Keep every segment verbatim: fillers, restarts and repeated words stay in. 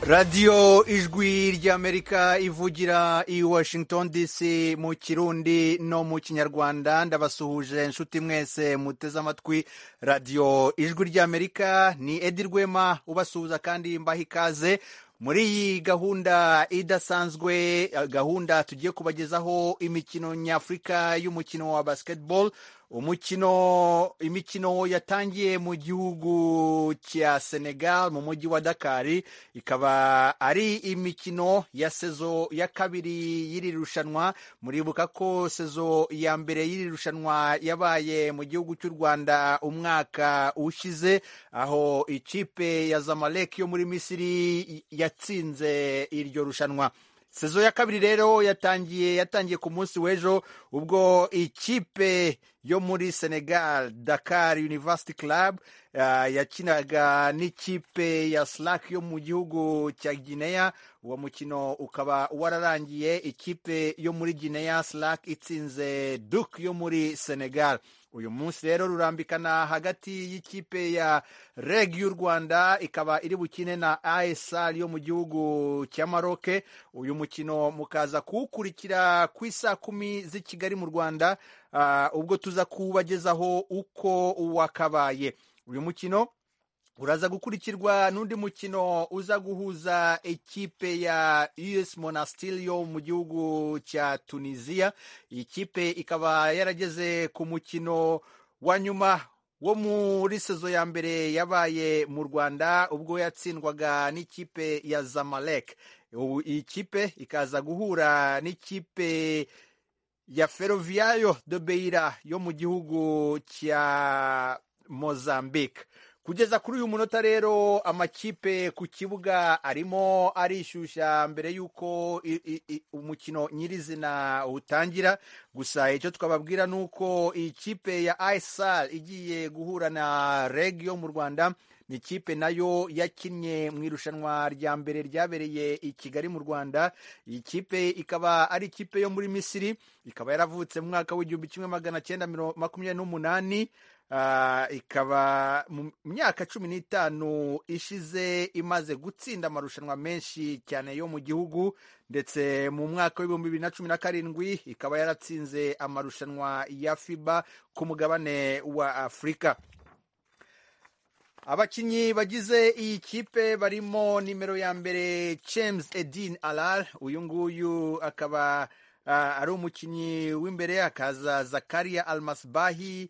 radiyo ijwi ry'amerika ivugira i washington dc mu kirundi no mu kinyarwanda. ndabasuhuje inshuti mwese muteze amatwi radiyo ijwi ry'amerika. ni Edi Rwema ubasuhuza kandi mbaha ikaze muri iyi gahunda idasanzwe, gahunda tugiye kubagezaho imikino nyafurika y'umukino wa basketball. umukino imikino yatangiye mu gihugu cya Senegal mu mujyi wa Dakar, ikaba ari imikino ya sezo ya kabiri y'iri rushanwa. muribuka ko sezo ya mbere y'iri rushanwa yabaye mu gihugu cy'u Rwanda umwaka ushize, aho ikipe ya Zamalek yo muri Misiri yatsinze iryo rushanwa. sezo ya kabiri rero yatangiye yatangiye ku munsi w'ejo, ubwo ikipe yo muri Senegal Dakar University Club uh, yakinaga n'ikipe ya Slack yo mu gihugu cya Guinea. uwo mukino ukaba wararangiye ikipe yo muri Guinea Slack itsinze Duke yo muri Senegal. uyu munsi rero rurambikana hagati y'ikipe ya Reg y'u Rwanda ikaba iri bukine na A S R yo mu gihugu cya Maroc. uyu mukino mukaza kuwukurikira ku isaa kumi z'i Kigali mu Rwanda, uh, ubwo tuza kubagezaho uko wakabaye. uyu mukino uraza gukurikirwa n'undi mukino uza guhuza ikipe ya U S Monastir yo mu gihugu cya Tunisia. iyi kipe ikaba yarageze ku mukino wa nyuma wo muri sezo ya mbere yabaye mu Rwanda, ubwo yatsindwaga n'ikipe ya Zamalek. iyi kipe ikaza guhura n'ikipe ya Ferroviario de Beira yo mu gihugu cya Mozambique. kugeza kuri uyu munota rero amakipe ku kibuga arimo arishyushya mbere y'uko umukino nyirizina utangira. gusa icyo twababwira ni uko ikipe ya A S R igiye guhura na Reg yo mu Rwanda ni ikipe nayo yakinnye mu irushanwa rya mbere ryabereye i Kigali mu Rwanda. iyi kipe ikaba ari ikipe yo muri Misiri, ikaba yaravutse mu mwaka w'igihumbi kimwe magana cyenda makumyabiri n'umunani. Uh, ikaba mu myaka cumi n'itanu ishize imaze gutsinda amarushanwa menshi cyane yo mu gihugu, ndetse mu mwaka w'ibihumbi bibiri na cumi na karindwi ikaba yaratsinze amarushanwa ya FIBA ku mugabane wa Afurika. abakinnyi bagize iyi kipe barimo nimero ya mbere James Edin Alal. uyu nguyu akaba uh, ari umukinnyi w'imbere. hakaza Zakaria Almasbahi,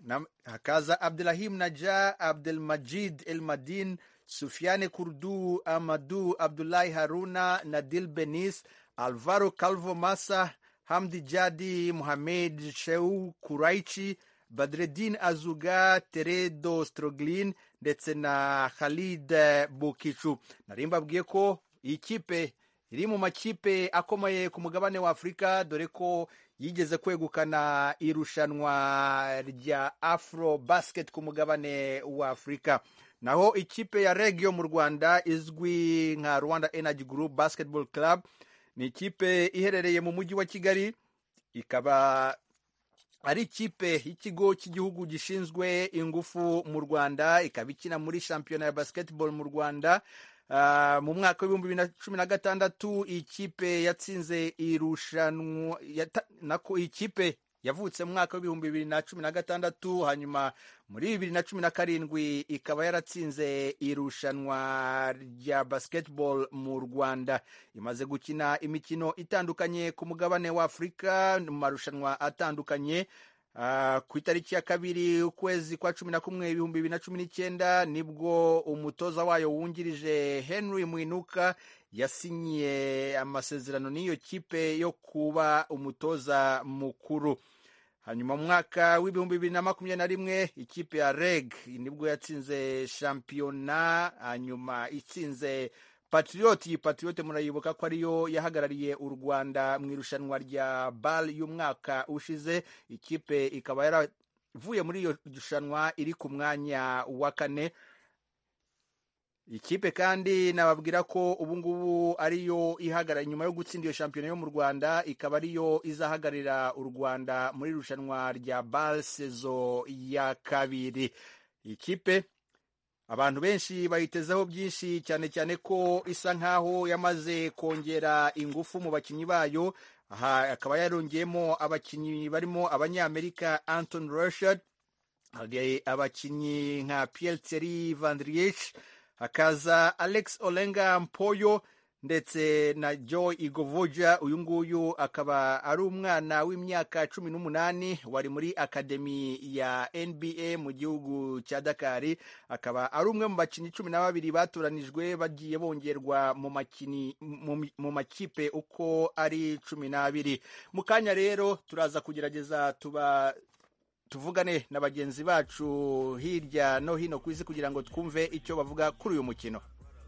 hakaza Abdelrahim Naja, Abdelmajid Elmadin, Sufiane Kurdu, Amadou Abdullahi Haruna, Nadil Benis, Alvaro Calvo Massa, Hamdi Jadi, Mohamed Sheu Kuraichi, Badreddin Azuga, Teredo Stroglin ndetse na Khalid Bukichu. nari mbabwiye ko iyi kipe iri mu makipe akomeye ku mugabane wa Afurika, dore ko yigeze kwegukana irushanwa rya Afro Basket ku mugabane wa Afurika. naho ikipe ya Reg yo mu Rwanda izwi nka Rwanda Energy Group Basketball Club ni ikipe iherereye mu mujyi wa Kigali, ikaba ari ikipe y'ikigo cy'igihugu gishinzwe ingufu mu Rwanda, ikaba ikina muri shampiyona ya basketball mu Rwanda. Uh, mu mwaka w'ibihumbi bibiri na cumi na gatandatu ikipe yatsinze irushanwa yata, nako ikipe yavutse mu mwaka w'ibihumbi bibiri na cumi na gatandatu, hanyuma muri bibiri na cumi na karindwi ikaba yaratsinze irushanwa rya basketball mu Rwanda. imaze gukina imikino itandukanye ku mugabane wa Afurika mu marushanwa atandukanye. Uh, ku itariki ya kabiri ukwezi kwa cumi na kumwe ibihumbi bibiri na cumi n'icyenda nibwo umutoza wayo wungirije Henry Mwinuka yasinyiye amasezerano n'iyo kipe yo kuba umutoza mukuru. hanyuma mu mwaka w'ibihumbi bibiri na makumyabiri na rimwe ikipe ya Reg nibwo yatsinze shampiyona, hanyuma itsinze Patriot. iyi Patriot murayibuka ko ariyo yahagarariye u Rwanda mu irushanwa rya B A L y'umwaka ushize. ikipe ikaba yaravuye muri iyo rushanwa iri ku mwanya wa kane. ikipe kandi nababwira ko ubu ngubu ariyo ihagarara nyuma yo gutsinda iyo shampiyona yo mu Rwanda, ikaba ariyo izahagararira u Rwanda muri irushanwa rya B A L sezo ya kabiri. ikipe abantu benshi bayitezeho byinshi cyane cyane ko isa nkaho yamaze kongera ingufu mu bakinnyi bayo. Aha akaba yarongeyemo abakinnyi barimo abanyamerika Anton Rashad, hari abakinnyi nka Pierre Thierry Vandriech, hakaza Alex Olenga Mpoyo ndetse na Joe Igovoja. Uyu nguyu akaba ari umwana w'imyaka cumi n'umunani wari muri akademi ya N B A mu gihugu cya Dakar. Akaba ari umwe mu bakinnyi cumi na babiri batoranijwe bagiye bongerwa mu makini mu makipe uko ari cumi n'abiri. Mu kanya rero turaza kugerageza tuba tuvugane na bagenzi bacu hirya no hino ku isi kugira ngo twumve icyo bavuga kuri uyu mukino.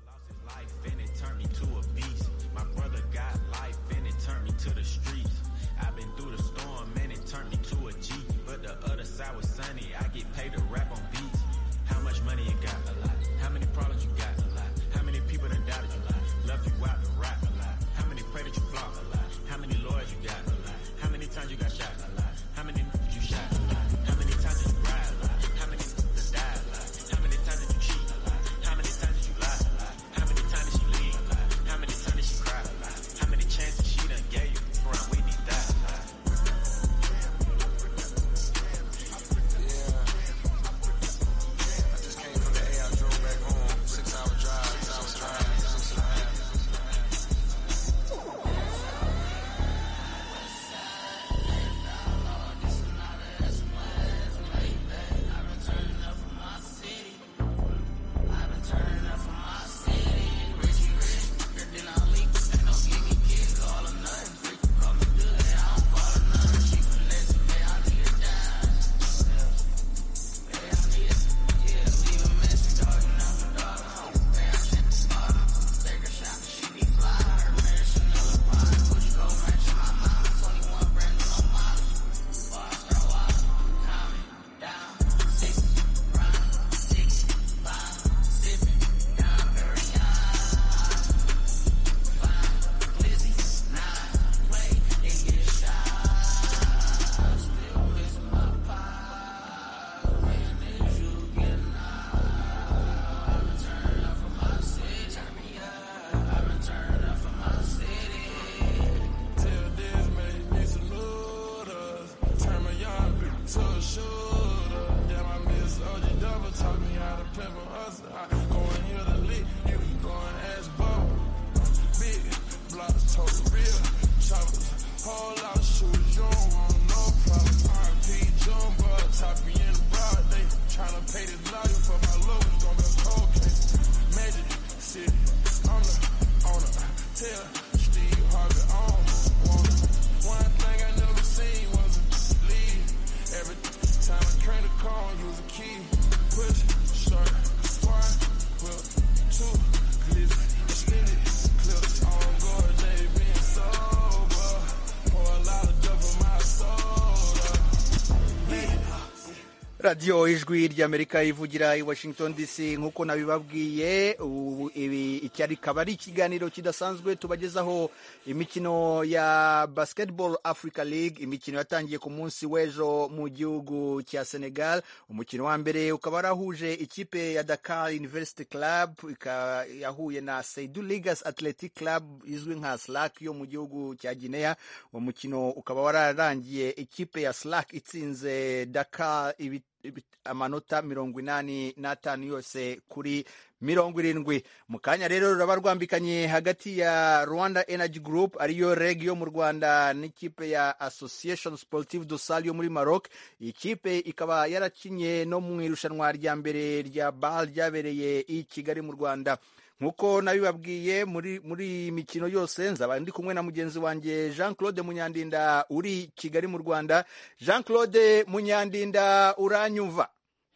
radiyo ijwi ry'Amerika ivugira i Washington D C. Nk'uko nabibabwiye, ibi icyari kaba ari ikiganiro kidasanzwe tubagezaho imikino ya Basketball Africa League. Imikino yatangiye ku munsi w'ejo mu gihugu cya Senegal. Umukino wa mbere ukaba warahuje ikipe ya Dakar University Club yahuye na Seydou Ligas Athletic Club izwi nka Slack yo mu gihugu cya Guinea. Uwo mukino ukaba wararangiye ikipe ya Slack itsinze Dakar ibi amanota mirongo inani n'atanu yose kuri mirongo irindwi. Mu kanya rero ruraba rwambikanye hagati ya Rwanda Energy Group ariyo R E G yo mu Rwanda n'ikipe ya Association Sportive du Sahel yo muri Maroc. Ikipe ikaba yarakinye no mu irushanwa rya mbere rya B A L ryabereye i Kigali mu Rwanda. Nkuko nabibabwiye muri muri mikino yose nzaba ndi kumwe na mugenzi wanjye Jean Claude Munyandinda uri Kigali mu Rwanda. Jean Claude Munyandinda, uranyumva?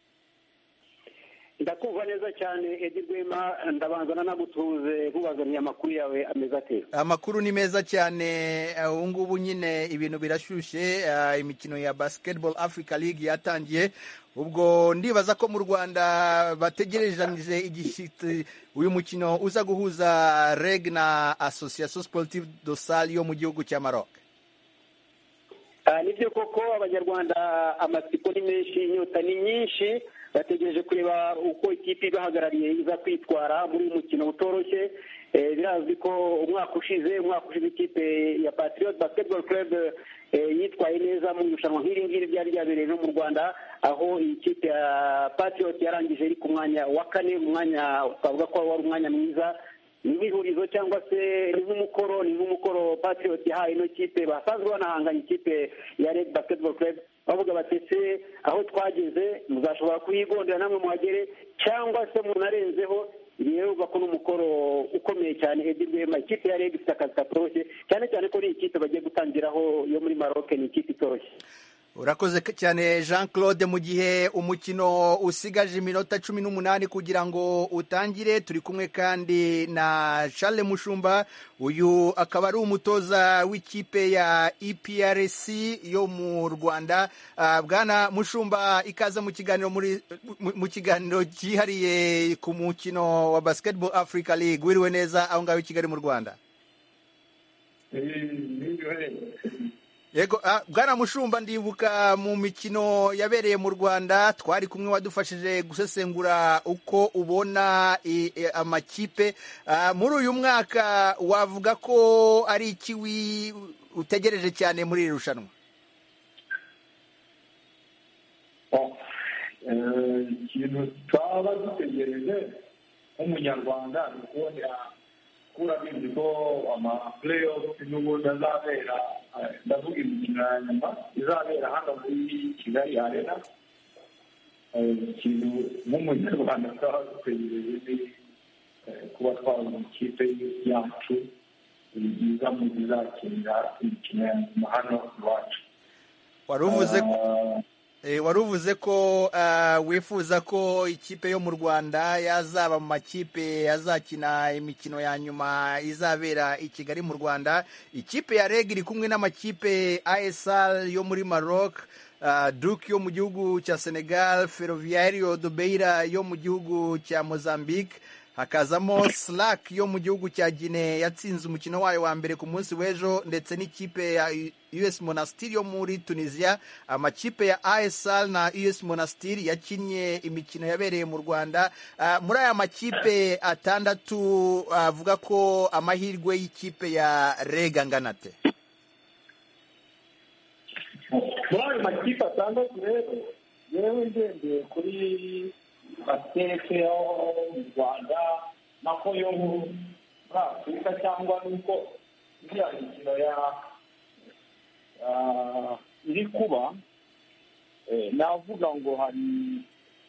Ndakumva neza cyane Edi Rwema, ndabanzana nagutuze kubazaniye amakuru yawe ameza ate? Amakuru ni meza cyane. Ubu ngubu nyine ibintu birashyushye, uh, imikino ya Basketball Africa League yatangiye. Ubwo ndibaza ko mu Rwanda bategerejanije igishyitsi uyu mukino uza guhuza R E G na Association Sportive du Sahel yo mu gihugu cya Maroc. nibyo koko abanyarwanda amatsiko ni menshi, inyota ni nyinshi, bategereje kureba uko ikipe ibahagarariye iza kwitwara muri uyu mukino utoroshye. Birazwi ko umwaka ushize umwaka ushize ikipe ya Patriot Basketball Club yitwaye neza mu irushanwa nk'iri ngiri ryari ryabereye no mu Rwanda, aho iyi kipe ya Patriot yarangije iri ku mwanya wa kane, umwanya twavuga ko wari umwanya mwiza. Ni nk'ihurizo cyangwa se ni nk'umukoro ni nk'umukoro Patriot yahaye ino kipe basanzwe banahanganye ikipe ya Red Basketball Club, bavuga batese aho twageze muzashobora kuhigondera namwe muhagere cyangwa se munarenzeho. Rero bako n'umukoro ukomeye cyane Edi Rwema, ikipe ya Red ifite akazi katoroshye cyane cyane ko ni ikipe bagiye gutangiraho yo muri Maroc, ni ikipe itoroshye. Urakoze cyane Jean Claude. Mu gihe umukino usigaje iminota cumi n'umunani kugira ngo utangire, turi kumwe kandi na Charles Mushumba, uyu akaba ari umutoza w'ikipe ya E P R C yo mu Rwanda. Uh, bwana Mushumba, ikaze mu kiganiro muri mu kiganiro cyihariye ku mukino wa Basketball Africa League. Wiriwe neza aho ngaho i Kigali mu Rwanda? Yego, ah, bwana Mushumba, ndibuka mu mikino yabereye mu Rwanda twari kumwe, wadufashije gusesengura uko ubona e, e, amakipe ah, muri uyu mwaka. Wavuga ko ari ikiwi utegereje cyane muri iri rushanwa? ikintu twaba dutegereje nk'umunyarwanda ni ukubona kura bizi ko ama playoffs n'ubundi azabera, ndavuga imikino ya nyuma izabera hano muri Kigali Arena. Ikintu nk'umunyarwanda twaba dutegereje ni kuba twabona ikipe yacu iza mu izakinira imikino ya nyuma hano iwacu. Waruvuze ko wari uvuze ko uh, wifuza ko ikipe yo mu Rwanda yazaba mu makipe azakina imikino ya nyuma izabera i Kigali mu Rwanda. Ikipe ya Reg iri kumwe n'amakipe A S R yo muri Maroc, uh, Duke yo mu gihugu cya Senegal, Ferroviario do Beira yo mu gihugu cya Mozambique, hakazamo Slack yo mu gihugu cya Guinea yatsinze umukino wayo wa mbere ku munsi w'ejo, ndetse n'ikipe ya U S Monastir yo muri Tunisia. Amakipe ya A S R na U S Monastir yakinnye imikino yabereye mu Rwanda. Uh, muri aya makipe atandatu avuga uh, ko amahirwe y'ikipe ya Reg angana ate? Muri ayo makipe atandatu rero yewe ngendeye kuri basket yo mu Rwanda nako yo muri Afurika, cyangwa nuko iriya mikino ya iri kuba, navuga ngo hari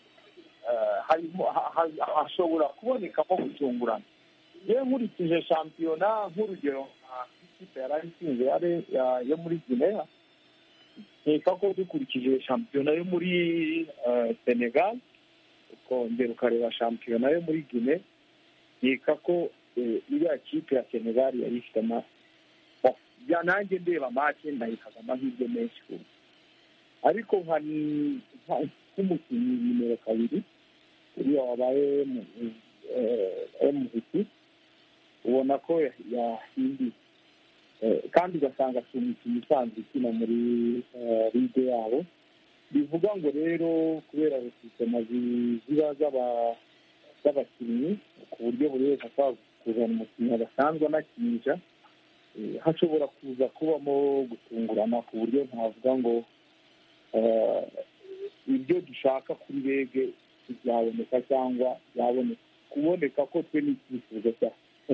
hashobora kubonekamo gutungurana. yewe nkurikije shampiyona nk'urugero ikipe yari itsinze yo muri Guinea, nkeka ko dukurikije shampiyona yo muri Senegal ukongera ukareba shampiyona yo muri Guinea, nkeka ko iriya kipe ya Senegal yari ifite ama ya nanjye ndeba match ndayikaga amahirwe menshi kuko, ariko nkani nk'umukinnyi nimero kabiri uriya wabaye M V P ubona ko yahindi, kandi ugasanga si umukinnyi usanzwe ukina muri ligue yabo. Bivuga ngo rero kubera sistema ziba z'abakinnyi ku buryo buri wese ashobora kuzana umukinnyi agasanzwe anakinisha, hashobora kuza kubamo gutungurana ku buryo ntavuga ngo ibyo dushaka kuri Rege byaboneka cyangwa byaboneka. Kuboneka ko twe ni icyifuzo cyacu.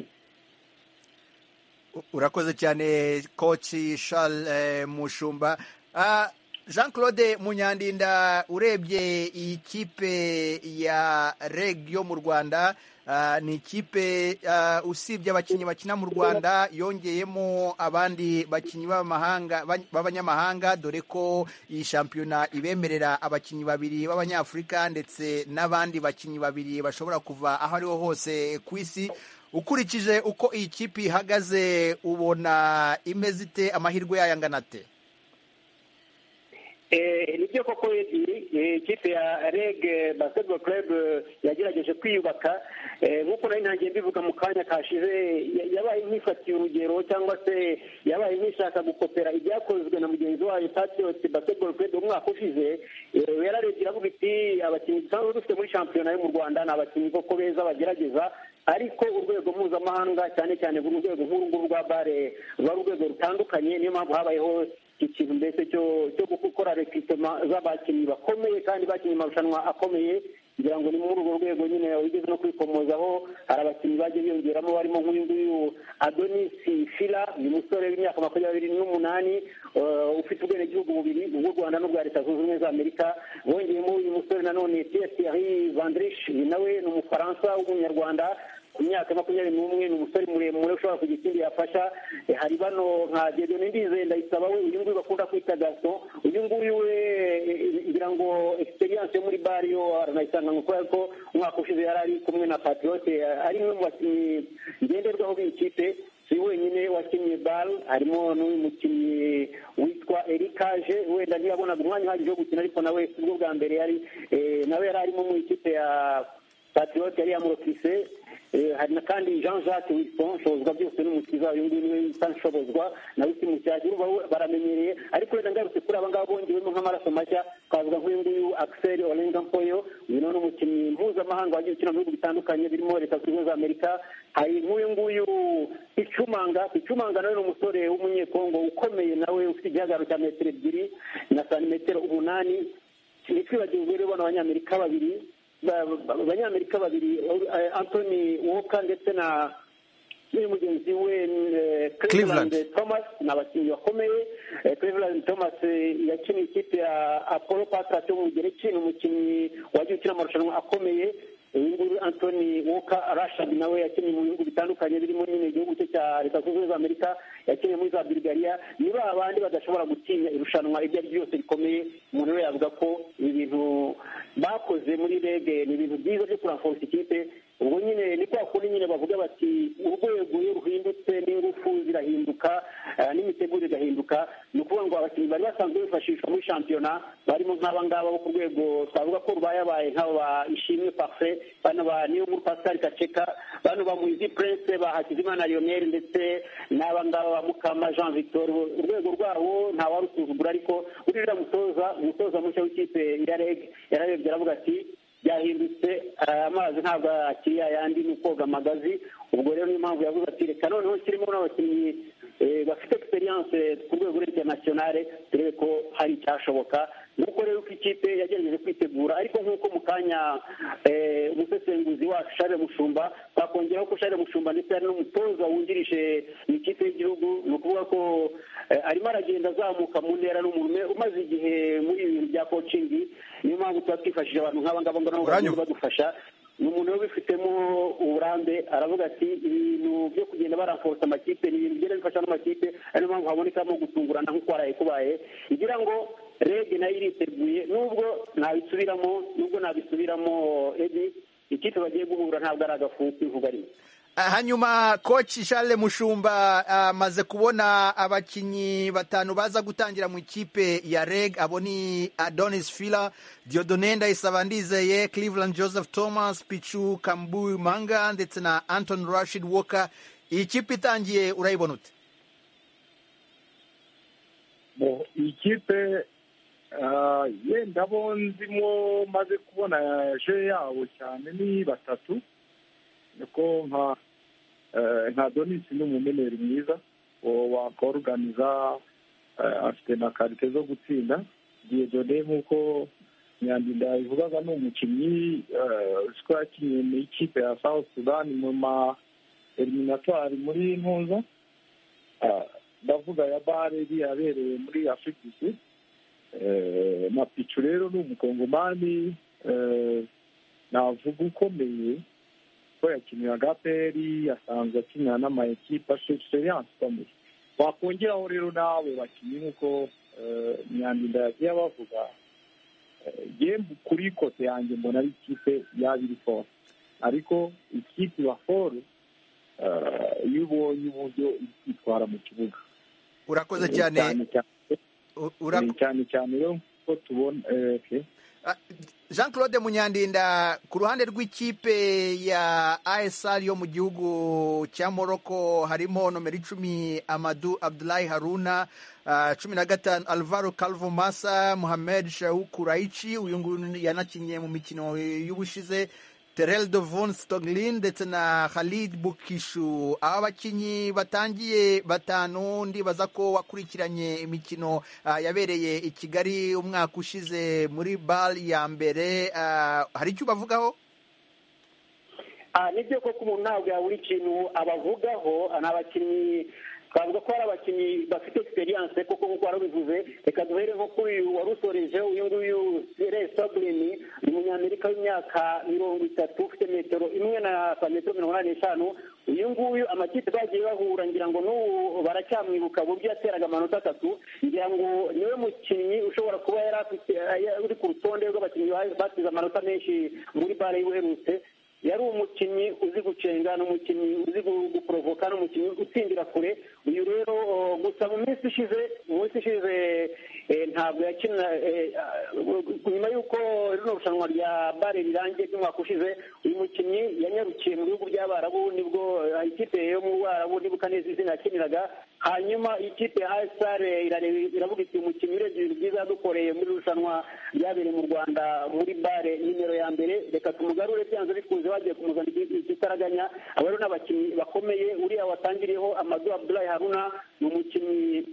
Urakoze cyane coach Charles eh, Mushumba. uh, Jean Claude Munyandinda, urebye iyi kipe ya Reg yo mu Rwanda, uh, ni ikipe uh, usibye abakinnyi bakina mu Rwanda yongeyemo abandi bakinnyi b'abanyamahanga b'abanyamahanga, dore ko iyi shampiyona ibemerera abakinnyi babiri b'Abanyafurika ndetse n'abandi bakinnyi babiri bashobora kuva aho ariho hose ku isi. Ukurikije uko iyi kipe ihagaze ubona imeze ite, amahirwe yayo angana ate? nibyo koko ikipe ya reg basketball club yagerageje kwiyubaka nk'uko nari ntangiye mbivuga mu kanya kashize yabaye nk'ifatiye urugero cyangwa se yabaye nk'ishaka gukopera ibyakozwe na mugenzi wayo Patriots basketball club umwaka ushize. Yararebye iravuga iti abakinnyi dusanzwe dufite muri shampiyona yo mu Rwanda ni abakinnyi koko beza bagerageza, ariko urwego mpuzamahanga cyane cyane urwego nk'uru nguru rwa bare ruba urwego rutandukanye. Niyo mpamvu habayeho ikintu mbese cyo cyo gukora rekritema z'abakinnyi bakomeye kandi bakinnye amarushanwa akomeye, kugira ngo ni muri urwo rwego nyine wigeze no kwikomozaho. Hari abakinnyi bagiye biyongeramo barimo nk'uyu nguyu Adonis Fila, ni umusore w'imyaka makumyabiri n'umunani ufite ubwenegihugu bubiri, ubw'u Rwanda n'ubwa Leta Zunze Ubumwe za Amerika. Bongeyemo uyu musore nanone Thierry Vandrish, nawe ni umufaransa w'umunyarwanda ku myaka makumyabiri n'umwe, ni umusore muremure ushobora kugira ikindi yafasha. Hari bano nka Dieudonné Ndizeye Ndayisaba, we uyu nguyu bakunda kwita Gaston, uyu nguyu we ngira ngo experience yo muri bari yo aranayisanga kubera ko umwaka ushize yari ari kumwe na Patriots, ari umwe mu bakinnyi ngenderwaho b'ikipe. Si wenyine wakinnye bal, harimo n'uyu mukinnyi witwa Erikaje, wenda ntiyabonaga umwanya uhagije wo gukina, ariko nawe ubwo bwa mbere yari nawe yari arimo mu ikipe ya Patriots yari yamurokise. Hari na kandi Jean Jacques Wilson, shobozwa byose n'umukiza, uyu nguyu niwe utanshobozwa nawe isi mushyashya, urumva baramenyereye. Ariko wenda ngarutse kuri aba ngaba bongewemo nk'amaraso mashya, twavuga nk'uyu nguyu Axel Olenga Mpoyo, uyu ni umukinnyi mpuzamahanga wagiye ukina mu bihugu bitandukanye birimo Leta Zunze Ubumwe za Amerika. Hari nk'uyu nguyu Icumanga, Icumanga nawe ni umusore w'umunyekongo ukomeye, nawe ufite igihagararo cya metero ebyiri na santimetero umunani. Ntitwibagiwe rero bano abanyamerika babiri abanyamerika babiri Anthony Walker ndetse na n'uyu mugenzi we Cleveland Thomas, ni abakinnyi bakomeye. Cleveland Thomas yakiniye ikipe ya Apollo Patriots yo mu Bugereki, ni umukinnyi wagiye ukina amarushanwa akomeye. Uyu nguyu Anthony Walker Rashad nawe yakiniye mu bihugu bitandukanye birimo nyine igihugu cye cya Leta Zunze Ubumwe za Amerika, yakiniye muri za Bulgaria. Niba abandi badashobora gutinya irushanwa ibyo ari byo byose rikomeye, umuntu we yavuga ko ibi bintu bakoze muri rege ni ibintu byiza byo kuranforsa ikipe. ubwo nyine ni kwa kundi nyine bavuga bati urwego iyo ruhindutse n'ingufu zirahinduka n'imitegurire igahinduka. Ni ukuvuga ngo abakinnyi bari basanzwe bifashishwa muri shampiyona barimo nk'aba ngaba bo ku rwego twavuga ko rubayabaye nk'abo ba Ishimwe Parfait, bano ba Niyonkuru Pascal Kaceka, bano ba Muhizi Prince, ba Hakizimana Lionel ndetse n'aba ngaba ba Mukama Jean Victor. Urwego rwabo nta warusuzugura, ariko uriya mutoza umutoza mushya w'ikipe ya R E G yararebye aravuga ati byahindutse, amazi ntabwo akiri yayandi ni koga amagazi. Ubwo rero niyo mpamvu yavuze ati reka noneho kirimo n'abakinnyi bafite experience ku rwego internationale turebe ko hari icyashoboka. Nuko rero ko ikipe yagerageje kwitegura, ariko nk'uko mu kanya umusesenguzi wacu Charles Mushumba bakongeraho ko Charles Mushumba ndetse ari n'umutoza wungirije ikipe y'igihugu, ni ukuvuga ko arimo aragenda azamuka mu ntera n'umuntu umaze igihe muri ibi bintu bya coaching. Niyo mpamvu tuba twifashije abantu nk'aba ngaba ngo badufasha. Ni umuntu ubifitemo uburambe, aravuga ati ibintu byo kugenda baranforsa amakipe ni ibintu bigenda bifasha n'amakipe, ariyo mpamvu habonekamo gutungurana nk'uko waraye kubaye, igira ngo rege nayo iriteguye. Nubwo nabisubiramo nubwo nabisubiramo edi ikipe bagiye guhura ntabwo ari agafu k'ivuga rimwe. Hanyuma coach Charles Mushumba amaze uh, kubona abakinyi batanu baza gutangira mu ikipe ya R E G. Abo ni Adonis Fila, Dieudonné Ndayisaba Ndizeye, Cleveland Joseph Thomas, Pichu Kambu Manga ndetse na Anton Rashid Walker. Iyi kipe itangiye urayibona ute? Bo ikipe uh, yenda bo nzimo maze kubona je yabo cyane ni batatu, niko nka nka Adonis ni umumeneri mwiza wakorganiza, afite na karite zo gutsinda. Dieudonné nk'uko Nyandinda ivugaga ni umukinnyi usiko yakinnye mu ikipe ya South Sudan mu ma eliminatoire muri Ntuza, ndavuga ya bare iri yabereye muri Afrique du Sud. Na Pichu rero ni umukongomani navuga ukomeye, ko yakiniraga A P R, asanzwe akinira n'ama ekipe afite experience ikomeye. Wakongeraho rero n'abo bakinnyi nk'uko Nyandinda yagiye bavuga, gembu kuri kote yanjye mbona ari ikipe yabiri force, ariko ikipe ya force iyo ubonye uburyo itwara mu kibuga. Urakoze cyane cyane cyane rero ko tubona eh, okay. Jean Claude Munyandinda, ku ruhande rw'ikipe ya A S R yo mu gihugu cya Morocco harimo nomero icumi Amadou Abdoulaye Haruna, uh, cumi na gatanu Alvaro Calvo Massa, Mohamed Cheikhou Koureichi, uyu nguyu yanakinnye mu mikino y'ubushize, Terrell Devon Stoglin ndetse na Khalid Bukishu. Aba bakinnyi batangiye batanu, ndibaza ko wakurikiranye imikino uh, yabereye i Kigali umwaka ushize muri bal ya mbere, uh, hari icyo bavugaho? Ah, nibyo koko umuntu ntabwo yabura ikintu abavugaho. Ni abakinnyi twavuga ko ari abakinnyi bafite experience koko nk'uko warabivuze. Reka duhere nko kuri uyu warusoreje, uyu nguyu Terrell Stoglin, ni umunyamerika w'imyaka mirongo itatu, ufite metero imwe na metero mirongo inani n'eshanu. Uyu nguyu amakipe bagiye bahura ngira ngo n'ubu baracyamwibuka buryo yateraga amanota atatu. Ngira ngo niwe mukinnyi ushobora kuba yari afite uri ku rutonde rw'abakinnyi basize amanota menshi muri bare y'ubuherutse. Yari umukinnyi uzi gucenga, n'umukinnyi uzi guporovoka, n'umukinnyi utsindira kure. Uyu rero gusa mu minsi ishize mu minsi ishize ntabwo yakina, nyuma y'uko rino rushanwa rya bare rirangiye ry'umwaka ushize, uyu mukinnyi yanyarukiye mu bihugu by'Abarabu, nibwo ikipe yo mu Barabu nibuka neza izina yakiniraga. Hanyuma ikipe ya A S R iravuga iti umukinnyi urebye ibintu byiza yadukoreye muri rushanwa ryabereye mu Rwanda muri bare nimero ya mbere, reka tumugarure byanze bikunze, bagiye kumuzana igitaraganya. Aba rero n'abakinnyi bakomeye. Uriya watangiriyeho Amadou Abdoulaye Haruna ni umukinnyi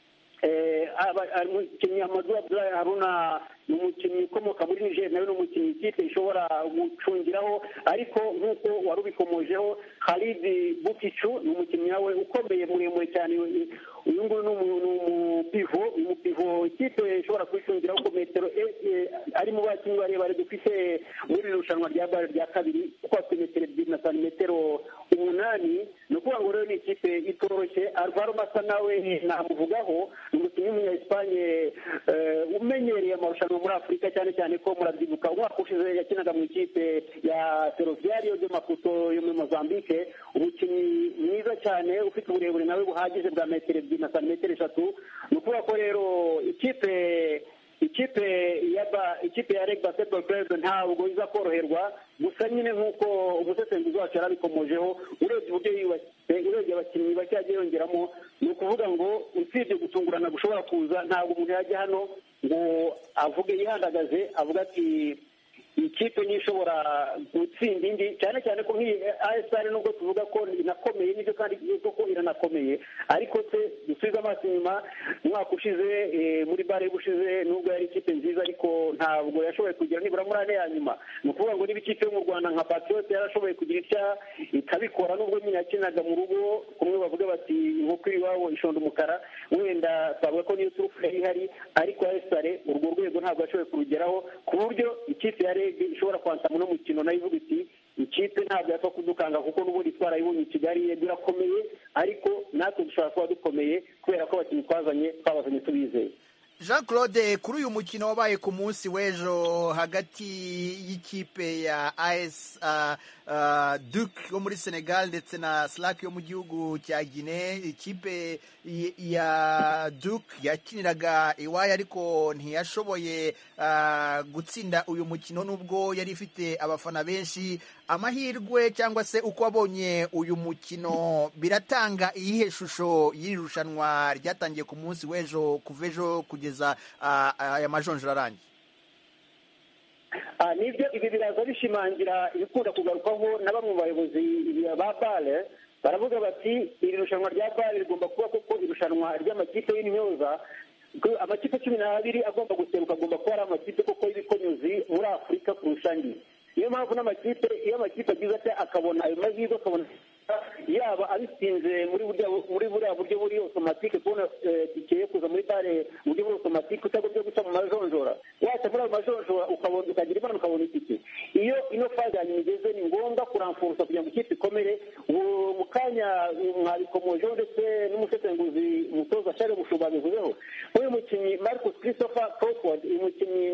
umukinnyi Amadou Abdoulaye Haruna ni umukinnyi ukomoka muri Niger, nawe ni umukinnyi ikipe ishobora gucungiraho, ariko nk'uko wari ubikomojeho Khalid Bukishu ni umukinnyi nawe ukomeye muremure cyane. Uyu nguyu ni umupivo, umupivo ikipe ishobora kwicungiraho ku metero ari mu bakinnyi barebare dufite muri iri rushanwa rya bare rya kabiri, kuko afite metero ebyiri na santimetero umunani. Ni ukuvuga ngo rero ni ikipe itoroshye. Alvaro Massa nawe namuvugaho, ni umukinnyi w'umunya-Espanye umenyereye amarushanwa muri Afurika, cyane cyane ko murabyibuka umwaka ushize yakinaga mu ikipe ya Ferroviario de Maputo yo muri Mozambique. Umukinnyi mwiza cyane ufite uburebure nawe buhagije bwa metero ebyiri na santimetero eshatu. Ni ukuvuga ko rero ikipe ikipe yaba ikipe ya Reg Basketball Club ntabwo iza koroherwa. Gusa nyine nk'uko umusesenguzi wacu yarabikomojeho, urebye uburyo yubatse, urebye abakinnyi bake yagiye yongeramo, ni ukuvuga ngo usibye gutungurana gushobora kuza, ntabwo umuntu yajya hano ngo avuge yihandagaze avuga ati ikipe nishobora gutsinda indi, cyane cyane ko nk'iyi A S R nubwo tuvuga ko inakomeye nibyo kandi koko iranakomeye, ariko se dusubize amaso inyuma, umwaka ushize muri bare bushize nubwo yari ikipe nziza, ariko ntabwo yashoboye kugira nibura muri ane ya nyuma. Ni ukuvuga ngo niba ikipe yo mu Rwanda nka Patriote yarashoboye kugira icya ikabikora, nubwo nyine yakinaga mu rugo, kumwe bavuga bati inkoko iri iwabo ishonda umukara, wenda twavuga ko niyo turufu yari ihari, ariko A S R urwo rwego ntabwo yashoboye kurugeraho, ku buryo ikipe ya ishobora kwantama uno mukino nayo ivuga iti ikipe ntabwo yapfa kudukanga, kuko n'ubundi twarayibonye i Kigali birakomeye, ariko natwe dushobora kuba dukomeye kubera ko abakinnyi twazanye twabazanye tubizeye. Jean Claude, kuri uyu mukino wabaye ku munsi w'ejo hagati y'ikipe ya A S uh, uh, Duc yo muri Senegal ndetse na Slack yo mu gihugu cya Guinea, ikipe ya Duc yakiniraga iwayo ariko ntiyashoboye uh, gutsinda uyu mukino nubwo yari ifite abafana benshi. Amahirwe cyangwa se uko wabonye uyu mukino biratanga iyihe shusho y'iri rushanwa ryatangiye ku munsi w'ejo kuva ejo kugeza aya majonjora arangiye? Nibyo, ibi biraza bishimangira ibikunda kugarukwaho na bamwe mu bayobozi ba bare. Baravuga bati iri rushanwa rya bare rigomba kuba koko irushanwa ry'amakipe y'intyoza. Amakipe cumi n'abiri agomba guseruka, agomba kuba ari amakipe koko y'ibikonyozi muri Afurika kurusha andi. Niyo mpamvu n'amakipe, iyo amakipe agize ate akabona ayo mahirwe, akabona yaba abitsinze muri muri buriya buryo buri otomatike, kubona tike yo kuza muri bare mu buryo buri otomatike utagombye guca mu majonjora, waca muri ayo majonjora ukabona ukagira imana ukabona itike. Iyo ino faze yanyuma igeze ni ngombwa kuramfurusa kugira ngo ikipe ikomere. Mu kanya mwabikomojeho ndetse n'umusesenguzi umutoza Charles Mushumba bivuzeho, uyu mukinnyi Marcus Christopher Crawford, uyu mukinnyi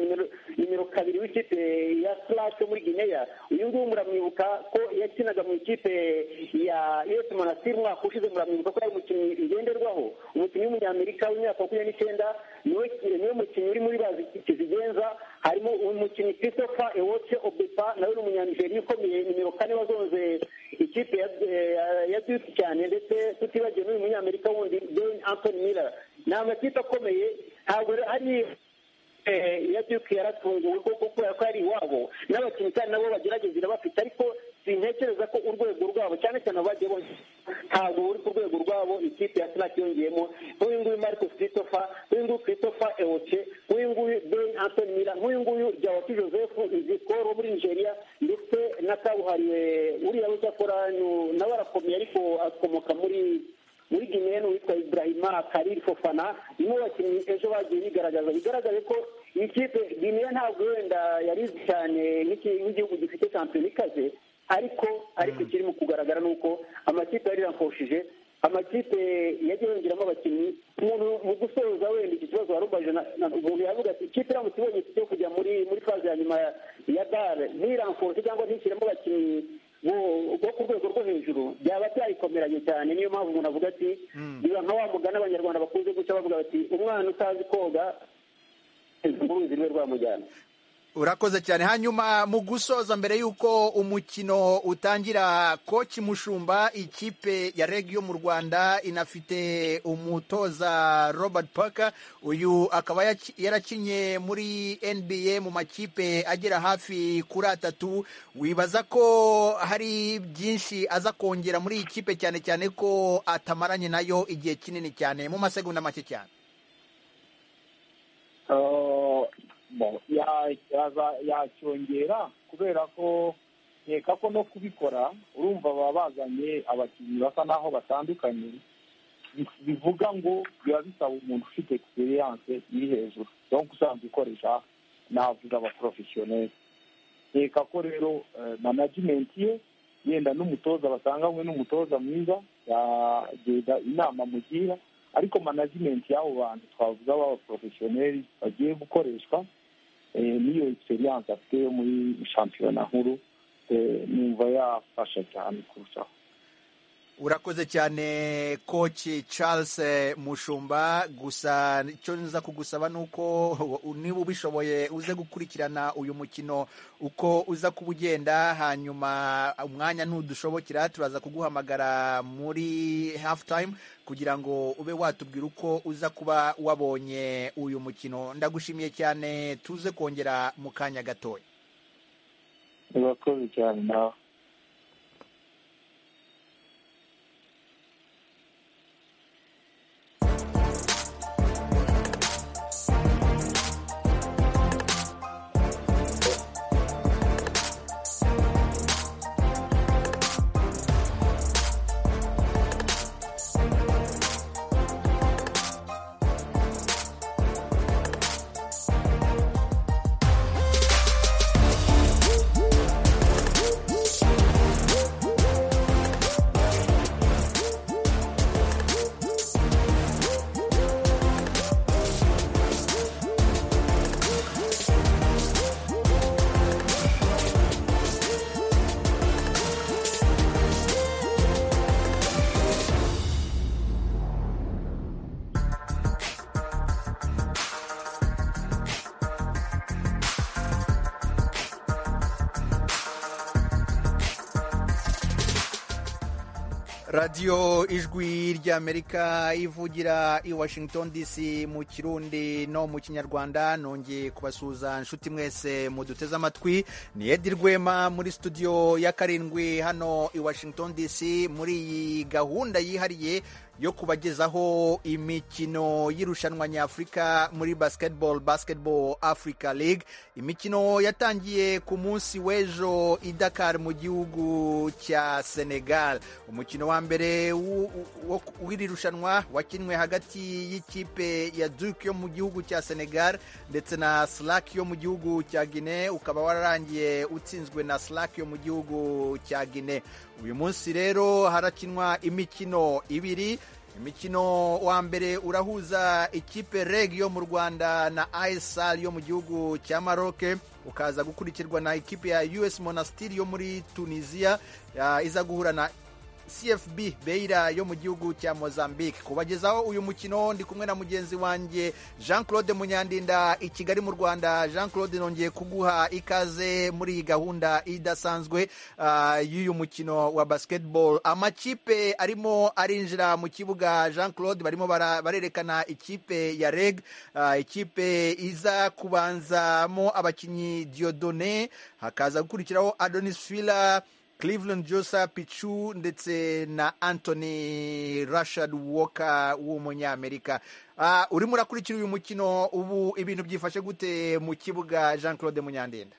nimero nimero kabiri w'ikipe ya Slack muri Guinea. Uyu nguyu muramwibuka ko yakinaga mu ikipe ya U S Monastir umwaka ushize, muramwibuka ko ari umukinnyi ngenderwaho, umukinnyi w'umunyamerika w'imyaka makumyabiri n'icyenda, niwe niwe mukinnyi uri muri bazi kizigenza. Harimo umukinnyi Christopher Ewoche Obepa, nawe ni umunyanigeriya ukomeye, nimero kane wazonze ikipe ya ya Duke cyane, ndetse tutibagiwe n'uyu munyamerika wundi Dwayne Anthony Miller. Ni amakipe akomeye, ntabwo ari ya Duke yaratunguwe kuko ko yari iwabo, n'abakinnyi kandi nabo bagerageza irabafite, ariko sintekereza ko urwego rwabo cyane cyane abagiye bose ntabwo uri ku rwego rwabo ikipe ya Slack yongeyemo nk'uyu nguyu Marcus Christopher, nk'uyu nguyu Christopher Ewoche, nk'uyu nguyu Dwayne Anthony Miller, nk'uyu nguyu Jawati Joseph Nzikoro wo muri Nigeria, ndetse na kabuhariwe uriya w'icyakora nawe arakomeye ariko akomoka muri muri Guinea witwa Ibrahima Khalil Fofana. Nibo bakinnyi ejo bagiye bigaragaza bigaragaye ko iyi kipe Guinea ntabwo wenda yari cyane nk'igihugu gifite shampiyona ikaze, ariko ariko kirimo kugaragara nuko amakipe yari yaramfoshije, amakipe yagiye yongeramo abakinnyi. Umuntu mu gusoza wenda iki kibazo warumbaje, umuntu yavuga ati ikipe iramutse ibonye cyo kujya muri muri faze ya nyuma ya dare ntiramfoshe cyangwa ntishyiremo abakinnyi bo ku rwego rwo hejuru, byaba byayikomeranye cyane. Niyo mpamvu umuntu avuga ati biba nka wa mugani abanyarwanda bakunze guca bavuga bati umwana utazi koga uruzi rwe rwamujyana. Urakoze cyane. Hanyuma mu gusoza, mbere y'uko umukino utangira, Coach Mushumba, ikipe ya Reg yo mu Rwanda inafite umutoza Robert Parker, uyu akaba yarakinye muri N B A mu makipe agera hafi kuri atatu. Wibaza ko hari byinshi aza kongera muri iyi kipe, cyane cyane ko atamaranye nayo igihe kinini cyane? Mu masegonda make cyane. yacyongera kubera ko nkeka ko no kubikora, urumva baba bazanye abakinnyi basa naho batandukanye, bivuga ngo biba bisaba umuntu ufite experience iri hejuru, donc usanzwe ukoresha navuga abaprofessionnel. Nkeka ko rero management ye yenda n'umutoza basanganywe n'umutoza mwiza yagenda inama mugira, ariko management y'abo bantu twavuga b'abaprofessionnel bagiye gukoreshwa niyo experience afite yo muri shampiyona nkuru, numva yafasha cyane kurushaho. Urakoze cyane Coach Charles Mushumba. Gusa icyo nza kugusaba nuko niba ubishoboye uze gukurikirana uyu mukino uko uza kuba ugenda, hanyuma umwanya ntudushobokera turaza kuguhamagara muri half time kugira ngo ube watubwira uko uza kuba wabonye uyu mukino. Ndagushimiye cyane, tuze kongera mu kanya gatoya. Urakoze cyane nawe. radiyo ijwi ry'Amerika ivugira i Washington D C mu Kirundi no mu Kinyarwanda. Nongeye kubasuhuza inshuti mwese muduteze amatwi. Ni Edi Rwema muri studio ya karindwi hano i Washington D C muri iyi gahunda yihariye yo kubagezaho imikino y'irushanwa nyafurika muri basketball Basketball Africa League. Imikino yatangiye ku munsi w'ejo i Dakar mu gihugu cya Senegal. Umukino wa mbere w'iri rushanwa wakinwe hagati y'ikipe ya Duke yo mu gihugu cya Senegal ndetse na Slack yo mu gihugu cya Guinea, ukaba wararangiye utsinzwe na Slack yo mu gihugu cya Guinea. Uyu munsi rero harakinwa imikino ibiri. imikino wa mbere urahuza ikipe reg yo mu Rwanda na ASR yo mu gihugu cya Maroc, ukaza gukurikirwa na ikipe ya U S Monastir yo muri Tunisia iza guhura na C F B Beira yo mu gihugu cya Mozambique. Kubagezaho uyu mukino ndi kumwe na mugenzi wanjye Jean Claude Munyandinda i Kigali mu Rwanda. Jean Claude, nongeye kuguha ikaze muri iyi gahunda idasanzwe uh, y'uyu mukino wa basketball. Amakipe arimo arinjira mu kibuga, Jean Claude, barimo barerekana ikipe ya Reg, uh, ikipe iza kubanzamo abakinyi Dieudonné, hakaza gukurikiraho Adonis Fila, Cleveland Josa Pichu ndetse na Anthony Rashad Walker w'umunyamerika. Uh, urimo urakurikira uyu mukino, ubu ibintu byifashe gute mu kibuga, Jean Claude Munyandinda?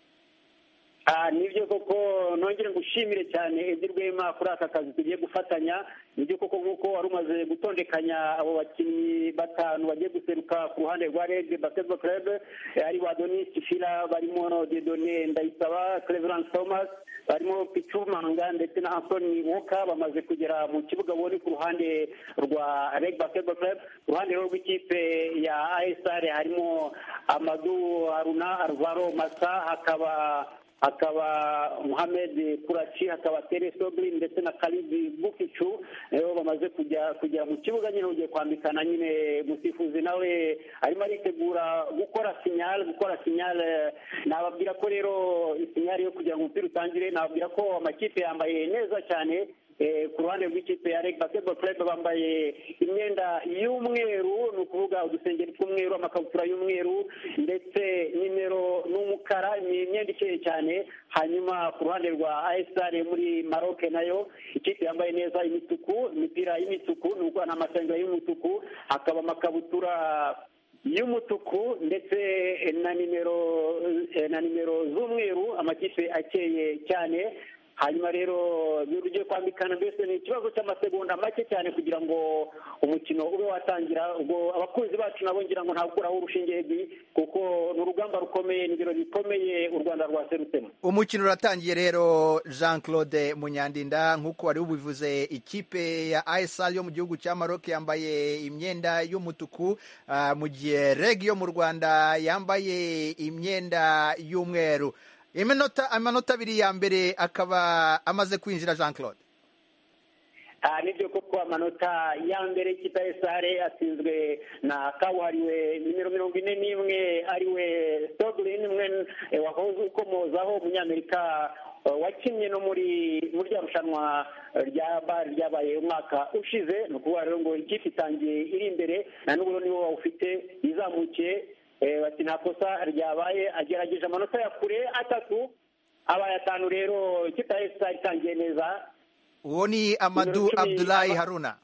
Ah, nibyo koko, nongere ngushimire cyane Edi Rwema kuri aka kazi tugiye gufatanya. Nibyo koko nk'uko wari umaze gutondekanya abo bakinnyi batanu bagiye guseruka ku ruhande rwa Reg Basketball Club, ari Adonis Fila, barimo Dieudonné Ndayisaba, Cleveland Thomas, barimo Pichu Manga ndetse na Anthony Walker, bamaze kugera mu kibuga bone ku ruhande rwa Reg Basketball Club. Ku ruhande rw'ikipe ya A S R harimo Amadou Haruna, Alvaro Massa, hakaba hakaba Mohamed Kurachi, hakaba Tere Sobri ndetse na Khalid Bukichu. Rero bamaze kujya kujya mu kibuga nyine ugiye kwambikana, nyine musifuzi nawe arimo aritegura gukora signal gukora signal nababwira ko rero signal yo kugira ngo umupira utangire. Nababwira ko amakipe yambaye neza cyane. Eh, ku ruhande rw'ikipe ya Reg Basketball Club bambaye imyenda y'umweru, ni ukuvuga udusengeri tw'umweru, amakabutura y'umweru ndetse nimero n'umukara, ni imyenda ikeye cyane. Hanyuma ku ruhande rwa A S R muri Maroc nayo ikipe yambaye neza imituku, imipira y'imituku, ni ukuvuga n'amasengeri y'umutuku, hakaba amakabutura y'umutuku ndetse na nimero na nimero z'umweru, amakipe akeye cyane. Hanyuma rero birugiye kwambikana, mbese ni ikibazo cy'amasegonda make cyane kugira ngo umukino ube watangira. Ubwo abakunzi bacu nabo ngira ngo ntabwo urushinge, kuko ni urugamba rukomeye, ni ibirori bikomeye u Rwanda rwaserutsemo. Umukino uratangiye rero, Jean Claude Munyandinda, nk'uko wari ubivuze, ikipe ya A S R yo mu gihugu cya Maroc yambaye imyenda y'umutuku, uh, mu gihe Reg yo mu Rwanda yambaye imyenda y'umweru. Iminota amanota abiri ya mbere akaba amaze kwinjira, Jean Claude. Ah, nibyo koko, amanota ya mbere ikipe ya A S R atsinzwe na kabuhariwe nimero mirongo ine n'imwe ariwe Stoglin, umwe wahoze ukomozaho umunyamerika wakinnye no muri muri rya rushanwa rya bari ryabaye umwaka ushize. Ni ukuvuga rero ngo ikipe itangiye iri imbere, na n'ubu niwo wawufite, izamukiye. Bati nta kosa ryabaye, agerageje amanota ya kure atatu, abaye atanu. Rero ikipe ya A S R itangiye neza. Uwo ni Amadou Abdoulaye Haruna.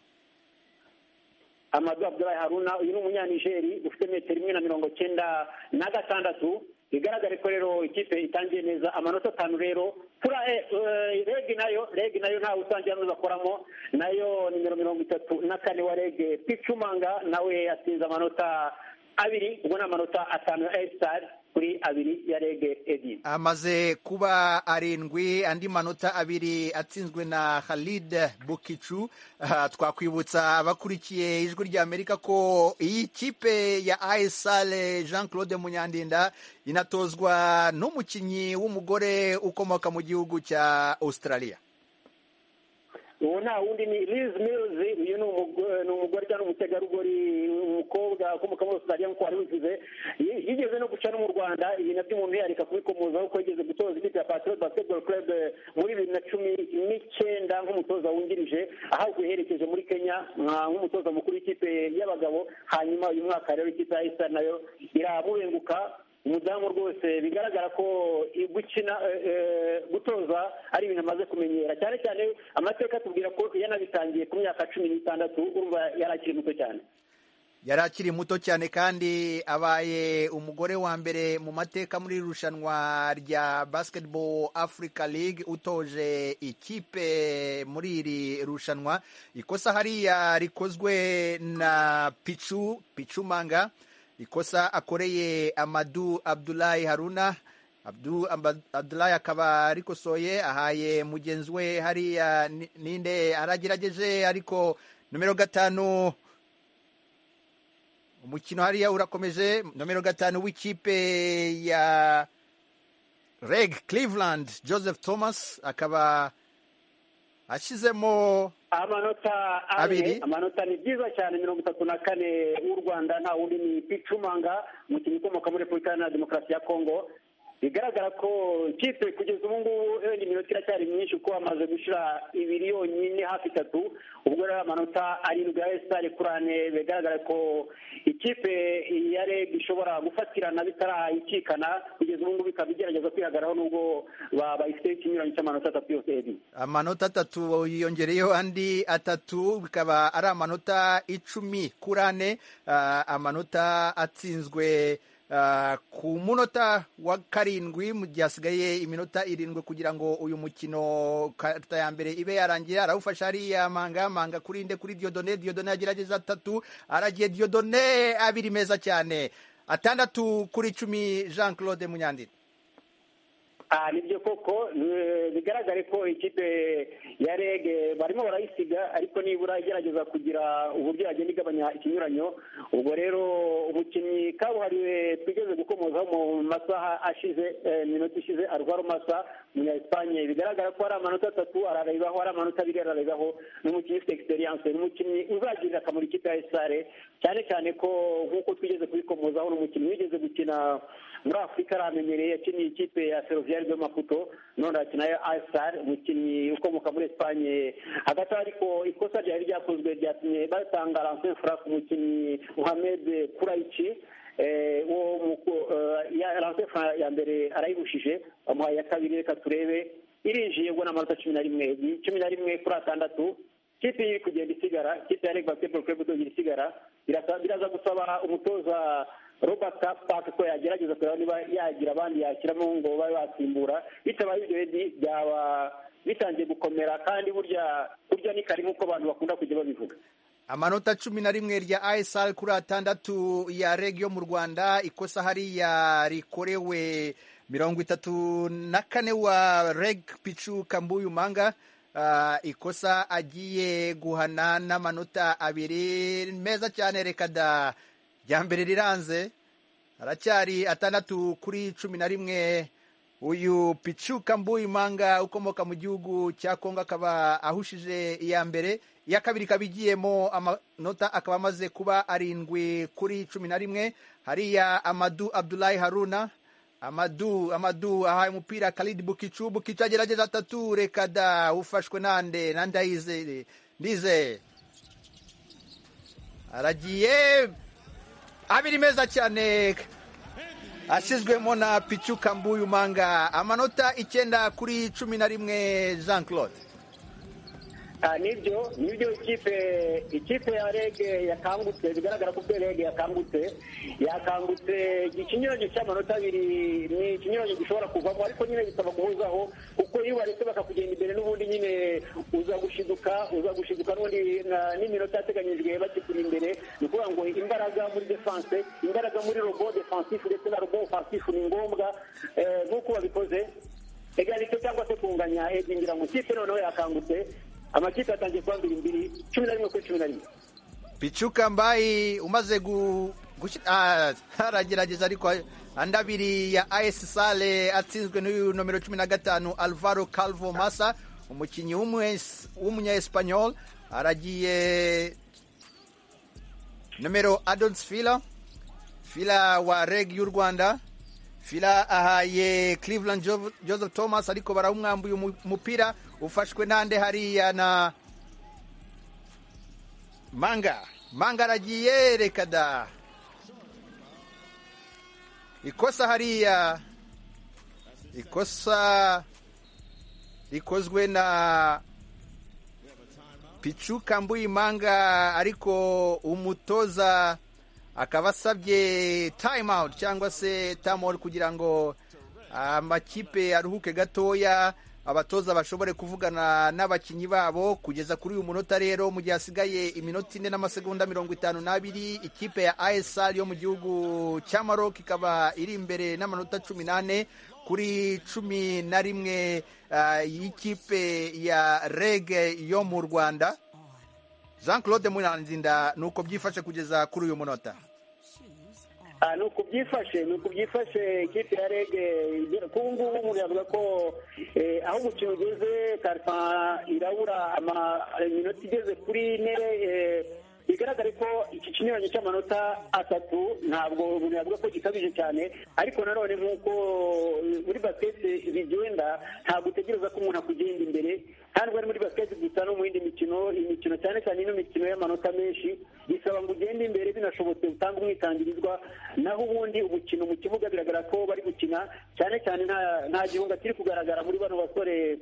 Amadou Abdoulaye Haruna, uyu ni umunyanigeri ufite metero imwe na mirongo cyenda na gatandatu. Bigaragare ko rero ikipe itangiye neza, amanota atanu rero. Kuri Reg nayo Reg nayo nta usangiye anuza akoramo, nayo nimero mirongo itatu na kane wa Reg Pichu Manga nawe atsinze amanota abiri, ubwo ni amanota atanu ya A S R kuri abiri ya Reg. Edi amaze kuba arindwi, andi manota abiri atsinzwe na Khalid Bukichu. Uh, twakwibutsa abakurikiye Ijwi rya Amerika ko iyi kipe ya A S R, Jean Claude Munyandinda, inatozwa n'umukinnyi w'umugore ukomoka mu gihugu cya Australia. uwo nta wundi ni Liz Mills. Uyu ni umugore cyangwa umutegarugori, umukobwa ukomoka muri Australia nk'uko wari bivuze. Yigeze no guca no mu Rwanda, ibi nabyo umuntu yareka kubikomozaho ko yigeze gutoza ikipe ya Patriot Basketball Club muri bibiri na cumi n'icyenda nk'umutoza wungirije, aho yaherekeje muri Kenya nk'umutoza mukuru w'ikipe y'abagabo. Hanyuma uyu mwaka rero ikipe ya A S R nayo iramubenguka. Umudamu rwose bigaragara ko gukina gutoza ari ibintu amaze kumenyera, cyane cyane amateka tubwira ko yanabitangiye ku myaka cumi n'itandatu. Urumva yari akiri muto cyane, yari akiri muto cyane kandi abaye umugore wa mbere mu mateka muri irushanwa rya Basketball Africa League utoje ikipe muri iri rushanwa. Ikosa hariya rikozwe na Pichu Pichu Manga, ikosa akoreye Amadou Abdoulaye Haruna. Abdou Abdoulaye akaba arikosoye, ahaye mugenzi we hariya ninde aragerageje, ariko nomero gatanu umukino hariya urakomeje. Nomero gatanu w'ikipe ya Reg Cleveland, Joseph Thomas, akaba ashyizemo amanota abiri. Amanota ni byiza cyane, mirongo itatu na kane w'u Rwanda, nta wundi ni Picumanga, umukinnyi ukomoka muri Repubulika Iharanira Demokarasi ya Kongo. Bigaragara ko ikipe kugeza ubu ngubu wenda iminota iracyari myinshi kuko bamaze gushyira ibiri yonyine hafi itatu, ubwo rero amanota arindwi ya esitari kuri ane. Bigaragara ko ikipe ya reg ishobora gufatirana bitarayikikana, kugeza ubu ngubu ikaba igerageza kwihagararaho nubwo bayifite ikinyuranyo cy'amanota atatu yose. Amanota atatu yiyongereyeho andi atatu, bikaba ari amanota icumi kuri ane. Uh, amanota atsinzwe Uh, ku munota wa karindwi, mu gihe hasigaye iminota irindwi kugira ngo uyu mukino karita ya mbere ibe yarangiye. Arawufasha hariya Manga, Manga kuri nde kuri Diodone, Diodone agerageza atatu, aragiye Diodone, abiri meza cyane, atandatu kuri icumi. Jean Claude Munyandira. Ah, nibyo koko, bigaragare ko ikipe ya reg barimo barayisiga, ariko nibura igerageza kugira uburyo yagenda igabanya ikinyuranyo. Ubwo rero umukinnyi kabuhariwe twigeze gukomozaho mu masaha ashize, minota ishize, Alvaro Massa, umunya Espagne, bigaragara ko ari amanota atatu ararabibaho, ari amanota abiri ararabibaho. Ni umukinnyi ufite experience, ni umukinnyi uzagirira akamaro ikipe ya esare, cyane cyane ko nk'uko twigeze kubikomozaho, ni umukinnyi wigeze gukina muri Afurika, aramenyereye, yakiniye ikipe ya Ferroviaire de Maputo, none akina ya Aisar, umukinnyi ukomoka muri Espagne. Hagati ariko ikosa ryari ryakozwe ryatumye batanga lancé franc umukinnyi Mohamed Kuraichi, uwo ya lancé franc ya mbere arayibushije, amuhaye ya kabiri. Reka turebe, irinjiye ngo n'amanota cumi na rimwe cumi na rimwe kuri atandatu. Kipe iri kugenda isigara, kipe ya Reg Basketball Club iri isigara, biraza gusaba umutoza Robert Park ko yagerageza kureba niba yagira abandi yakiramo ngo babe basimbura. Bitabaye ibyo byaba bitangiye gukomera, kandi burya burya ni kari nk'uko abantu bakunda kujya babivuga. Amanota cumi na rimwe rya A S R kuri atandatu ya Reg yo mu Rwanda. Ikosa hariya rikorewe mirongo itatu na kane wa Reg, Pichu Kambuyu Manga. Uh, ikosa agiye guhana n'amanota abiri meza cyane. Reka da rya mbere riranze, aracyari atandatu kuri cumi na rimwe. Uyu Pichu Kambuyu Manga ukomoka mu gihugu cya Kongo akaba ahushije iya mbere. Iya kabiri ikaba igiyemo amanota akaba amaze kuba arindwi kuri cumi na rimwe. Hariya Amadou Abdoulaye Haruna, Amadu Amadu ahaye umupira Khalid Bukicu, Bukicu agerageza atatu. Reka da, ufashwe nande nandayize ndize, aragiye, abiri meza cyane ashyizwemo na Pichu Kambuyu Manga. Amanota icyenda kuri cumi na rimwe. Jean Claude. Ah, nibyo nibyo ikipe ikipe ya Reg yakangutse, bigaragara ko Reg yakangutse yakangutse ikinyuranyo cy'amanota abiri ni ikinyuranyo gishobora kuvamo, ariko nyine bisaba guhuzaho, kuko iyo baretse bakakugenda imbere n'ubundi nyine uza gushiduka uza gushiduka n'ubundi n'iminota yateganyijwe bakikuri imbere. Ni ukuvuga ngo imbaraga muri defense, imbaraga muri robo defensif ndetse na robo offensif ni ngombwa nk'uko babikoze egalite cyangwa se kunganya. Ngira ngo ikipe noneho yakangutse, amakipe atangiye kwambira imbiri cumi na rimwe kuri cumi na rimwe. Pichu Kambayi umaze aragerageza, ariko andi abiri ya A S Sale atsinzwe n'uyu nomero cumi na gatanu Alvaro Calvo Massa, umukinnyi w'umunya Espanyol. Aragiye nomero Adons Fila Fila wa Reg y'u Rwanda. Fila ahaye Cleveland Joseph Thomas, ariko barawumwambuye umupira, ufashwe nande hariya na Manga. Manga aragiye, reka da, ikosa hariya, ikosa rikozwe na Pichu Kambuyu Manga, ariko umutoza akaba asabye time out cyangwa se time out kugira ngo amakipe aruhuke gatoya, abatoza bashobore kuvugana n'abakinnyi babo kugeza kuri uyu munota. Rero mu gihe hasigaye iminota ine n'amasegonda mirongo itanu n'abiri, ikipe ya A S R yo mu gihugu cya Maroc ikaba iri imbere n'amanota cumi n'ane kuri cumi na rimwe uh, y'ikipe ya Reg yo mu Rwanda. Jean Claude Muranzinda nuko byifashe kugeza kuri uyu munota. Ah, ni uku byifashe ni uku byifashe ikipe ya rege kubu ngubu umuntu yavuga ko eh, aho umukino ugeze Karfa irabura iminota igeze kuri nere eh, bigaragare ko iki kinyuranyo cy'amanota atatu ntabwo umuntu yavuga ko gikabije cyane, ariko nanone nk'uko muri basket bigenda ntabwo utegereza ko umuntu akugenda imbere, kandi bari muri basket gusa no mu yindi mikino imikino cyane cyane ino mikino y'amanota menshi bisaba ngo ugende imbere binashobotse utanga umwitangirizwa, naho ubundi umukino mu kibuga biragaragara ko bari gukina cyane cyane nta nta gihunga kiri kugaragara muri bano basore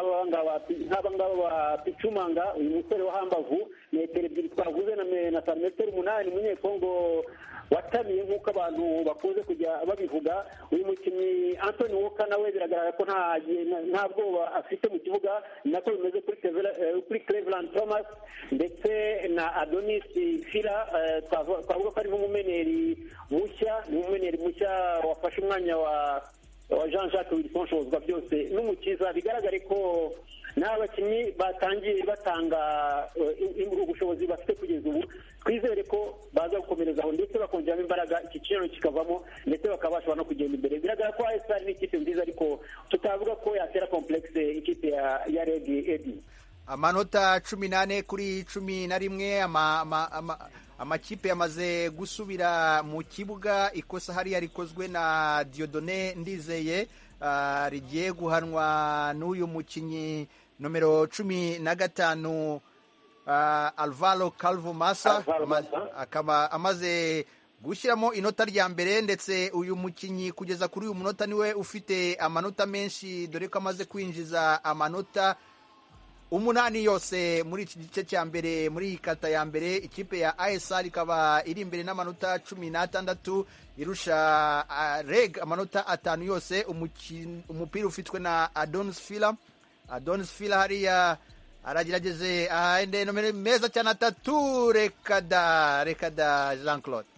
nk'aba ngaba ba Picumanga, uyu musore wa hambavu metero ebyiri twavuze na na santimetero umunani umunyekongo watamiye nk'uko abantu bakunze kujya babivuga. Uyu mukinnyi Anthony Walker nawe biragaragara ko nta nta bwoba afite mu kibuga, nako bimeze kuri kuri Cleveland Thomas ndetse na Adonis Fila. Twavuga ko ari nk'umumeneri mushya umumeneri mushya wafashe umwanya wa wa Jean Jacques Wilson Shozwa byose n'umukiza. Bigaragare ko n'abakinnyi batangiye batanga ubushobozi bafite kugeza ubu, twizere ko baza gukomereza aho ndetse bakongeramo imbaraga iki kintu kikavamo ndetse bakabasha no kugenda imbere. Biragaragara ko A S R ni ikipe nziza, ariko tutavuga ko yatera complexe ikipe ya ya Regi Edi. Amanota cumi n'ane kuri cumi na rimwe ama, ama, ama, amakipe yamaze gusubira mu kibuga. Ikosa hariya rikozwe na Dieudonné Ndizeye uh, rigiye guhanwa n'uyu mukinnyi nomero cumi na gatanu uh, Alvaro Calvo Massa, akaba amaze gushyiramo inota rya mbere, ndetse uyu mukinnyi kugeza kuri uyu munota niwe ufite amanota menshi, dore ko amaze kwinjiza amanota umunani yose muri iki gice cya mbere. Muri iyi kata ya mbere ikipe ya A S R ikaba iri imbere n'amanota cumi n'atandatu, irusha uh, Reg amanota atanu yose. Umupira ufitwe na Adonis Fila. Adonis Fila hariya aragerageze ahende nomero meza cyane atatu. Rekada rekada Jean Claude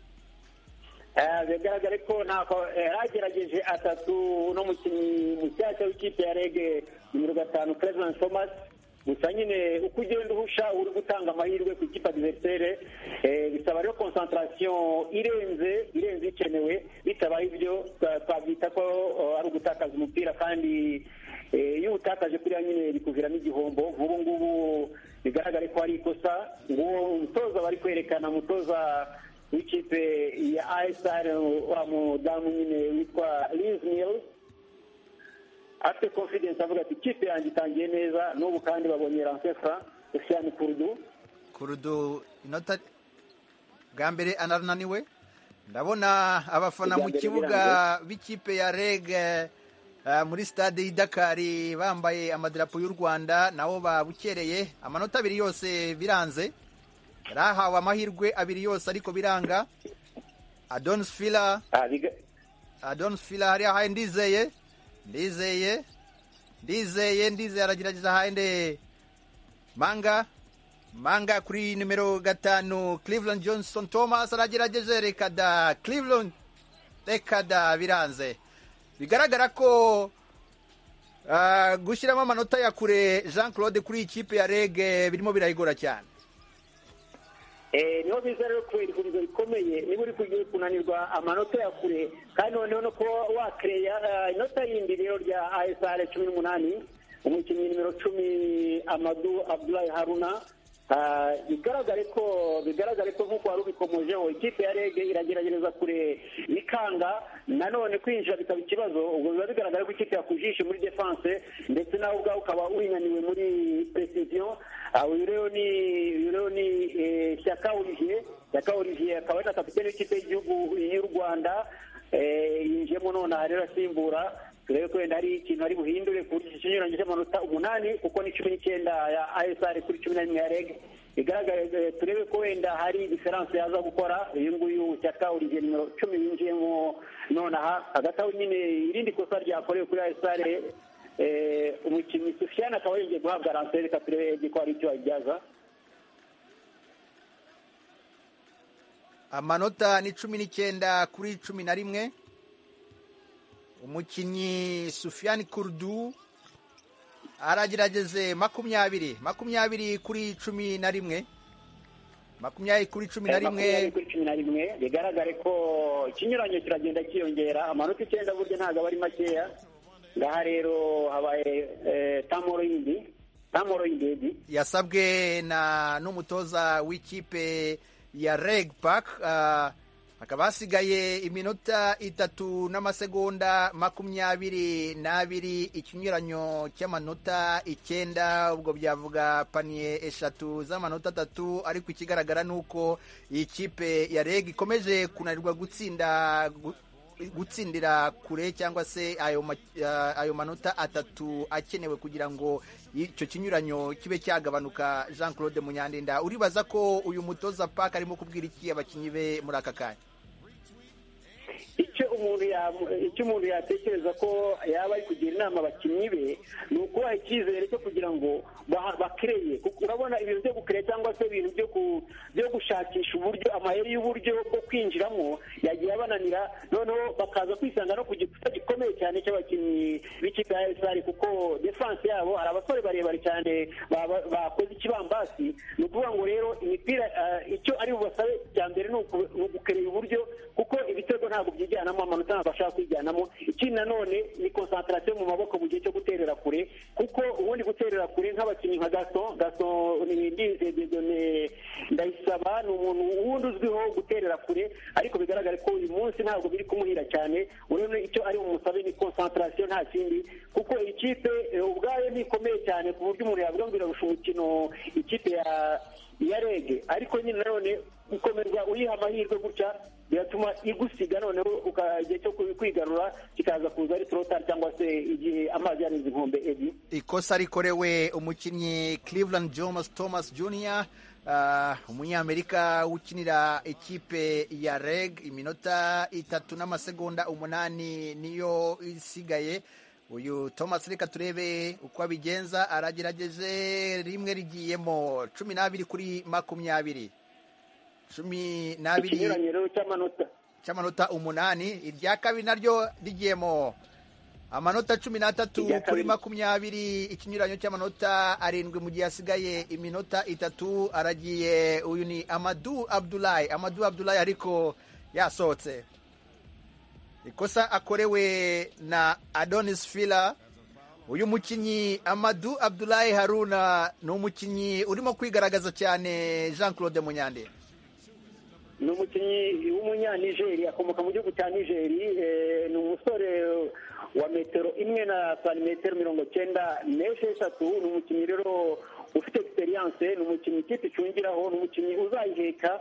bigaragare ko ntako yagerageje atatu no mukinnyi mushyashya w'ikipe ya Rege nimero gatanu Cleveland Thomas. Gusa nyine uko ugenda uhusha uri gutanga amahirwe ku ikipe adversaire, bisaba rero concentration irenze irenze ikenewe, bitabaye ibyo twabyita ko ari ugutakaza umupira, kandi iyo utakaje kuriya nyine bikuviramo igihombo. nk'ubu ngubu bigaragare ko hari ikosa ngo umutoza bari kwerekana, umutoza w'ikipe ya A S R wa mudamu nyine witwa Liz Mills afite confidence avuga ati ikipe yanjye itangiye neza, n'ubu kandi babonye Ransefra Sofiane Kurdu Kurdu inota bwa mbere anananiwe. Ndabona abafana mu kibuga b'ikipe ya Reg uh, muri stade y'i Dakar bambaye amadarapo y'u Rwanda, nabo babukereye. Amanota abiri yose biranze, yarahawe amahirwe abiri yose ariko biranga. Adonis Fila Adonis Fila hariya haye Ndizeye Ndizeye Ndizeye Ndizeye aragerageza hande Manga Manga kuri numero gatanu Cleveland Johnson Thomas aragerageje. Rekada Cleveland rekada biranze. Bigaragara ko uh, gushyiramo amanota ya kure Jean Claude kuri ikipe ya Rege birimo birayigora cyane. Eh, niho biza rero kubera ihurizo rikomeye niba uri kugiye kunanirwa amanota ya kure, kandi noneho no kuba wakereya uh, inota yindi rero rya A S R cumi n'umunani umukinnyi nimero cumi Amadou Abdoulaye Haruna. bigaragare ko bigaragare ko nk'uko wari ubikomojeho ikipe ya Rege iragerageza kure ikanga, nanone kwinjira bikaba ikibazo. Ubwo biba bigaragara ko ikipe yakujishe muri defense, ndetse nawe ubwawe ukaba urinaniwe muri precision. Uyu rero ni uyu rero ni Shyaka Olivier Shyaka Olivier akaba ari kapiteni w'ikipe y'igihugu y'u Rwanda, yinjiyemo none rero asimbura. Turebe ko wenda hari ikintu ari buhindure kuri iki kinyuranyo cy'amanota umunani, kuko ni cumi n'icyenda ya A S R kuri cumi na rimwe ya Rege. Bigaragara turebe ko wenda hari diferanse yaza gukora. Uyu nguyu Shyaka Olivier nimero cumi yinjiyemo nonaha. Hagati aho nyine irindi kosa ryakorewe kuri A S R, umukinnyi Sofiane akaba yongeye guhabwa ranseri. Reka turebe ko hari icyo ayibyaza. Amanota ni cumi n'icyenda kuri cumi na rimwe. Umukinnyi Sofiane Kurdu aragerageze makumyabiri makumyabiri kuri cumi na rimwe. makumyabiri kuri cumi na rimwe makumyabiri kuri cumi na rimwe bigaragare ko ikinyuranyo kiragenda kiyongera amanota icyenda burya ntabwo aba ari makeya ngaha rero habaye tamoro yindi tamoro yindi yasabwe na n'umutoza w'ikipe ya Reg Park uh, hakaba hasigaye iminota itatu n'amasegonda makumyabiri n'abiri ikinyuranyo cy'amanota icyenda ubwo byavuga paniye eshatu z'amanota atatu ariko ikigaragara ni uko iyi kipe ya Reg ikomeje kunanirwa gutsinda gutsindira kure cyangwa se ayo ayo manota atatu akenewe kugira ngo icyo kinyuranyo kibe cyagabanuka. Jean Claude Munyandinda, uribaza ko uyu mutoza Park arimo kubwira iki abakinnyi be muri aka kanya? icyo umuntu icyo umuntu yatekereza ko yaba ari kugira inama abakinnyi be ni ukubaha icyizere cyo kugira ngo bakereye, kuko urabona ibintu byo gukereye cyangwa se ibintu byo gushakisha uburyo amayeri y'uburyo bwo kwinjiramo yagiye abananira, noneho bakaza kwisanga no ku gikuta gikomeye cyane cy'abakinnyi b'ikipe ya A S R kuko defense yabo hari abasore barebare cyane bakoze ikibambasi. Ni ukuvuga ngo rero imipira icyo ari bubasabe cya mbere ni ugukereye uburyo kuko ibitego ntabwo byijyanamo, amanota ntabwo ashaka kwijyanamo. Ikindi nanone ni concentration mu maboko mu gihe cyo guterera kure, kuko ubundi guterera kure nk'abakinnyi nka Gaston Gaston ni Ndayisaba ni umuntu wundi uzwiho guterera kure, ariko bigaragara ko uyu munsi ntabwo biri kumuhira cyane. Urabona icyo ari bumusabe ni concentration nta kindi, kuko ikipe ubwayo ntikomeye cyane ku buryo umuntu yavuga ngo irarusha umukino ikipe ya ya Reg, ariko nyine nanone ukomerwa uyiha amahirwe gutya biratuma igusiga noneho ukagiye cyo kwigarura kikaza kuza ari trotari cyangwa se igihe amazi yarenze inkombe ebi. Ikosa rikorewe umukinnyi Cleveland Jones Thomas Junior uh, umunyamerika ukinira ikipe ya Reg. Iminota itatu n'amasegonda umunani niyo isigaye. Uyu Thomas reka turebe uko abigenza, aragerageje rimwe rigiyemo cumi n'abiri kuri makumyabiri cumi n'abiri ikinyuranyo cy'amanota cy'amanota umunani. Irya kabiri naryo rigiyemo amanota cumi n'atatu kuri makumyabiri ikinyuranyo cy'amanota arindwi mu gihe hasigaye iminota itatu. Aragiye uyu ni Amadou Abdoulaye Amadou Abdoulaye ariko yasohotse. Ikosa akorewe na Adonis Fila. Uyu mukinnyi Amadou Abdoulaye Haruna ni umukinnyi urimo kwigaragaza cyane. Jean Claude Munyande ni umukinnyi w'umunyanigeri akomoka mu gihugu cya Nigeri. Ni umusore wa metero imwe na santimetero mirongo cyenda n'esheshatu. Ni umukinnyi rero ufite experience, ni umukinnyi ikipe icungiraho, ni umukinnyi uzayiheka.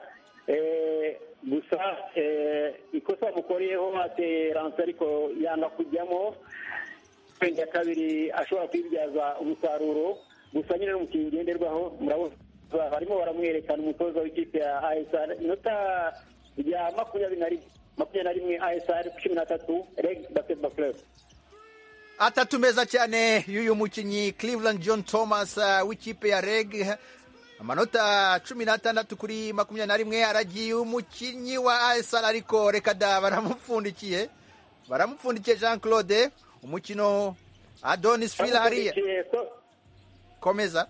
Gusa ikosa mukoreyeho ateranse ariko yanga kujyamo, wenda ya kabiri ashobora kwibyaza umusaruro. Gusa nyine n'umukinnyi ngenderwaho, murabona barimo baramwerekana umutoza w'ikipe ya A S R. Inota ya makumyabiri na rimwe makumyabiri na rimwe A S R cumi na tatu Reg Basketball Club. Atatu meza cyane y'uyu mukinnyi Cleveland John Thomas uh, w'ikipe ya Reg. Amanota cumi n'atandatu kuri makumyabiri na rimwe. Aragiye umukinnyi wa A S R ariko reka da baramupfundikiye baramupfundikiye Jean Claude. Umukino Adonis Fila hariya komeza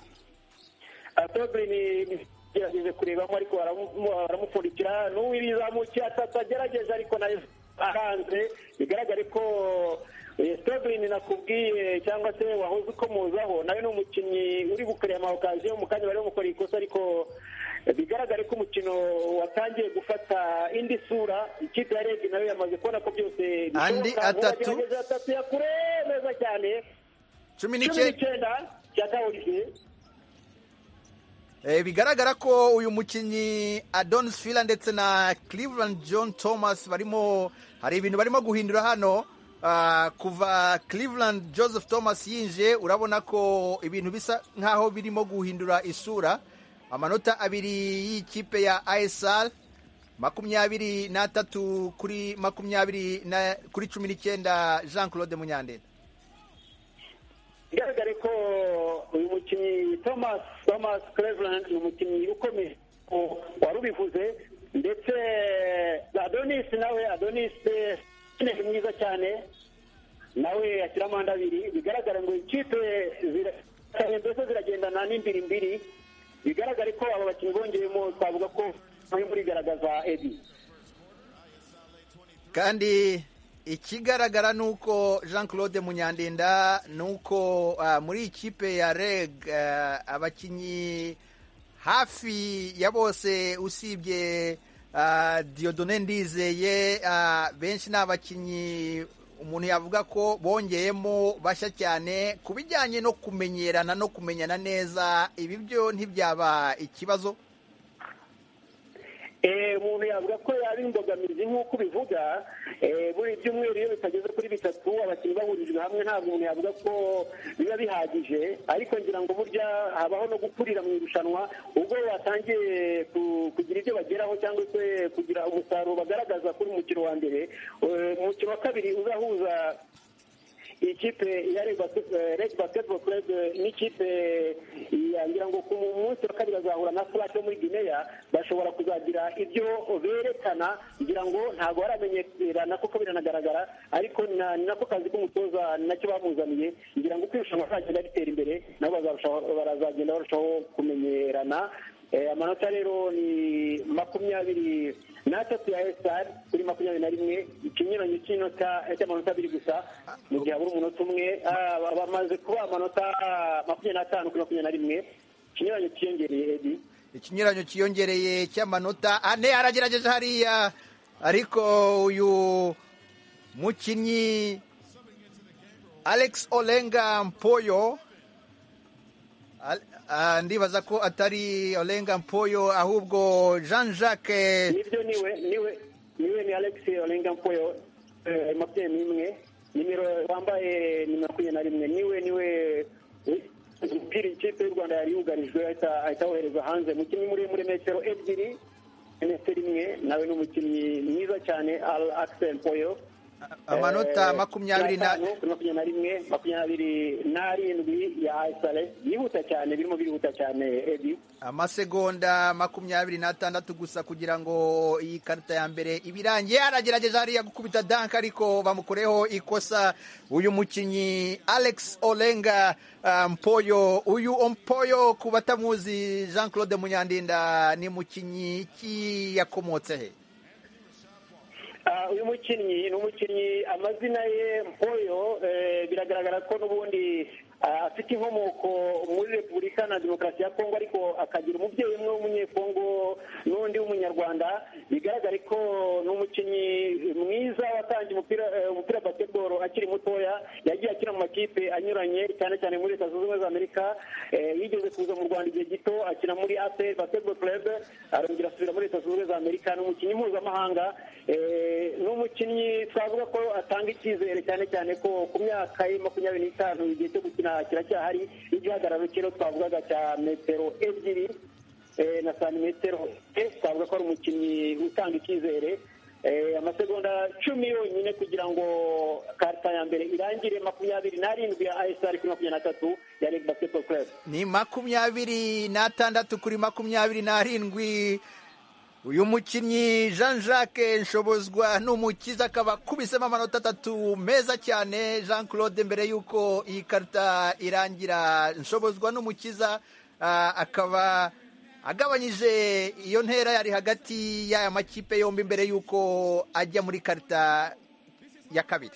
atobri ni yageze kurebamo ariko baramupfundikira. N'uwirizamukiye atagerageje ariko nayo aranze. Bigaragare ko Stobrin nakubwiye cyangwa se wahoze ukomozaho nawe ni umukinnyi uri gukorera amaokaziyo mu kanya bari bamukora ikosa, ariko bigaragare ko umukino watangiye gufata indi sura. Ikipe ya Reg nayo yamaze kubona ko byose andi atatu atatu ya kure neza cyane cumi n'icyenda cyatawurije. Eh, bigaragara ko uyu mukinnyi Adonis Fila ndetse na Cleveland John Thomas barimo hari ibintu barimo guhindura hano. Uh, kuva Cleveland Joseph Thomas yinje urabona ko ibintu bisa nkaho birimo guhindura isura. Amanota abiri y'ikipe ya A S R makumyabiri n'atatu kuri makumyabiri na kuri cumi n'icyenda. Jean Claude Munyande, bigaragare ko uyu mukinnyi Thomas Thomas Cleveland ni umukinnyi ukomeye wari ubivuze, ndetse Adonis nawe Adonis ni mwiza cyane nawe akira amanda abiri. Bigaragara ngo ikipe mbese ziragendana n'imbiri mbiri. bigaragare ko aba bakinnyi bongeyemo twavuga ko bari murigaragaza Edi. kandi ikigaragara ni uko Jean Claude Munyandinda ni uko uh, muri ikipe ya reg uh, abakinnyi hafi ya bose usibye uh, Dieudonné Ndizeye uh, benshi ni abakinnyi umuntu yavuga ko bongeyemo bashya cyane ku bijyanye no kumenyerana no kumenyana neza. Ibi byo ntibyaba ikibazo? umuntu yavuga ko yaba imbogamizi nk'uko bivuga buri byumweru iyo bitageze kuri bitatu abakinnyi bahurijwe hamwe ntabwo umuntu yavuga ko biba bihagije, ariko ngira ngo burya habaho no gukurira mu irushanwa ubwo batangiye kugira ibyo bageraho cyangwa se kugira umusaruro bagaragaza kuri umukino wa mbere. Umukino wa kabiri uzahuza ikipe ya Reg Basketball Club n'ikipe ngira ngo ku munsi wa kabiri bazahura na Flash yo muri Guinea, bashobora kuzagira ibyo berekana ngira ngo ntabwo baramenyerana kuko biranagaragara, ariko ni nako kazi k'umutoza nacyo bamuzaniye ngira ngo kwirushanwa azagenda ritera imbere nabo barazagenda barushaho kumenyerana. Amanota rero ni makumyabiri n'atatu ya Estar kuri makumyabiri na rimwe, ikinyuranyo cy'inota cy'amanota abiri gusa mu gihe habura umunota umwe. Bamaze kuba amanota makumyabiri n'atanu kuri makumyabiri na rimwe, ikinyuranyo cyiyongereye Edi, ikinyuranyo cyiyongereye cy'amanota ane. Aragerageje hariya ariko uyu mukinnyi Alex Olenga Mpoyo, ndibaza ko atari Olenga Mpoyo ahubwo Jean Jacques. Nibyo niwe niwe niwe ni Alex Olenga Mpoyo, makumyabiri n'imwe nimero wambaye ni makumyabiri na rimwe, niwe niwe umupira ikipe y'u Rwanda yari yugarijwe ahita wohereza hanze. Umukinnyi muri muri metero ebyiri metero imwe, nawe ni umukinnyi mwiza cyane Axel Mpoyo. Amanota makumyabiri na makumyabiri na rimwe makumyabiri n'arindwi ya Aisale, yihuta cyane, birimo birihuta cyane Edi. Amasegonda makumyabiri n'atandatu gusa kugira ngo iyi karita ya mbere ibirangiye. Aragerageje hariya gukubita dank ariko bamukoreho ikosa uyu mukinnyi Alex Olenga uh, Mpoyo. Uyu Mpoyo ku batamuzi Jean Claude Munyandinda ni mukinnyi ki yakomotse he? uyu mukinnyi ni umukinnyi amazina ye Mpoyo, biragaragara ko n'ubundi afite inkomoko muri Repubulika na Demokarasi ya Kongo, ariko akagira umubyeyi umwe w'umunyekongo n'undi w'umunyarwanda. Bigaragare ko ni umukinnyi mwiza watangiye umupira umupira wa basketball akiri mutoya, yagiye akina mu makipe anyuranye cyane cyane muri Leta Zunze Ubumwe za Amerika. Yigeze kuza mu Rwanda igihe gito akina muri A P Basketball Club, arongera asubira muri Leta Zunze Ubumwe za Amerika. Ni umukinnyi mpuzamahanga, ni umukinnyi twavuga ko atanga icyizere cyane cyane ko ku myaka ye makumyabiri n'itanu igihe cyo gukina kiracyahari. Igihagararo cye twavugaga cya metero ebyiri na santimetero, twavuga ko ari umukinnyi utanga icyizere. Amasegonda cumi yonyine kugira ngo karita ya mbere irangire, makumyabiri n'arindwi ya A S R kuri makumyabiri n'atatu ya Reg Basketball Club. Ni makumyabiri n'atandatu kuri makumyabiri n'arindwi. Uyu mukinnyi Jean Jacques Nshobozwa n'umukiza akaba kubisemo amanota atatu meza cyane. Jean Claude, mbere y'uko iyi karita irangira, Nshobozwa n'umukiza uh, akaba agabanyije iyo ntera yari hagati y'aya makipe yombi mbere y'uko ajya muri karita ya kabiri.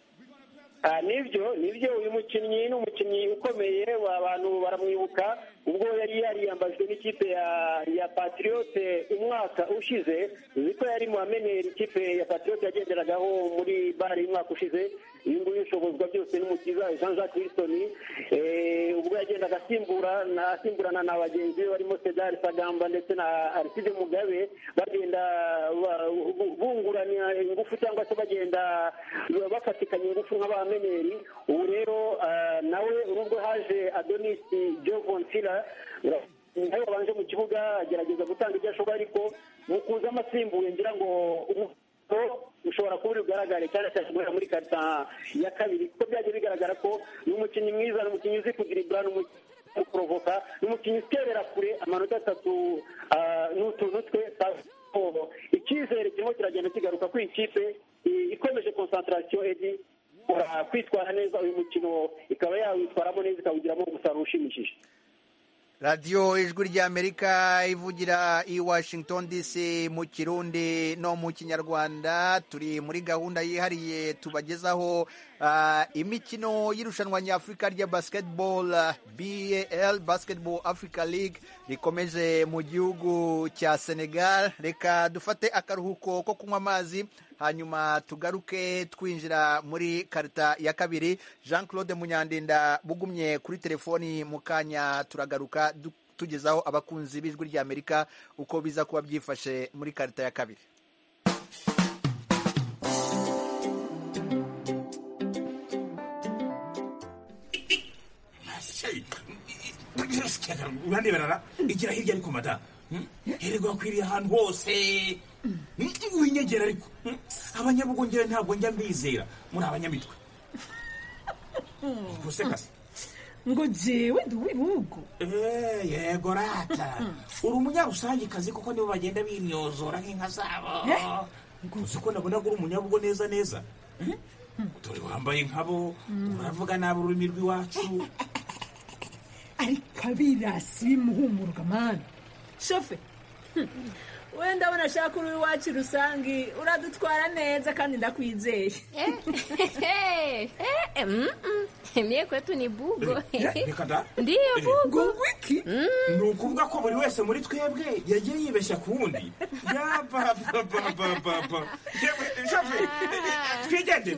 Nibyo nibyo uyu mukinnyi ni umukinnyi ukomeye, abantu baramwibuka ubwo yari yariyambajwe n'ikipe ya ya Patriote umwaka ushize. Uzi ko yari mu bamenyera ikipe ya Patriote yagenderagaho muri bare y'umwaka ushize. Uyu nguyu Nshobozwa byose n'umukiza Jean Jacques Wilson, ubwo yagendaga asimbura asimburana na bagenzi be barimo Cedar Sagamba ndetse na Aristide Mugabe, bagenda bungurana ingufu cyangwa se bagenda bafatikanya ingufu nk'abamenyeri. Ubu rero nawe urubwo haje Adonis Jovontila nawe wabanje mu kibuga agerageza gutanga ibyo ashoboye, ariko mu kuza amasimbuye ngira ngo ushobora kuba uri bugaragare cyane cyane muri karita ya kabiri, kuko byagiye bigaragara ko ni umukinnyi mwiza, ni umukinnyi uzi kudiribura, ni umukinnyi kuprovoka, ni umukinnyi uterera kure. Amanota atatu n'utuntu twe, icyizere kirimo kiragenda kigaruka ku ikipe ikomeje concentration Edi kwitwara neza uyu mukino, ikaba yawitwaramo neza ikawugiramo umusaruro ushimishije. radiyo ijwi ry'amerika ivugira i washington dc mu kirundi no mu kinyarwanda. Turi muri gahunda yihariye tubagezaho uh, imikino y'irushanwa nyafurika rya basketball uh, B A L Basketball Africa League rikomeje mu gihugu cya Senegal. Reka dufate akaruhuko ko kunywa amazi hanyuma tugaruke twinjira muri karita ya kabiri. Jean Claude Munyandinda bugumye kuri telefoni mu kanya turagaruka tugezaho abakunzi b'ijwi ry'Amerika uko biza kuba byifashe muri karita ya kabiri. urande barara igira hirya ariko mada herego akwiriye ahantu hose winyegera ariko abanyabugongera ntabwo njya mbizera muri abanyamitwe gusekase ngo jewe ndi uw'ibihugu eh yego rata uri umunyarusangi kazi kuko nibo bagenda bimyozora nk'inka zabo uzi ko nabona uri umunyabugo neza neza dore wambaye nkabo uravuga nabi ururimi rw'iwacu ariko abirasi bimuhumuruka mani shofe wenda abona ashaka uri iwacu rusangi uradutwara neza kandi ndakwizeye. Mie kwetu ni bugo. Ndiyo bugo wiki ni ukuvuga ko buri wese muri twebwe yagiye yibeshya ku wundi. Yapapapapapa shofe twigende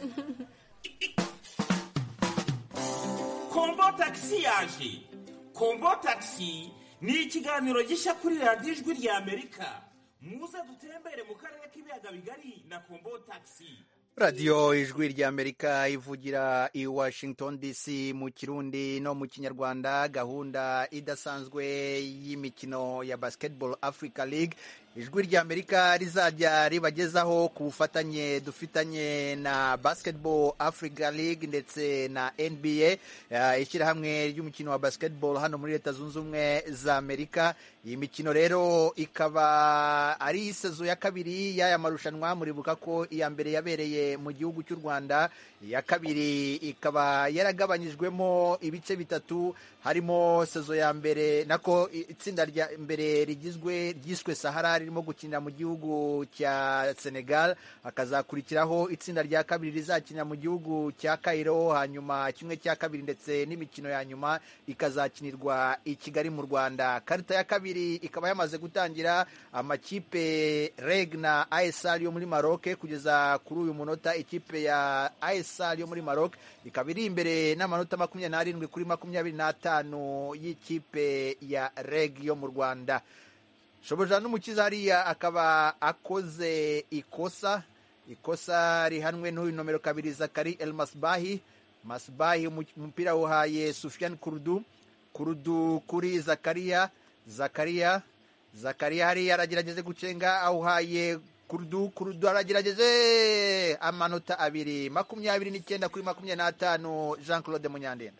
kombo taxi yaje. Kombo taxi ni ikiganiro gishya kuri radiyo ijwi ry'Amerika. Muze dutembere mu karere k'ibiyaga bigari na Kombo taxi. radiyo ijwi ry'Amerika ivugira i Washington dc mu kirundi no mu kinyarwanda. Gahunda idasanzwe y'imikino ya Basketball Africa League ijwi ry'Amerika rizajya ribagezaho ku bufatanye dufitanye na Basketball Africa League ndetse na N B A, uh, ishyirahamwe ry'umukino wa basketball hano muri Leta Zunze Ubumwe za Amerika. Iyi mikino rero ikaba ari sezo ya kabiri y'aya marushanwa. Muribuka ko iya mbere yabereye mu gihugu cy'u Rwanda, iya kabiri ikaba yaragabanyijwemo ibice bitatu, harimo sezo ya mbere nako itsinda rya mbere rigizwe ryiswe Sahara ririmo gukinira mu gihugu cya Senegal, akazakurikiraho itsinda rya kabiri rizakinira mu gihugu cya Cairo, hanyuma kimwe cya kabiri ndetse n'imikino ya nyuma ikazakinirwa i Kigali mu Rwanda. Karita ya kabiri ikaba yamaze gutangira. Amakipe Reg na A S R yo muri Maroc kugeza kuri uyu munota ikipe ya A S R yo muri Maroc ikaba iri imbere n'amanota makumyabiri n'arindwi kuri makumyabiri n'atanu y'ikipe ya Reg yo mu Rwanda. Shoboja n'umukiza hariya akaba akoze ikosa ikosa rihanwe n'uyu nomero kabiri Zakari El Masbahi. Masbahi umupira uhaye Sufyan Kurdu Kurdu kuri Zakaria Zakaria Zakaria hariya aragerageze gucenga awuhaye Kurdu Kurdu aragerageze amanota abiri makumyabiri n'icyenda kuri makumyabiri n'atanu. Jean Claude Munyandenda.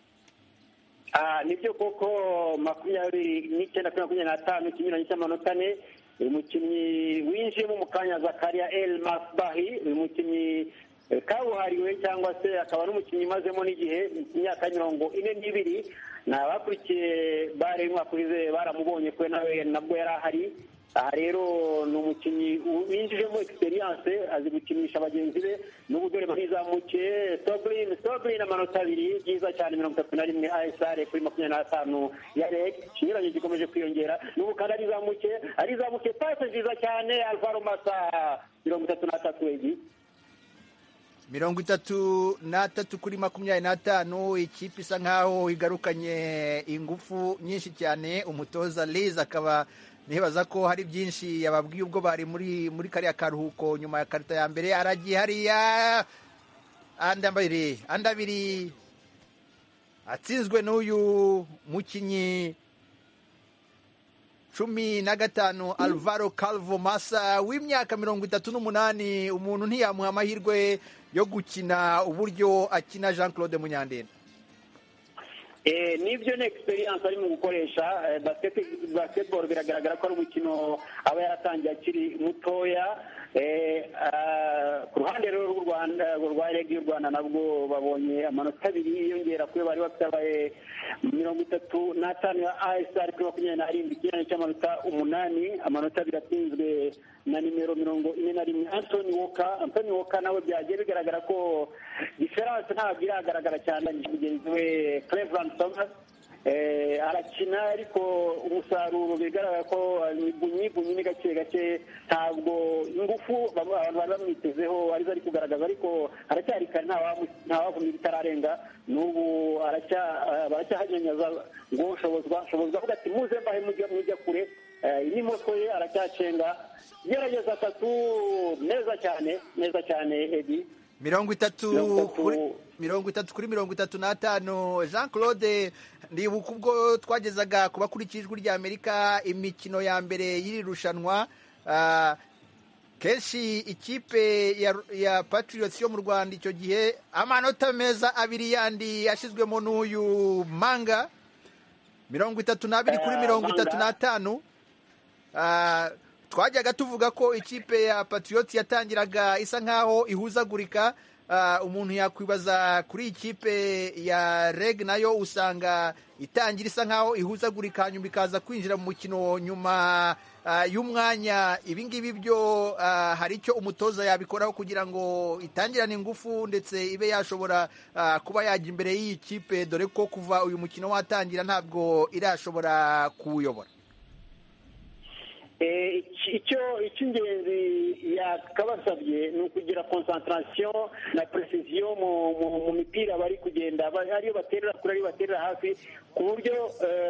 Ah, nibyo koko makumyabiri n'icyenda kuri makumyabiri n'atanu ikinyuranyo cy'amanota ane. Uyu mukinnyi winjiyemo mu kanya Zakaria El Masbahi, uyu mukinnyi kabuhariwe cyangwa se akaba n'umukinnyi umazemo n'igihe imyaka mirongo ine n'ibiri. Nabakurikiye bare umwaka ushize baramubonye ko nawe nabwo yari ahari. Aha rero ni umukinnyi winjijemo experience, azi gukinisha bagenzi be n'ubu dore banizamukiye Stoblin Stoblin amanota abiri byiza cyane mirongo itatu na rimwe A S R kuri makumyabiri n'atanu ya Reg. Ikinyuranyo gikomeje kwiyongera n'ubu kandi arizamukiye arizamukiye pase nziza cyane Alvaro Massa mirongo itatu n'atatu egi mirongo itatu n'atatu kuri makumyabiri n'atanu. Ikipe isa nkaho igarukanye ingufu nyinshi cyane. Umutoza Liz akaba nibaza ko hari byinshi yababwiye ubwo bari muri muri kariya karuhuko nyuma ya karita ya mbere. Aragiye hariya andabiri andabiri atsinzwe n'uyu mukinnyi cumi na gatanu Alvaro Calvo Massa w'imyaka mirongo itatu n'umunani. Umuntu ntiyamuha amahirwe yo gukina uburyo akina Jean Claude Munyandenda. Eh, nibyo ni experience ari mu gukoresha eh, basketball biragaragara ko ari umukino aba yaratangiye akiri mutoya. ku ruhande rero rw'u rwanda rwa reg y'u rwanda nabwo babonye amanota abiri yiyongera kuri bari bafite abaye mirongo itatu n'atanu ya asr kuri makumyabiri n'arindwi ikinyane cy'amanota umunani amanota abiri atsinzwe na nimero mirongo ine na rimwe antoni woka antoni woka nawe byagiye bigaragara ko diferanse ntabwo iragaragara cyane mugenzi we cleveland thomas arakina ariko umusaruro bigaragara ko bunyi bunyi ni gake gake ntabwo ingufu abantu bari bamwitezeho arizo ari kugaragaza ariko aracyari kare ntawavumira itararenga n'ubu baracyahanyanyaza ngo shobozwa shobozwa avuga ati muze mbahe mujya kure n'imoso ye aracyacenga gerageza atatu neza cyane neza cyane edi mirongo itatu kuri mirongo itatu kuri mirongo itatu n'atanu. Jean Claude, ndibuka ubwo twagezaga ku bakurikira ijwi ry'Amerika imikino ya mbere y'iri rushanwa, kenshi ikipe ya, ya Patriots yo mu Rwanda icyo gihe amanota meza abiri yandi yashyizwemo n'uyu Manga, mirongo itatu n'abiri kuri mirongo itatu n'atanu. Twajyaga tuvuga ko ikipe ya Patriots yatangiraga isa nkaho ihuzagurika. Umuntu yakwibaza kuri ikipe ya reg nayo usanga itangira isa nkaho ihuzagurika hanyuma ikaza kwinjira mu mukino nyuma y'umwanya. Ibingibi byo hari icyo umutoza yabikoraho kugira ngo itangirane ingufu ndetse ibe yashobora kuba yajya imbere y'iyi kipe, dore ko kuva uyu mukino watangira ntabwo irashobora kuwuyobora. icyo icy'ingenzi yakabasabye ni ukugira concentration na precision mu mipira bari kugenda, ariyo baterera kure ariyo baterera hafi, ku buryo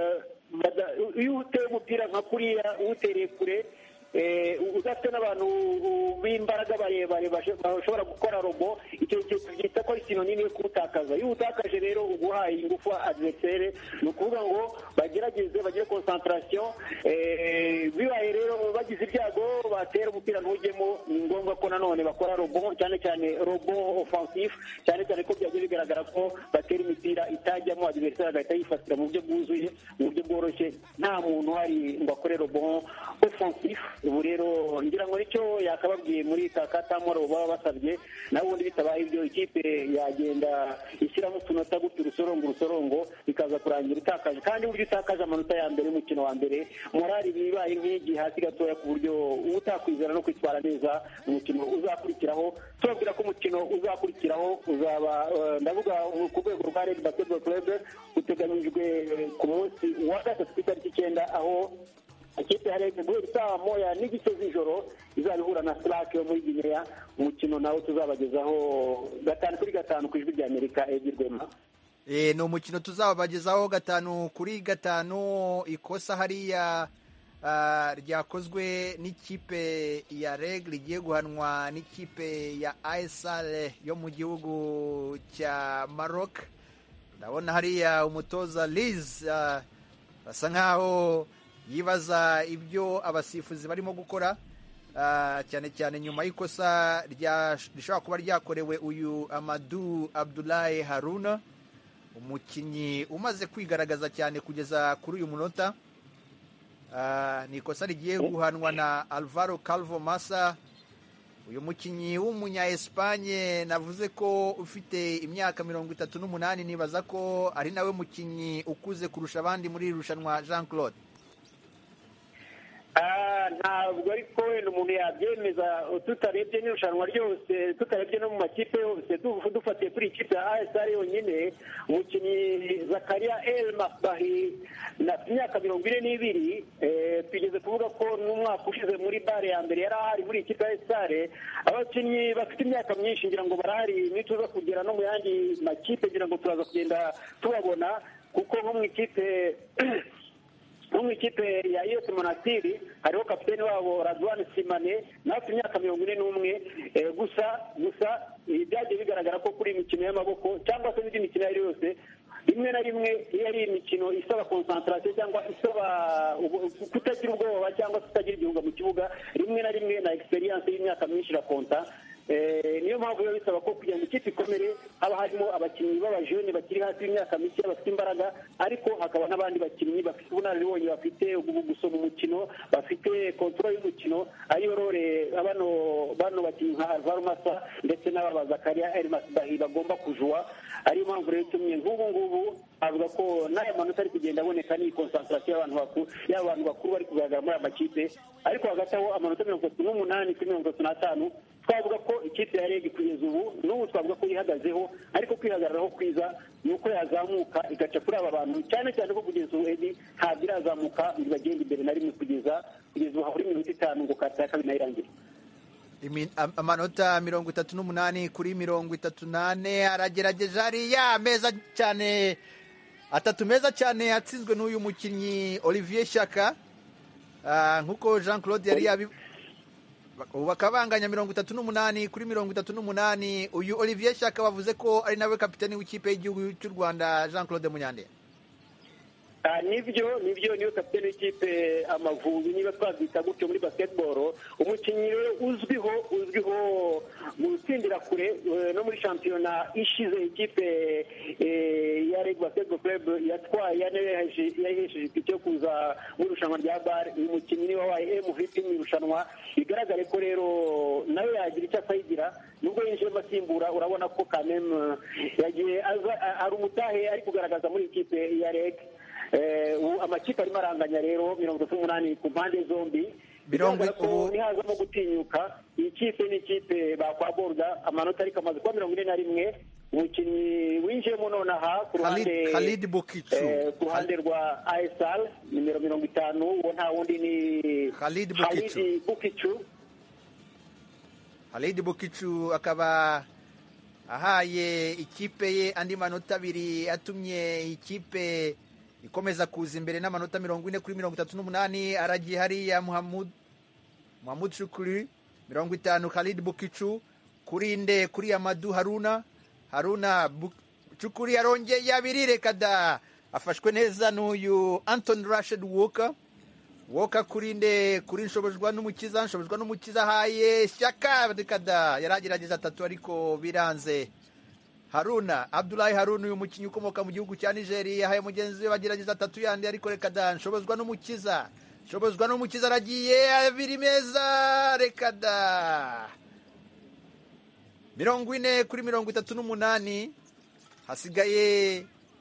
iyo uteye umupira nka kuriya uwutereye kure udafite n'abantu b'imbaraga barebare bashobora gukora robo, icyo tubyita ko ari sinonime yo kuwutakaza. Iyo uwutakaje rero uguhaye ingufu adversaire, ni ukuvuga ngo bagerageze bagire concentration. Bibaye rero bagize ibyago batera umupira ntujyemo, ni ngombwa ko nanone bakora robo, cyane cyane robo offensif, cyane cyane ko byagiye bigaragara ko batera imipira itajyamo adversaire agahita yifatira mu buryo bwuzuye, mu buryo bworoshye, nta muntu hari ngo akore robo offensif. Ubu rero ngira ngo nicyo yakababwiye muri kakatamoro baba basabye, naho ubundi bitabaye ibyo ikipe yagenda ishyiramo utunota gutyo urusorongo urusorongo bikaza kurangira itakaje. Kandi uburyo utakaje amanota ya mbere y'umukino wa mbere, morali bibaye nk'igihe hasi gatoya, ku buryo utakwizera no kwitwara neza umukino uzakurikiraho. Tubabwira ko umukino uzakurikiraho uzaba ndavuga ku rwego rwa Red Basketball Club uteganyijwe ku munsi wa gatatu ku itariki icyenda, aho ikipe ya rege guhera isaha moya n'igice z'ijoro izaba ihura na Slack yo muri Guinea. Umukino nawo tuzabagezaho gatanu kuri gatanu ku ijwi ry'Amerika. Edi Rwema, ni umukino tuzabagezaho gatanu kuri gatanu. Ikosa hariya ryakozwe n'ikipe ya reg rigiye guhanwa n'ikipe ya A S R yo mu gihugu cya Maroc. Ndabona hariya umutoza Liz asa nkaho yibaza ibyo abasifuzi barimo gukora, cyane cyane nyuma y'ikosa rishobora kuba ryakorewe uyu Amadou Abdoulaye Haruna, umukinnyi umaze kwigaragaza cyane kugeza kuri uyu munota. Ni ikosa rigiye guhanwa na Alvaro Calvo Massa, uyu mukinnyi w'umunya Espagne navuze ko ufite imyaka mirongo itatu n'umunani. Nibaza ko ari nawe mukinnyi ukuze kurusha abandi muri irushanwa. Jean Claude, ntabwo ariko wenda umuntu yabyemeza tutarebye n'irushanwa ryose, tutarebye no mu makipe yose, dufatiye kuri ikipe ya A S R yonyine. Umukinnyi Zakaria El Masbahi na imyaka mirongo ine n'ibiri, tugeze kuvuga ko n'umwaka ushize muri bare ya mbere yari ahari muri ikipe ya A S R. Abakinnyi bafite imyaka myinshi ngira ngo barahari, nituza kugera no mu yandi makipe ngira ngo turaza kugenda tubabona, kuko nko mu ikipe nko mu ikipe ya U S Monastir hariho kapiteni wabo Radwan Simane nawe imyaka mirongo ine n'umwe. Gusa gusa byagiye bigaragara ko kuri imikino y'amaboko cyangwa se n'indi mikino yari yose, rimwe na rimwe iyo ari imikino isaba concentration cyangwa isaba kutagira ubwoba cyangwa kutagira igihunga mu kibuga, rimwe na rimwe na experience y'imyaka myinshi irakonta. niyo mpamvu biba bisaba ko kugira ngo ikipe ikomere haba harimo abakinnyi b'abajene bakiri hasi y'imyaka mike bafite imbaraga, ariko hakaba n'abandi bakinnyi bafite ubunararibonye, bafite gusoma umukino, bafite kontrol y'umukino, ariyo role bano bano bakinnyi nka Alvaro Massa ndetse n'aba Zakaria Elmas Bahi bagomba kujua. Ariyo mpamvu rero tumye nk'ubu ngubu avuga ko n'aya manota ari kugenda aboneka ni concentration y'abantu bakuru y'abantu bakuru bari kugaragara muri aya makipe, ariko hagati aho amanota mirongo itatu n'umunani kuri mirongo itatu n'atanu twavuga ko ikipe ya Reg kugeza ubu n'ubu twavuga ko yihagazeho, ariko kwihagararaho kwiza ni uko yazamuka igaca kuri aba bantu, cyane cyane ko kugeza ubu Edi ntabwo irazamuka ngo bagende imbere na rimwe kugeza kugeza ubu habura iminota itanu ngo kata ya kabiri nayirangire. Amanota mirongo itatu n'umunani kuri mirongo itatu n'ane aragerageje hariya meza cyane, atatu meza cyane yatsinzwe n'uyu mukinnyi Olivier Shyaka, nk'uko Jean Claude yari yabi bakabanganya mirongo itatu n'umunani kuri mirongo itatu n'umunani. Uyu Olivier Shyaka wavuze ko ari nawe kapiteni w'ikipe y'igihugu cy'u Rwanda, Jean Claude Munyande. nibyo nibyo niyo kapiteni w'ikipe Amavubi niba twabyita gutyo muri basketball, umukinnyi uzwiho uzwiho mu gutsindira kure no muri shampiyona ishize ikipe ya Reg Basketball Club yatwaye yahesheje itike yo kuza mu irushanwa rya bar. uyu mukinnyi niwe wabaye M V P mu irushanwa, bigaragare ko rero nawe yagira icyo asayigira nubwo yinjiyemo asimbura. urabona ko Kamem yagiye ari umutahe ari kugaragaza muri ikipe ya Reg. amakipe arimo aranganya rero mirongo itatu n'umunani ku mpande zombi, bigaragara ko ntihazamo gutinyuka. iyi kipe ni ikipe bakwaborda amanota ariko amaze kuba mirongo ine na rimwe. umukinnyi winjiyemo nonaha ku ruhande Khalid Bukicu ku ruhande rwa A S L nimero mirongo itanu, uwo nta wundi ni Khalid Bukicu. Khalid Bukicu akaba ahaye ikipe ye andi manota abiri atumye ikipe ikomeza kuza imbere n'amanota mirongo ine kuri mirongo itatu n'umunani. aragiye hariya Muhammad Muhammad Shukuri mirongo itanu, Khalid Bukicu kuri nde kuri Amadu Haruna Haruna Shukuri arongeye abiri, reka da afashwe neza n'uyu Anton Rashid Walker Walker kuri nde kuri Nshobozwa n'umukiza Nshobozwa n'umukiza ahaye Shyaka, reka da yaragerageza atatu ariko biranze. Haruna Abdullahi Haruna uyu mukinnyi ukomoka mu gihugu cya Nigeria yahaye mugenzi we bagerageza atatu yandi, ariko reka da Nshobozwa n'umukiza Nshobozwa n'umukiza aragiye abiri meza, reka da mirongo ine kuri mirongo itatu n'umunani. hasigaye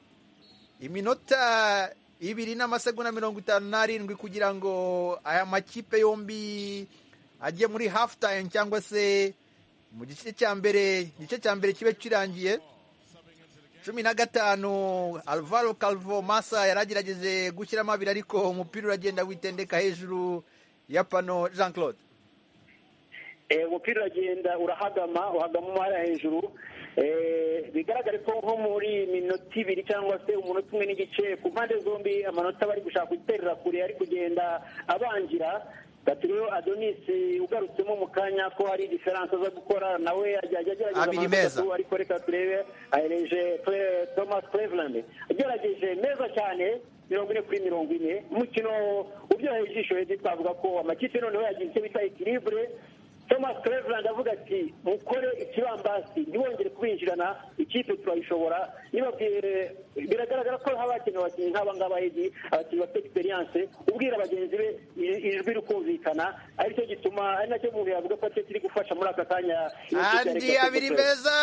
iminota ibiri n'amasegonda mirongo itanu n'arindwi kugira ngo aya makipe yombi ajye muri half time cyangwa se mu gice cya mbere igice cya mbere kibe kirangiye. cumi na gatanu Alvaro Calvo Massa yaragerageje gushyiramo abiri, ariko umupira uragenda witendeka hejuru ya pano. Jean Claude, umupira uragenda urahagama uhagama umwanya hejuru. bigaragare ko nko muri minota ibiri cyangwa se umunota umwe n'igice ku mpande zombi amanota bari gushaka guterera kure ari kugenda abangira. Gaturiyo Adonis ugarutsemo mu kanya ko hari diferanse zo gukora, nawe ajya agerageza amanota, ariko reka turebe ahereje Thomas Cleveland agerageje meza cyane mirongo ine kuri mirongo ine. umukino uryoheye ijisho rero twavuga ko amakipe noneho yagize icyo bita equilibre. Thomas Cleveland avuga ati mukore ikibambasi ntibongere kubinjirana, ikipe turayishobora. biragaragara ko haba hakenewe abakinnyi nk'aba ngaba Edi, abakinnyi bafite experience, ubwira bagenzi be ijwi rikumvikana, aricyo gituma ari nacyo umuntu yavuga ko kiri gufasha muri aka kanya. andi abiri meza.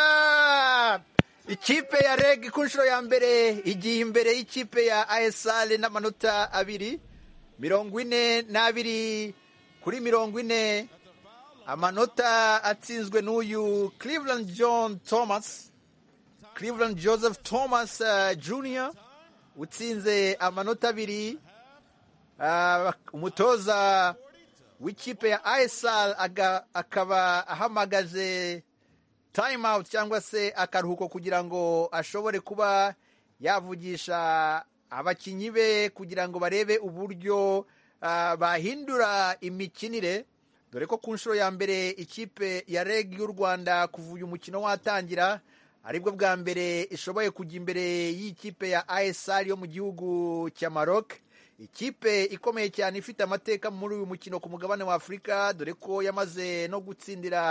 ikipe ya Reg ku nshuro ya mbere igiye imbere y'ikipe ya A S L n'amanota abiri, mirongo ine n'abiri kuri mirongo ine. amanota atsinzwe n'uyu Cleveland John Thomas Cleveland Joseph Thomas uh, Junior utsinze amanota abiri. uh, umutoza w'ikipe ya A S L akaba ahamagaje time out cyangwa se akaruhuko kugira ngo ashobore kuba yavugisha abakinnyi be kugira ngo barebe uburyo uh, bahindura imikinire, dore ko ku nshuro ya mbere ikipe ya Reg y'u Rwanda kuva uyu mukino watangira aribwo bwa mbere ishoboye kujya imbere y'ikipe ya A S L yo mu gihugu cya Maroc, ikipe ikomeye cyane ifite amateka muri uyu mukino ku mugabane wa Afurika, dore ko yamaze no gutsindira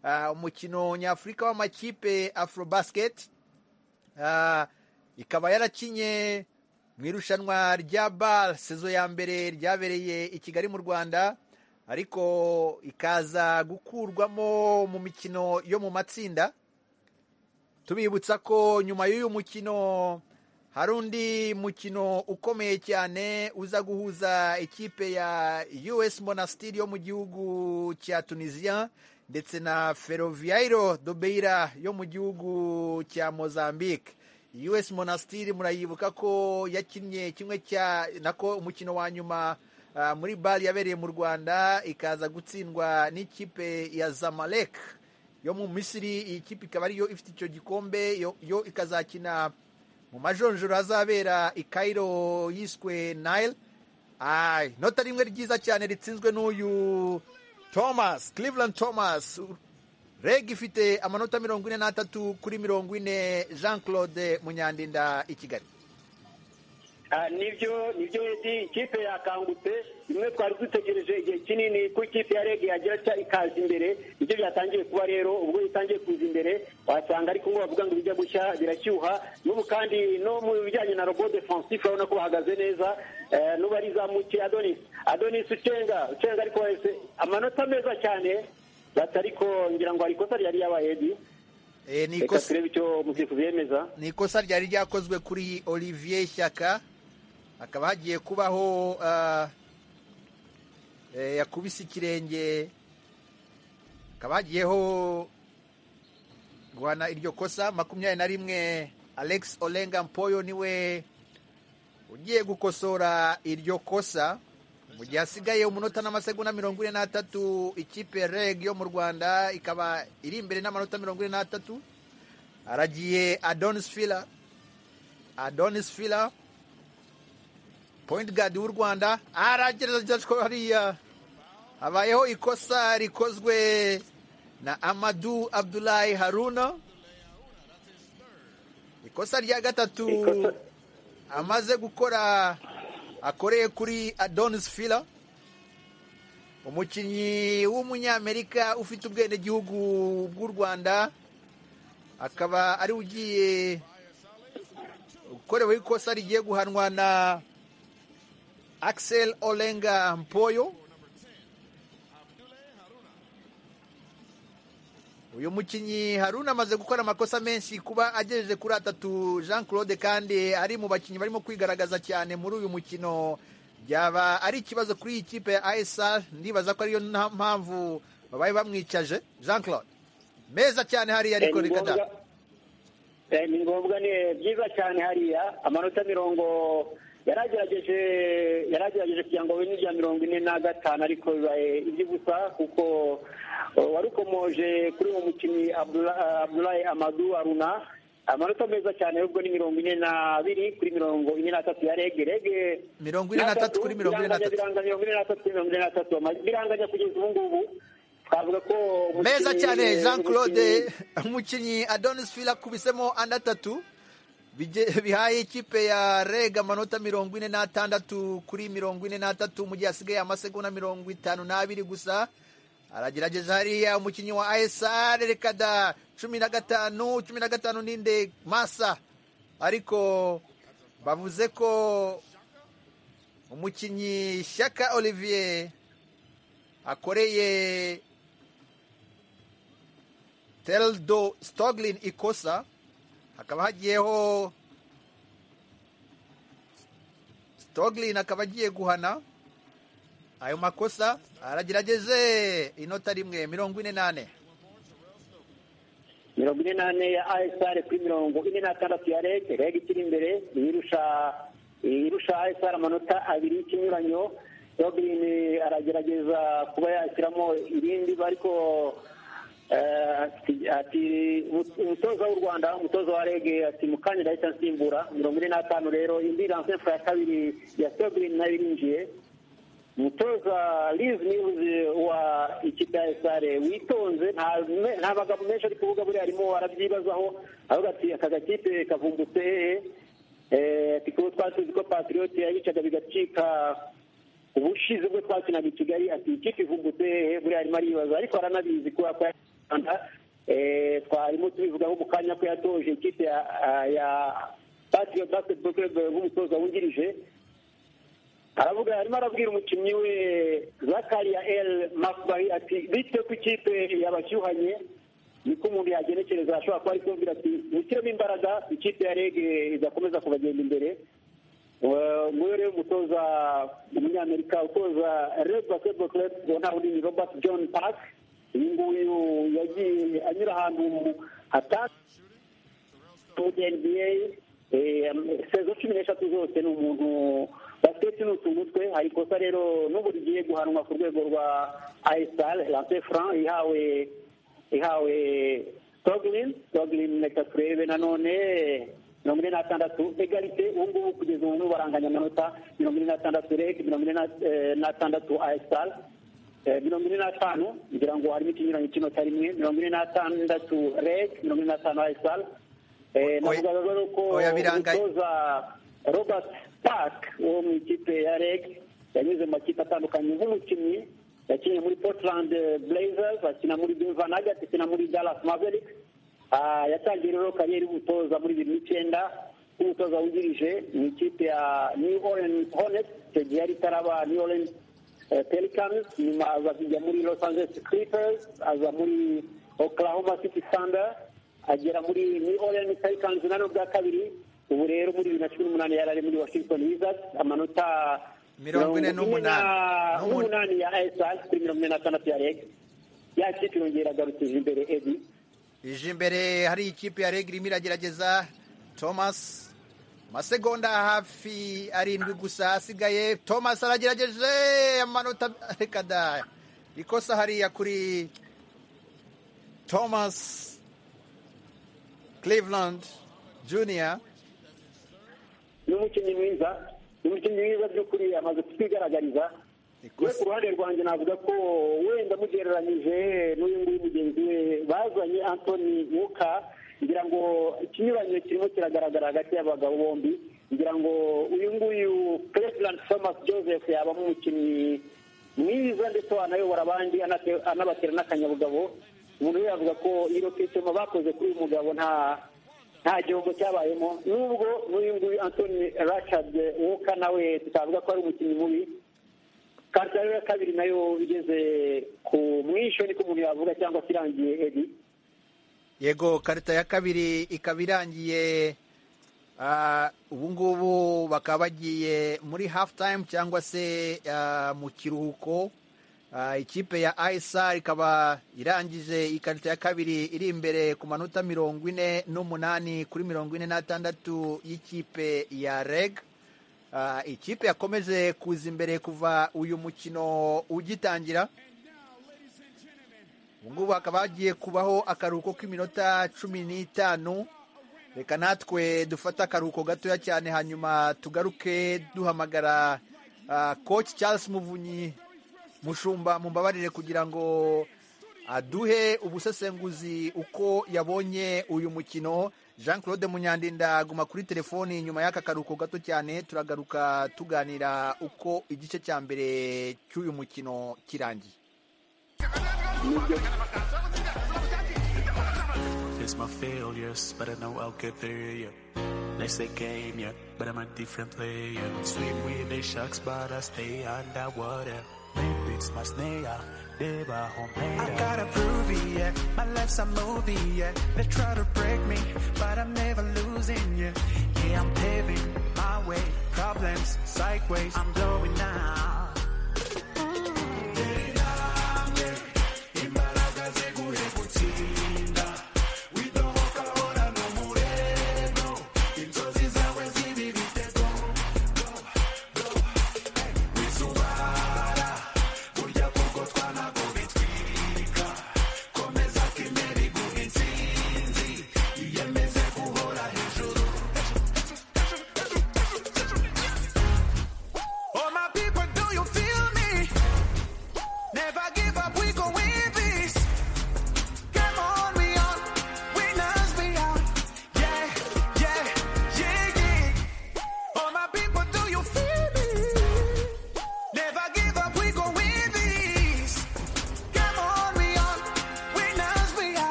uh, umukino nyafurika w'amakipe Afrobasket, uh, ikaba yarakinye mu irushanwa rya B A L sezo ya mbere ryabereye i Kigali mu Rwanda, ariko ikaza gukurwamo mu mikino yo mu matsinda. Tubibutsa ko nyuma y'uyu mukino hari undi mukino ukomeye cyane uza guhuza ikipe ya U S Monastir yo mu gihugu cya Tunisia ndetse na Ferroviario do Beira yo mu gihugu cya Mozambique. U S Monastir murayibuka ko yakinnye kimwe cya nako umukino wa nyuma uh, muri B A L yabereye mu Rwanda, ikaza gutsindwa n'ikipe ya Zamalek yo mu Misiri. Iyi kipe ikaba ariyo ifite icyo gikombe, yo, yo ikazakina mu majonjoro azabera i Cairo yiswe Nile. Ay, nota rimwe ryiza cyane ritsinzwe n'uyu Thomas, Cleveland Thomas. Reg ifite amanota mirongo ine n'atatu kuri mirongo ine. Jean Claude Munyandinda i Kigali. nibyo nibyo ikipe yakangutse, bimwe twari dutegereje igihe kinini ko ikipe ya Reg yagira ikaza imbere, ibyo byatangiye kuba rero. Ubwo itangiye kuza imbere wasanga ariko ngo bavuga ngo bijya gushya birashyuha. N'ubu kandi no mu bijyanye na robot defensif urabona ko bahagaze neza. N'ubu ari zamukiye Adonis Adonis Ucenga Ucenga ariko wese amanota meza cyane, batariko ngira ngo ari ikosa ryari yabaye. Eh, ni ikosa turebe icyo musifuzi yemeza. Ni ikosa ryari ryakozwe kuri Olivier Shyaka, hakaba hagiye kubaho uh, eh, yakubise ikirenge, hakaba hagiyeho guhana iryo kosa. makumyabiri na rimwe Alex Olenga Mpoyo niwe ugiye gukosora iryo kosa, mu gihe hasigaye umunota n'amasegonda mirongo ine n'atatu. Ikipe Reg yo mu Rwanda ikaba iri imbere n'amanota mirongo ine n'atatu. Aragiye Adonis Fila Adonis Fila point guard w'u Rwanda, aragerageza ko hariya habayeho ikosa rikozwe na Amadou Abdoulaye Haruna, ikosa rya gatatu amaze gukora akoreye kuri Adonis Fila, umukinnyi w'umunyamerika ufite ubwenegihugu bw'u Rwanda, akaba ari ugiye gukorewe ikosa rigiye guhanwa na Axel Olenga Mpoyo. Uyu mukinnyi Haruna amaze gukora amakosa menshi kuba agejeje kuri atatu, Jean Claude, kandi ari mu bakinnyi barimo kwigaragaza cyane muri uyu mukino. Byaba ari ikibazo kuri iyi kipe ya A S R, ndibaza ko ariyo mpamvu babaye bamwicaje. Jean Claude meza cyane hariya, ariko reka da ni ngombwa, ni byiza cyane hariya. Amanota mirongo yaragerageje yaragerageje kugira ngo wene ibya mirongo ine na gatanu, ariko bibaye iby'ubusa kuko warukomoje kuri uwo mukinnyi Abdoulaye Amadou Haruna. Amanota meza cyane, ubwo ni mirongo ine n'abiri kuri mirongo ine n'atatu ya Reg. Reg mirongo ine n'atatu kuri mirongo ine n'atatu biranganya mirongo ine n'atatu kuri mirongo ine n'atatu biranganya kugeza ubu ngubu. Twavuga ko meza cyane Jean Claude. Umukinnyi Adonis Fila kubisemo andi atatu, bihaye ikipe ya Reg amanota mirongo ine n'atandatu kuri mirongo ine n'atatu, mu gihe hasigaye amasegonda mirongo itanu n'abiri gusa. Aragerageza hariya umukinnyi wa A S R, reka da cumi na gatanu cumi na gatanu ninde Masa, ariko bavuze ko umukinnyi Shyaka Olivier akoreye Teldo Stoglin ikosa, hakaba hagiyeho Stoglin akaba agiye guhana ayo makosa. Aragerageze inota rimwe, mirongo ine n'ane mirongo ine n'ane ya A S R kuri mirongo ine n'atandatu ya Reg. Reg ikiri imbere irusha irusha A S R amanota abiri y'ikinyuranyo. Stoglin aragerageza kuba yashyiramo irindi, ariko ati umutoza w'u Rwanda, umutoza wa Reg ati mukanya ndahita nsimbura. mirongo ine n'atanu rero indi lancefra ya kabiri ya Stoglin nayo irinjiye. Umutoza Liz Mills wa ikipe ya A S R witonze, nta bagabo menshi ari kuvuga, buriya arimo arabyibazaho, avuga ati aka gakipe kavumbutse hehe, ati kuko twasuzi ko Patriot yayicaga bigacika ubushize bwo twakinaga i Kigali, ati ikipe ivumbutse hehe, buriya arimo aribaza, ariko aranabizi kubera ko rwanda twarimo tubivugaho mu kanya ko yatoje ikipe ya Patriot Basketball Club nk'umutoza wungirije. aravuga arimo arabwira umukinnyi we Zakaria El Makbahi ati bityo ku ikipe yabashyuhanye niko umuntu yagenekereza ashobora kuba ari kumvira ati mushyiremo imbaraga ikipe ya rege izakomeza kubagenda imbere. Nguyu rero umutoza umunyamerika utoza Red Basketball Club nta wundi ni Robert John Park. uyu nguyu yagiye anyura ahantu hatatu mu N B A sezo cumi n'eshatu zose ni umuntu basiketi ni utuntu twe. hari ikosa rero n'ubu rigiye guhanwa ku rwego rwa A S L lance franc ihawe ihawe Stoglin Stoglin reka turebe nanone mirongo ine n'atandatu egalite ubu ngubu kugeza ubu baranganya amanota mirongo ine n'atandatu reg mirongo ine n'atandatu A S L mirongo ine n'atanu ngira ngo harimo ikinyuranyo cy'inota rimwe mirongo ine n'atandatu reg mirongo ine n'atanu A S L. navugaga rero ko umutoza Robert Park wo mu ikipe ya reg yanyuze mu makipe atandukanye nk'umukinnyi yakinnye muri Portland Blazers akina muri Denver Nuggets akina muri Dallas Mavericks. yatangiye rero kariyeri y'ubutoza muri bibiri n'icyenda nk'umutoza wungirije mu ikipe ya New Orleans Hornets icyo gihe yari itaraba New Orleans Pelicans. nyuma aza kujya muri Los Angeles Clippers aza muri Oklahoma City Thunder agera muri New Orleans Pelicans nano bwa kabiri. ubu rero muri bibiri na cumi n'umunani yari ari muri Washington Wizards amanota mirongo ine n'umunani ya A S L kuri mirongo ine n'atandatu ya reg. ya kipe yongera agarukije imbere Eddie ije imbere. hari ikipe ya reg irimo iragerageza Thomas masegonda hafi arindwi gusa asigaye. Thomas aragerageje amanota reka da ikosa hariya kuri Thomas Cleveland Junior. ni umukinnyi mwiza ni umukinnyi mwiza by'ukuri amaze kutwigaragariza. we ku ruhande rwanjye navuga ko wenda mugereranyije n'uyu nguyu mugenzi we bazanye Anthony Walker ngira ngo ikinyuranyo kirimo kiragaragara hagati y'abagabo bombi. ngira ngo uyu nguyu Cleveland Thomas Joseph yaba umukinnyi mwiza ndetse wanayobora abandi anabatera n'akanyabugabo. umuntu we yavuga ko iyo kitoma bakoze kuri uyu mugabo nta nta gihombo cyabayemo nubwo n'uyu nguyu Anthony Richard Walker nawe tutavuga ko ari umukinnyi mubi. karita ya kabiri nayo igeze ku mwisho niko umuntu yavuga cyangwa se irangiye Eddie. yego karita ya kabiri ikaba irangiye. ubu ngubu bakaba bagiye muri half time cyangwa se mu kiruhuko. ikipe ya A S L ikaba irangije ikarita ya kabiri iri imbere ku manota mirongo ine n'umunani kuri mirongo ine n'atandatu y'ikipe ya reg. ikipe yakomeje kuza imbere kuva uyu mukino ugitangira. ubu ngubu hakaba hagiye kubaho akaruhuko k'iminota cumi n'itanu. reka natwe dufate akaruhuko gatoya cyane hanyuma tugaruke duhamagara coach Charles Muvunyi Mushumba mumbabarire kugira ngo aduhe ubusesenguzi uko yabonye uyu mukino. Jean Claude Munyandinda guma kuri telefoni nyuma y'aka karuhuko gato cyane turagaruka tuganira uko igice cya mbere cy'uyu mukino kirangiye. It's my failures, but I know I'll get there, yeah. Next they came, yeah, but I'm a different player. Swim with the sharks, but I stay underwater. Maybe it's my snare, never home. I gotta prove it, yeah. My life's a movie, yeah. They try to break me, but I'm never losing, yeah. Yeah, I'm paving my way. Problems sideways, I'm blowing now. All my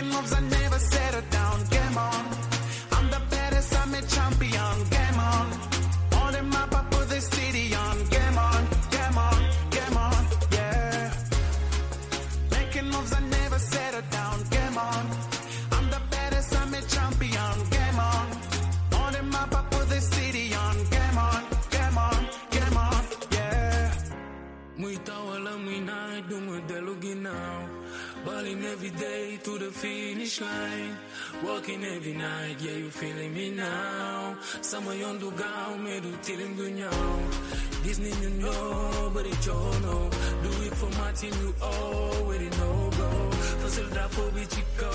Making moves, I never settle down. Game on. I'm the baddest, I'm a champion. Game on. On the map, I put the city on. Game on, game on, game on, yeah. Making moves, I never settle down. Game on. I'm the baddest, I'm a champion. Game on. On the map, I put the city on. Game on, game on, game on, yeah. Muy tawala, muy night, do my delugi now. Balling every day to the finish line. Walking every night, yeah, you feeling me now. Sama yon do gao, me do tilim gunyao. Disney you know, but it you know. Do it for my team, you already know, go. Facile drapeau, bichico.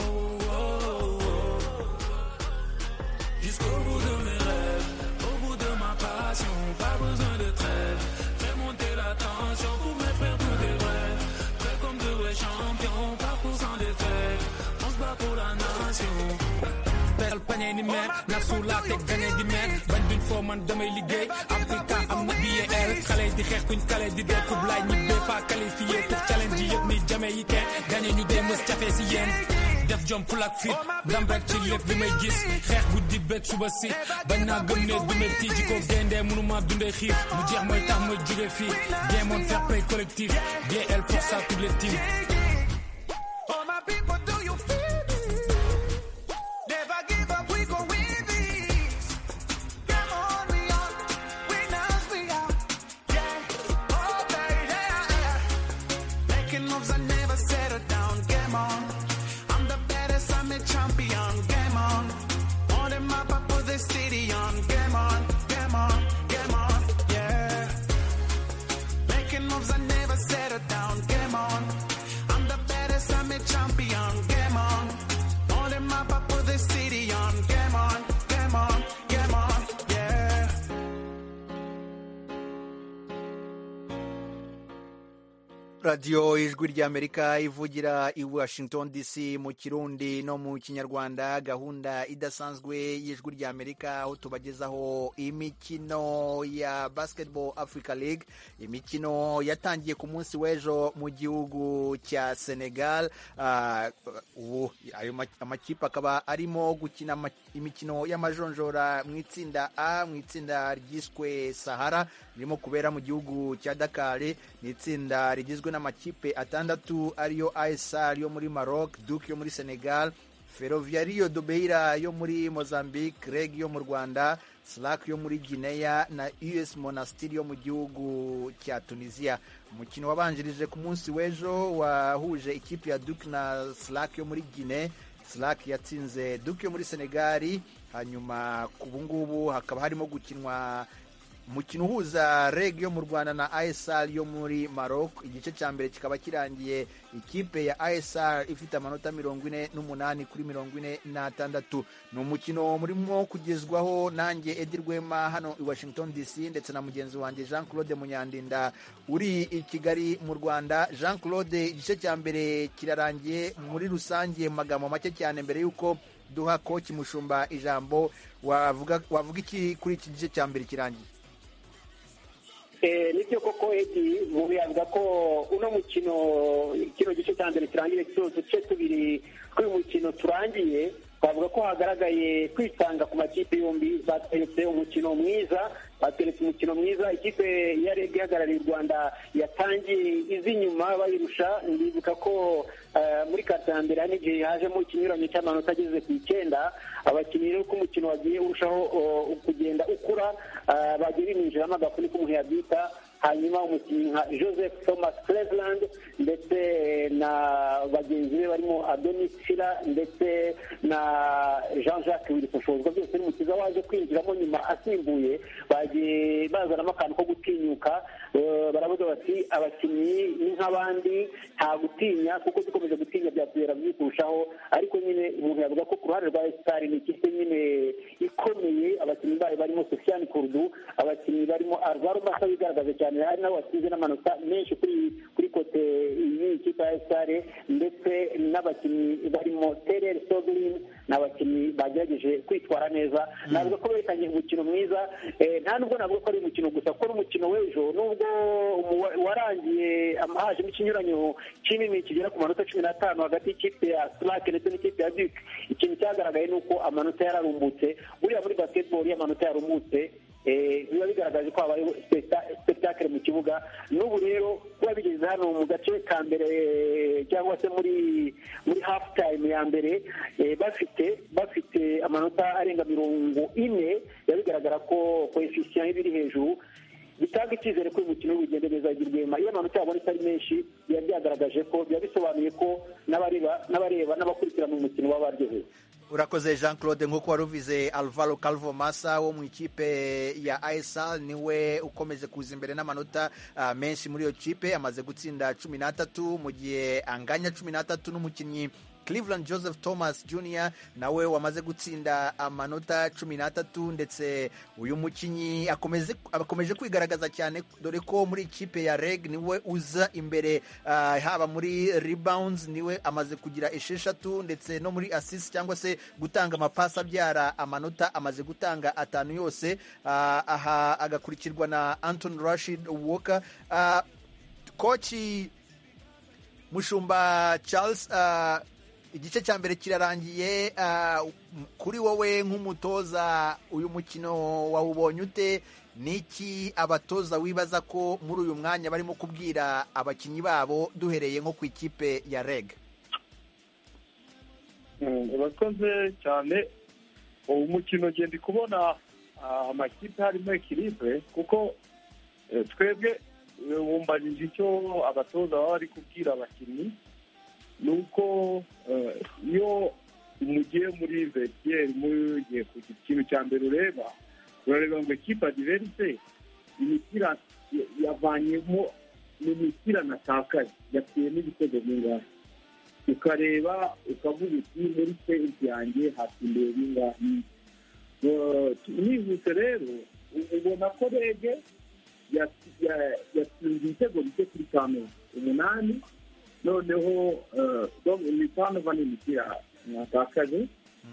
Jusqu'au bout de mes rêves, au bout de ma passion. Pas besoin de trêve. Fais monter la tension pour me faire tout des rêves. Prêt comme de vrais champions, parcours sans défaite. On se bat pour la nation. Bel panier ni mer, na sous la tête gagné di mer. Bañ duñ foo man damay liggéey. Africa am na B A L. Xale di xeex kuñ kale di dee coupe laay ñibbee pas qualifié pour challenge yi yëpp ni jamaïcain. Gagné ñu dee mës jafe si yéen. Def jom ful ak fit ndam rek ci lépp li may gis xeex guddi beeg suba si bañ naa gëm ne du metti ji ko gendee mënuma dundee xiif mu jeex mooy tax may jóge fii game on fair play collectif B L pour ça toutes les teams. All my people, do you feel it? Never give up, we go win this. Come on, we are winners, we are. Yeah, oh baby, yeah. Making moves, I never settle down. Game on. I'm a champion, game on. On the map, I put the city on. Game on, game on, game on, yeah. Making moves, I never settle down. Game on. I'm the baddest, I'm a champion. Game on. On the map, I put the city on. Game on, game on, game on, yeah. radiyo ijwi ry'amerika ivugira i washington dc mu kirundi no mu kinyarwanda, gahunda idasanzwe y'ijwi ry'amerika aho tubagezaho imikino ya basketball Africa League, imikino yatangiye ku munsi w'ejo mu gihugu cya Senegal. Ubu ayo amakipe akaba arimo gukina imikino y'amajonjora mu itsinda A, mu itsinda ryiswe Sahara ririmo kubera mu gihugu cya Dakar. Ni itsinda rigizwe n'amakipe atandatu ariyo A S R yo muri Maroc, Duke yo muri Senegal, Ferroviario do Beira yo muri Mozambique, Reg yo mu Rwanda, Slack yo muri Guinea na U S Monastir yo mu gihugu cya Tunisia. Umukino wabanjirije ku munsi w'ejo wahuje ikipe ya Duke na Slack yo muri Guinea. Slack yatsinze Duke yo muri Senegal, hanyuma ku bungubu hakaba harimo gukinwa umukino uhuza Reg yo mu Rwanda na A S R yo muri Maroc. Igice cya mbere kikaba kirangiye ikipe ya A S R ifite amanota mirongo ine n'umunani kuri mirongo ine n'atandatu. Ni umukino murimo kugezwaho nanjye Edi Rwema hano i Washington D C ndetse na mugenzi wanjye Jean Claude Munyandinda uri i Kigali mu Rwanda. Jean Claude, igice cya mbere kirarangiye muri rusange mu magambo make cyane. Mbere yuko duha coach Mushumba ijambo, wavuga wavuga iki kuri iki gice cya mbere kirangiye? nibyo koko eti mu biyavuga ko uno mukino kino gice cya mbere kirangiye cyose duce tubiri kuri mukino turangiye, twavuga ko hagaragaye kwitanga ku makipe yombi. Bateretse umukino mwiza bateretse umukino mwiza ikipe ya Reg ihagarariye u Rwanda yatangiye izi inyuma bayirusha. Ndibuka ko muri kata ya mbere hari igihe hajemo ikinyuranyo cy'amanota ageze ku icyenda. Abakinnyi rero ko umukino wagiye urushaho kugenda ukura, bagiye biminjiramo agafuni k'umuntu yabyita. Hanyuma umukinnyi nka Joseph Thomas Cleveland ndetse na bagenzi be barimo Adonis Fila ndetse na Jean-Jacques Wilfosozwa, byose ni mukiza waje kwinjiramo nyuma asimbuye, bagiye bazanamo akantu ko gutinyuka. Baravuga bati abakinnyi ni nk'abandi, nta gutinya, kuko dukomeje gutinya byatubera byikurushaho. Ariko nyine umuntu yavuga ko ku ruhande rwa Star ni ikipe nyine ikomeye. Abakinnyi bayo barimo Sofiane Kourdu, abakinnyi barimo Alvaro Massa bigaragaje cyane bahatanira ari nabo basize n'amanota menshi kuri kuri kote y'iyi kipe ya esitare ndetse n'abakinnyi barimo terere soglin ni abakinnyi bagerageje kwitwara neza navuga ko berekanye umukino mwiza nta nubwo navuga ko ari umukino gusa ko n'umukino w'ejo nubwo warangiye hajemo ikinyuranyo kinini kigera ku manota cumi n'atanu hagati y'ikipe ya slake ndetse n'ikipe ya duke ikintu cyagaragaye ni uko amanota yararumbutse buriya muri basketball iyo amanota yarumbutse biba bigaragaje ko habayeho spectacle mu kibuga n'ubu rero kuba bigeze hano mu gace ka mbere cyangwa se muri muri half time ya mbere bafite bafite amanota arenga mirongo ine biba bigaragara ko coefficient ibiri hejuru bitanga icyizere ko uyu mukino w'urugendo neza Rwema iyo amanota yabonetse ari menshi biba byagaragaje ko biba bisobanuye ko n'abareba n'abareba n'abakurikirana umukino baba baryohewe. Urakoze Jean Claude nk'uko waruvize Alvaro Calvo Massa wo mu ikipe ya A S L niwe ukomeje kuza imbere n'amanota uh, menshi muri iyo kipe amaze gutsinda cumi n'atatu mu gihe anganya cumi n'atatu n'umukinnyi Cleveland Joseph Thomas Junior nawe wamaze gutsinda amanota cumi n'atatu ndetse uyu mukinnyi akomeze akomeje kwigaragaza cyane dore ko muri ikipe ya Reg niwe uza imbere uh, haba muri rebounds niwe amaze kugira esheshatu ndetse no muri assist cyangwa se gutanga amapasi abyara amanota amaze gutanga atanu yose uh, aha agakurikirwa na Anton Rashid Walker uh, koci Mushumba Charles uh, igice cya mbere kirarangiye kuri wowe nk'umutoza uyu mukino wawubonye ute niki abatoza wibaza ko muri uyu mwanya barimo kubwira abakinnyi babo duhereye nko ku ikipe ya Reg? urakoze cyane uwo mukino ngenda kubona amakipe harimo ekilibre kuko twebwe wumbanije icyo abatoza baba bari kubwira abakinnyi nuko iyo mugiye muri vestiaire mugiye ku kintu cya mbere ureba urareba ngo ikipe diverse imipira yavanyemo n'imipira natakaye yateye n'ibitego bingahe ukareba ukavuga uti muri senti yanjye hatimbiye bingahe nihuse rero ubona ko Rege yatsinze ibitego bike kuri kamera umunani noneho ni tano vanimipira natakaje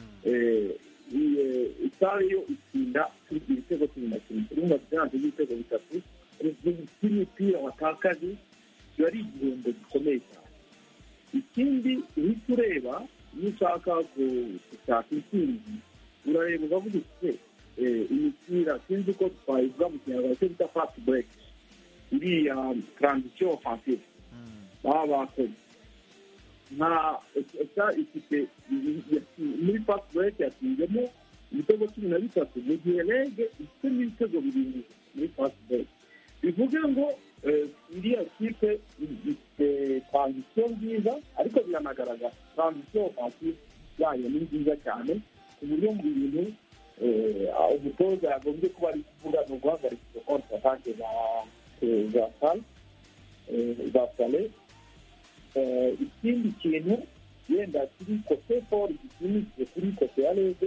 itari yo itsinda kuri ibitego cumi na kimwe urumva byanze ibitego bitatu by'imipira watakaje biba ari igihombo gikomeye cyane. Ikindi uhita ureba iyo ushaka gushaka intsinzi urareba ukavuga uti imipira sinzi uko twayivuga mu kinyarwanda cyo bita fast break iriya transition offensive baba bakoze nta ifite muri fast break yatsinzemo ibitego cumi na bitatu mu gihe Rege ifite n'ibitego birindwi muri fast break bivuge ngo iriya kipe ifite transition nziza ariko biranagaragara transition offensive yayo ni nziza cyane ku buryo mu bintu umutoza yagombye kuba ari kuvuga ni uguhagarika izo konti atake za sale za sale ikindi kintu yenda kiri kote fori gikinishije kuri kote ya Rege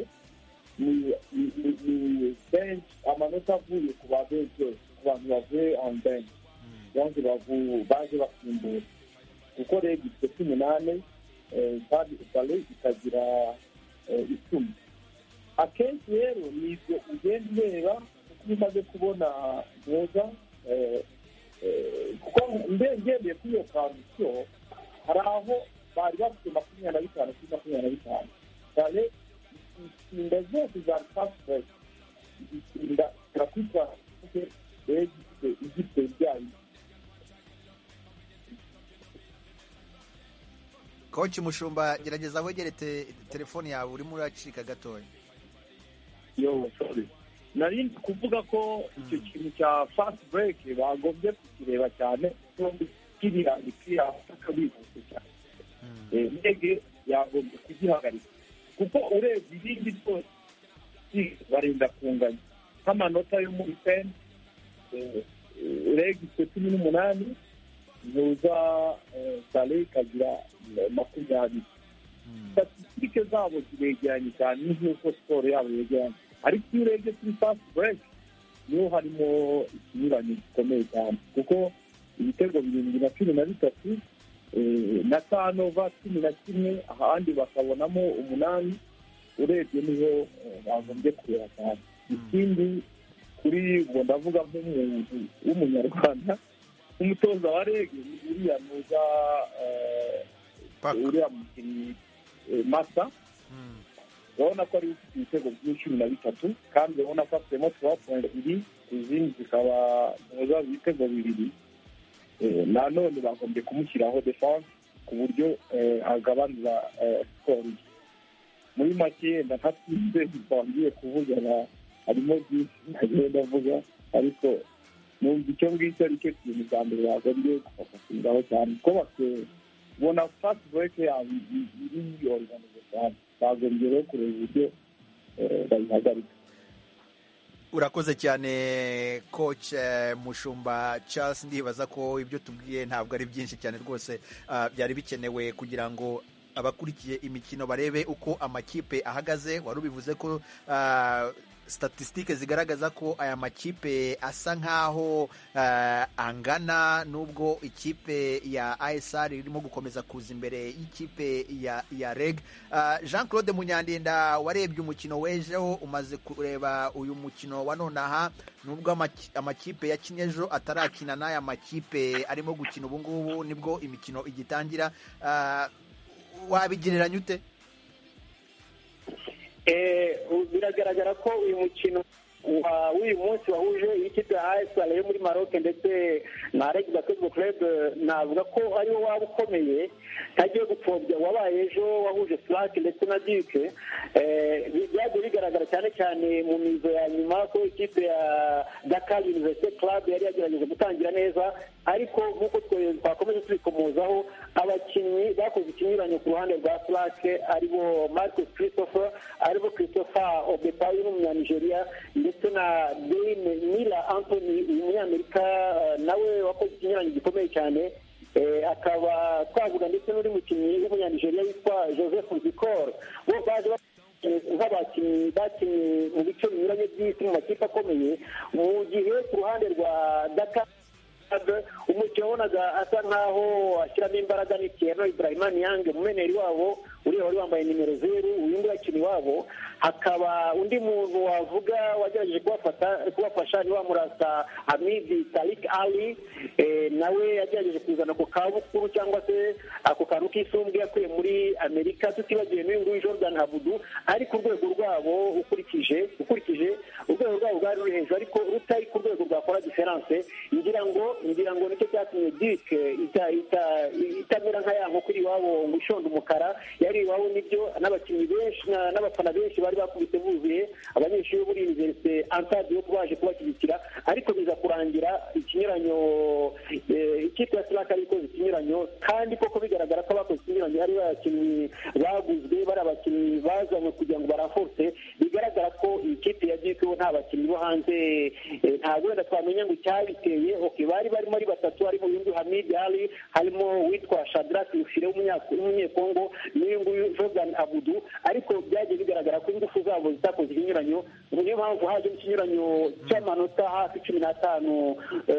ni bench amanota avuye ku ba bench ku bantu bavuye on bench banze baje basimbura kuko Rege ifite cumi n'ane kandi sale ikagira icumi. Akenshi rero ni ibyo ugenda ureba kuko umaze kubona neza kuko ngendeye kuri iyo transition hari aho bari bafite makumyabiri na bitanu kuri makumyabiri na bitanu cyane itsinda zose za fast break itsinda turakwitwara kuko Rege ifite igite byayo. Coach Mushumba gerageza wegere telefone yawe urimo uracika gatoya. Yo sorry nari kuvuga ko icyo kintu cya fast break bagombye kukireba cyane kiriya ikiriya akabihuse cyane Rege yagombye kugihagarika kuko urebye ibindi byose barinda kunganya nk'amanota yo muri ten Rege ifite cumi n'umunani ntuza sale ikagira makumyabiri statistike zabo ziregeranye cyane nk'uko siporo yabo yegeranye ariko iyo urebye kuri fast break niho harimo ikinyuranyo gikomeye cyane kuko ibitego birindwi na cumi na bitatu na Sanova cumi na kimwe ahandi bakabonamo umunani urebye niho bagombye kureba cyane. Ikindi kuri ubwo ndavuga nk'umuntu w'umunyarwanda umutoza wa rege uriya muza uriya mukinnyi Masa urabona ko ari ufite ibitego by'icumi na bitatu kandi urabona ko afitemo tuwa pointi ibiri izindi zikaba muza ibitego bibiri. Nanone bagombye kumushyiraho defense ku buryo agabanira skoro. Muri make yenda ntatinze bangiye kuvugana harimo byinshi nagenda avuga ariko numva icyo ngicyo ari cyo kintu cya mbere bagombye gufatishaho cyane ko bakubona fast break yabo iri organize cyane bagombye rero kureba uburyo bayihagarika. Urakoze cyane coach Mushumba Charles, ndibaza ko ibyo tubwiye ntabwo ari byinshi cyane rwose byari bikenewe kugira ngo abakurikiye imikino barebe uko amakipe ahagaze. Wari ubivuze ko statisitike zigaragaza ko aya makipe asa nkaho angana nubwo ikipe ya A S R irimo gukomeza kuza imbere y'ikipe ya ya Reg. Jean Claude Munyandinda, warebye umukino w'ejo, umaze kureba uyu mukino wa nonaha, nubwo amakipe yakinnye ejo atarakina n'aya makipe arimo gukina ubu ngubu nibwo imikino igitangira, wabigereranya ute? Biragaragara ko uyu mukino w'uyu munsi wahuje ikipe ya A S R yo muri Maroc ndetse na Reg Basketball Club, navuga ko ariwo waba ukomeye, ntagiye gupfobya wabaye ejo wahuje Slack ndetse na Duke. Byagiye bigaragara cyane cyane mu mizo ya nyuma ko ikipe ya Dakar University Club yari yagerageje gutangira neza, ariko nk'uko twakomeje tubikomozaho abakinnyi bakoze ikinyuranyo ku ruhande rwa Slack aribo Marcus Christopher, aribo Christopher Obepayi n'umunyanigeriya ndetse na Dane Mila Anthony umunyamerika nawe wakoze ikinyuranyo gikomeye cyane. Akaba twavuga ndetse n'uri mukinnyi w'umunyanigeriya witwa Joseph Zikor, bo baje nk'abakinnyi bakinnye mu bice binyuranye by'isi mu makipe akomeye, mu gihe ku ruhande rwa Dakar umukino wabonaga asa nkaho ashyiramo imbaraga n'Ikieno Ibrahima Niang, umumeneri wabo uriya wari wambaye nimero zeru, uyu nguyu akini wabo. Hakaba undi muntu wavuga wagerageje kubafata kubafasha ni wa Murasa Hamid Talik Ali, nawe yagerageje kuzana ako kabukuru cyangwa se ako kantu k'isumbwe yakuye muri Amerika, tutibagiwe n'uyu nguyu Jordan Habudu. Ariko urwego rwabo ukurikije ukurikije urwego rwabo bwari ruri hejuru ariko rutari ku rwego rwakora diferanse. ngira ngo ngira ngo nicyo cyatumye Duke itamera nka ya nkoko iri iwabo ngo ishonda umukara. Yari iwabo nibyo, n'abakinnyi benshi n'abafana benshi bari bakubise buzuye, abanyeshuri bo muri Universite Antade yo baje kubashyigikira, ariko biza kurangira ikinyuranyo ikipe ya Slack ikoze ikinyuranyo, kandi koko bigaragara ko bakoze ikinyuranyo ari abakinnyi baguzwe, bari abakinnyi bazanywe kugira ngo baraforce. Bigaragara ko ikipe ya Duke nta bakinnyi bo hanze, ntabwo wenda twamenya ngo icyabiteye. Okay, bari barimo ari batatu, harimo uyu Hamid Ali, harimo witwa Shadrack Rufire w'umunyekongo n'uyu nguyu Jordan Abudu, ariko byagiye bigaragara ko ingufu zabo zitakoze ikinyuranyo. Niyo mpamvu haje ikinyuranyo cy'amanota hafi cumi n'atanu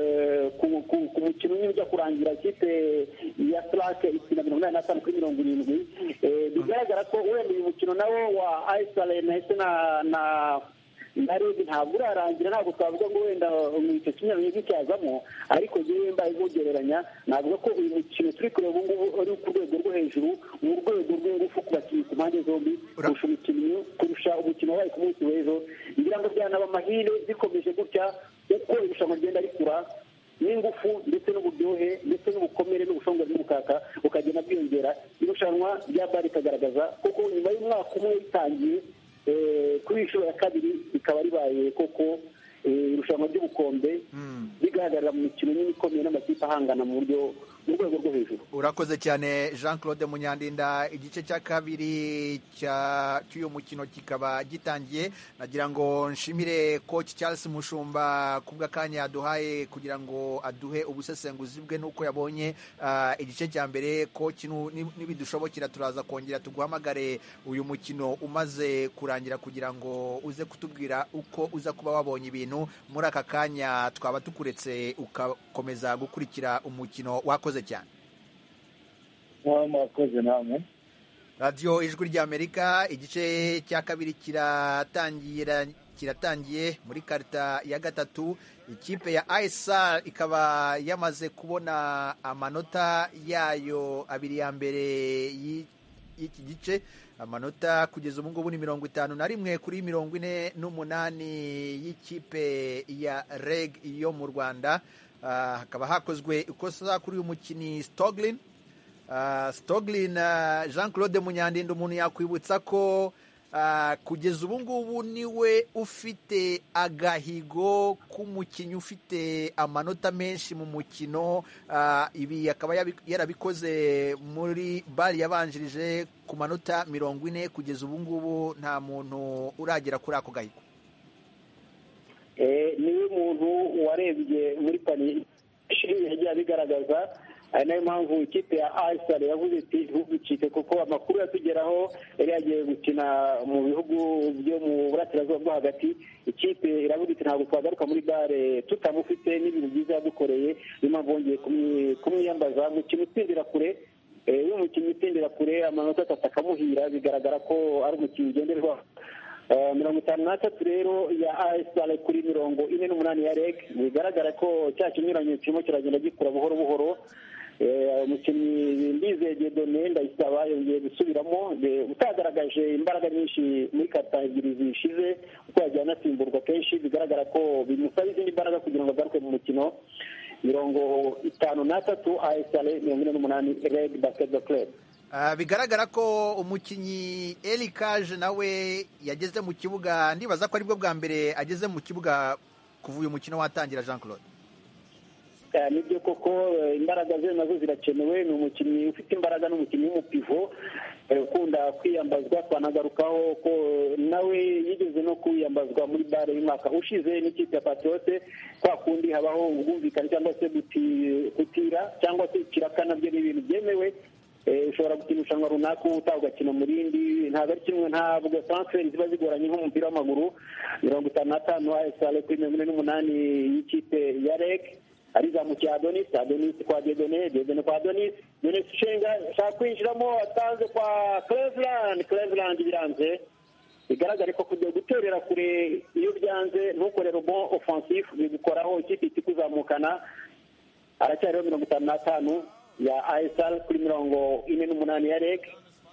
ku mukino nyine ujya kurangira ikipe ya Slack itsinda mirongo inani n'atanu kuri mirongo irindwi. Bigaragara ko wenda uyu mukino nawo wa A S R ndetse na na na Reg ntabwo urarangira, ntabwo twavuga ngo wenda icyo kinyuranyo cyazamo, ariko yewe mbaye nkugereranya navuga ko uyu mukino turi kureba ubu ngubu uri ku rwego rwo hejuru, mu rwego rw'ingufu ku bakinnyi ku mpande zombi kurusha umukino kurusha umukino wabaye ku munsi w'ejo. ngira ngo byanaba amahire bikomeje gutya uko irushanwa rigenda rikura, n'ingufu ndetse n'uburyohe ndetse n'ubukomere n'ubushongore n'ubukaka ukagenda bwiyongera. Irushanwa rya bari rikagaragaza kuko nyuma y'umwaka umwe ritangiye kuri inshuro ya kabiri rikaba ribaye koko irushanwa ry'ubukombe, bigaragarira mu mikino nyine ikomeye n'amakipe ahangana mu buryo mu rwego rwo hejuru. Urakoze cyane Jean Claude Munyandinda. Igice cya kabiri cy'uyu mukino kikaba gitangiye. Nagira ngo nshimire coach Charles Mushumba kubw'akanya yaduhaye kugira ngo aduhe ubusesenguzi bwe n'uko yabonye uh, igice cya mbere. Coach, nibidushobokera turaza kongera tuguhamagare uyu mukino umaze kurangira kugira ngo uze kutubwira uko uza kuba wabonye ibintu. Muri aka kanya twaba tukuretse ukakomeza gukurikira umukino. Wakoze cyane. Mwakoze namwe. Radio Ijwi ry'Amerika, igice cya kabiri kiratangira kiratangiye muri karita ya gatatu. Ikipe ya Aisal ikaba yamaze kubona amanota yayo abiri ya mbere y'iki gice. Amanota kugeza ubu ngubu ni mirongo itanu na rimwe kuri mirongo ine n'umunani y'ikipe ya Reg yo mu Rwanda. Uh, hakaba hakozwe ikosa kuri uyu mukini Stoglin. Uh, Stoglin uh, Jean Claude Munyandinda, umuntu yakwibutsa ko uh, kugeza ubu ngubu niwe ufite agahigo k'umukinnyi ufite amanota menshi mu mukino. Uh, ibi akaba yarabikoze muri bari yabanjirije ku manota mirongo ine. Kugeza ubu ngubu nta muntu uragera kuri ako gahigo. Niwe muntu warebye muri paniye yagiye abigaragaza. ari nayo mpamvu ikipe ya Aisal yavuze iti ntugicike, kuko amakuru yatugeraho yari yagiye gukina mu bihugu byo mu burasirazuba bwo hagati. Ikipe iravuga iti ntabwo twagaruka muri bare tutamufite n'ibintu byiza yadukoreye, niyo mpamvu bongeye kumwiyambaza. Umukino utsindira kure, iyo umukinnyi utsindira kure amanota atatu akamuhira, bigaragara ko ari umukinnyi ugenderwaho. mirongo itanu n'atatu rero ya Aisal kuri mirongo ine n'umunani ya Reg. Bigaragara ko cya kinyuranyo kirimo kiragenda gikura buhoro buhoro. Umukinnyi Ndizeye Dieudonné Ndayisaba yongeye gusubiramo, utagaragaje imbaraga nyinshi muri karita ebyiri zishize, kuko yagiye anasimburwa kenshi. Bigaragara ko bimusaba izindi mbaraga kugira ngo agaruke mu mukino. mirongo itanu n'atatu Aisal, mirongo ine n'umunani Reg Basketball Club. Uh, bigaragara ko umukinnyi Elikaje nawe yageze mu kibuga. Ndibaza ko aribwo bwa mbere ageze mu kibuga kuva uyu mukino watangira. Jean Claude, uh, nibyo koko, imbaraga ze nazo zirakenewe. Ni umukinnyi ufite imbaraga, n'umukinnyi w'umupivo ukunda kwiyambazwa. Twanagarukaho ko nawe yigeze no kwiyambazwa muri bare y'umwaka ushize n'ikipe ya Patriote. Kwa kundi habaho ubwumvikane cyangwa se gutira cyangwa se ikiraka, nabyo ni ibintu byemewe. Ushobora gukina irushanwa runaka utaha ugakina mu rindi, ntabwo ari kimwe. Ntabwo transfer ziba zigoranye nk'umupira w'amaguru. mirongo itanu n'atanu Aisal kuri mirongo ine n'umunani y'ikipe ya Reg. Arizamukiye Adonis, Adonis kwa Dieudonné, Dieudonné kwa Adonis, Adonis Shenga ashaka kwinjiramo, atanze kwa Cleveland, Cleveland biranze. Bigaragare ko kujya guterera kure iyo byanze ntukore rebond offensif bigukoraho, ikipe ikuzamukana. Aracyariho mirongo itanu n'atanu ya Aisal kuri mirongo ine n'umunani ya Reg.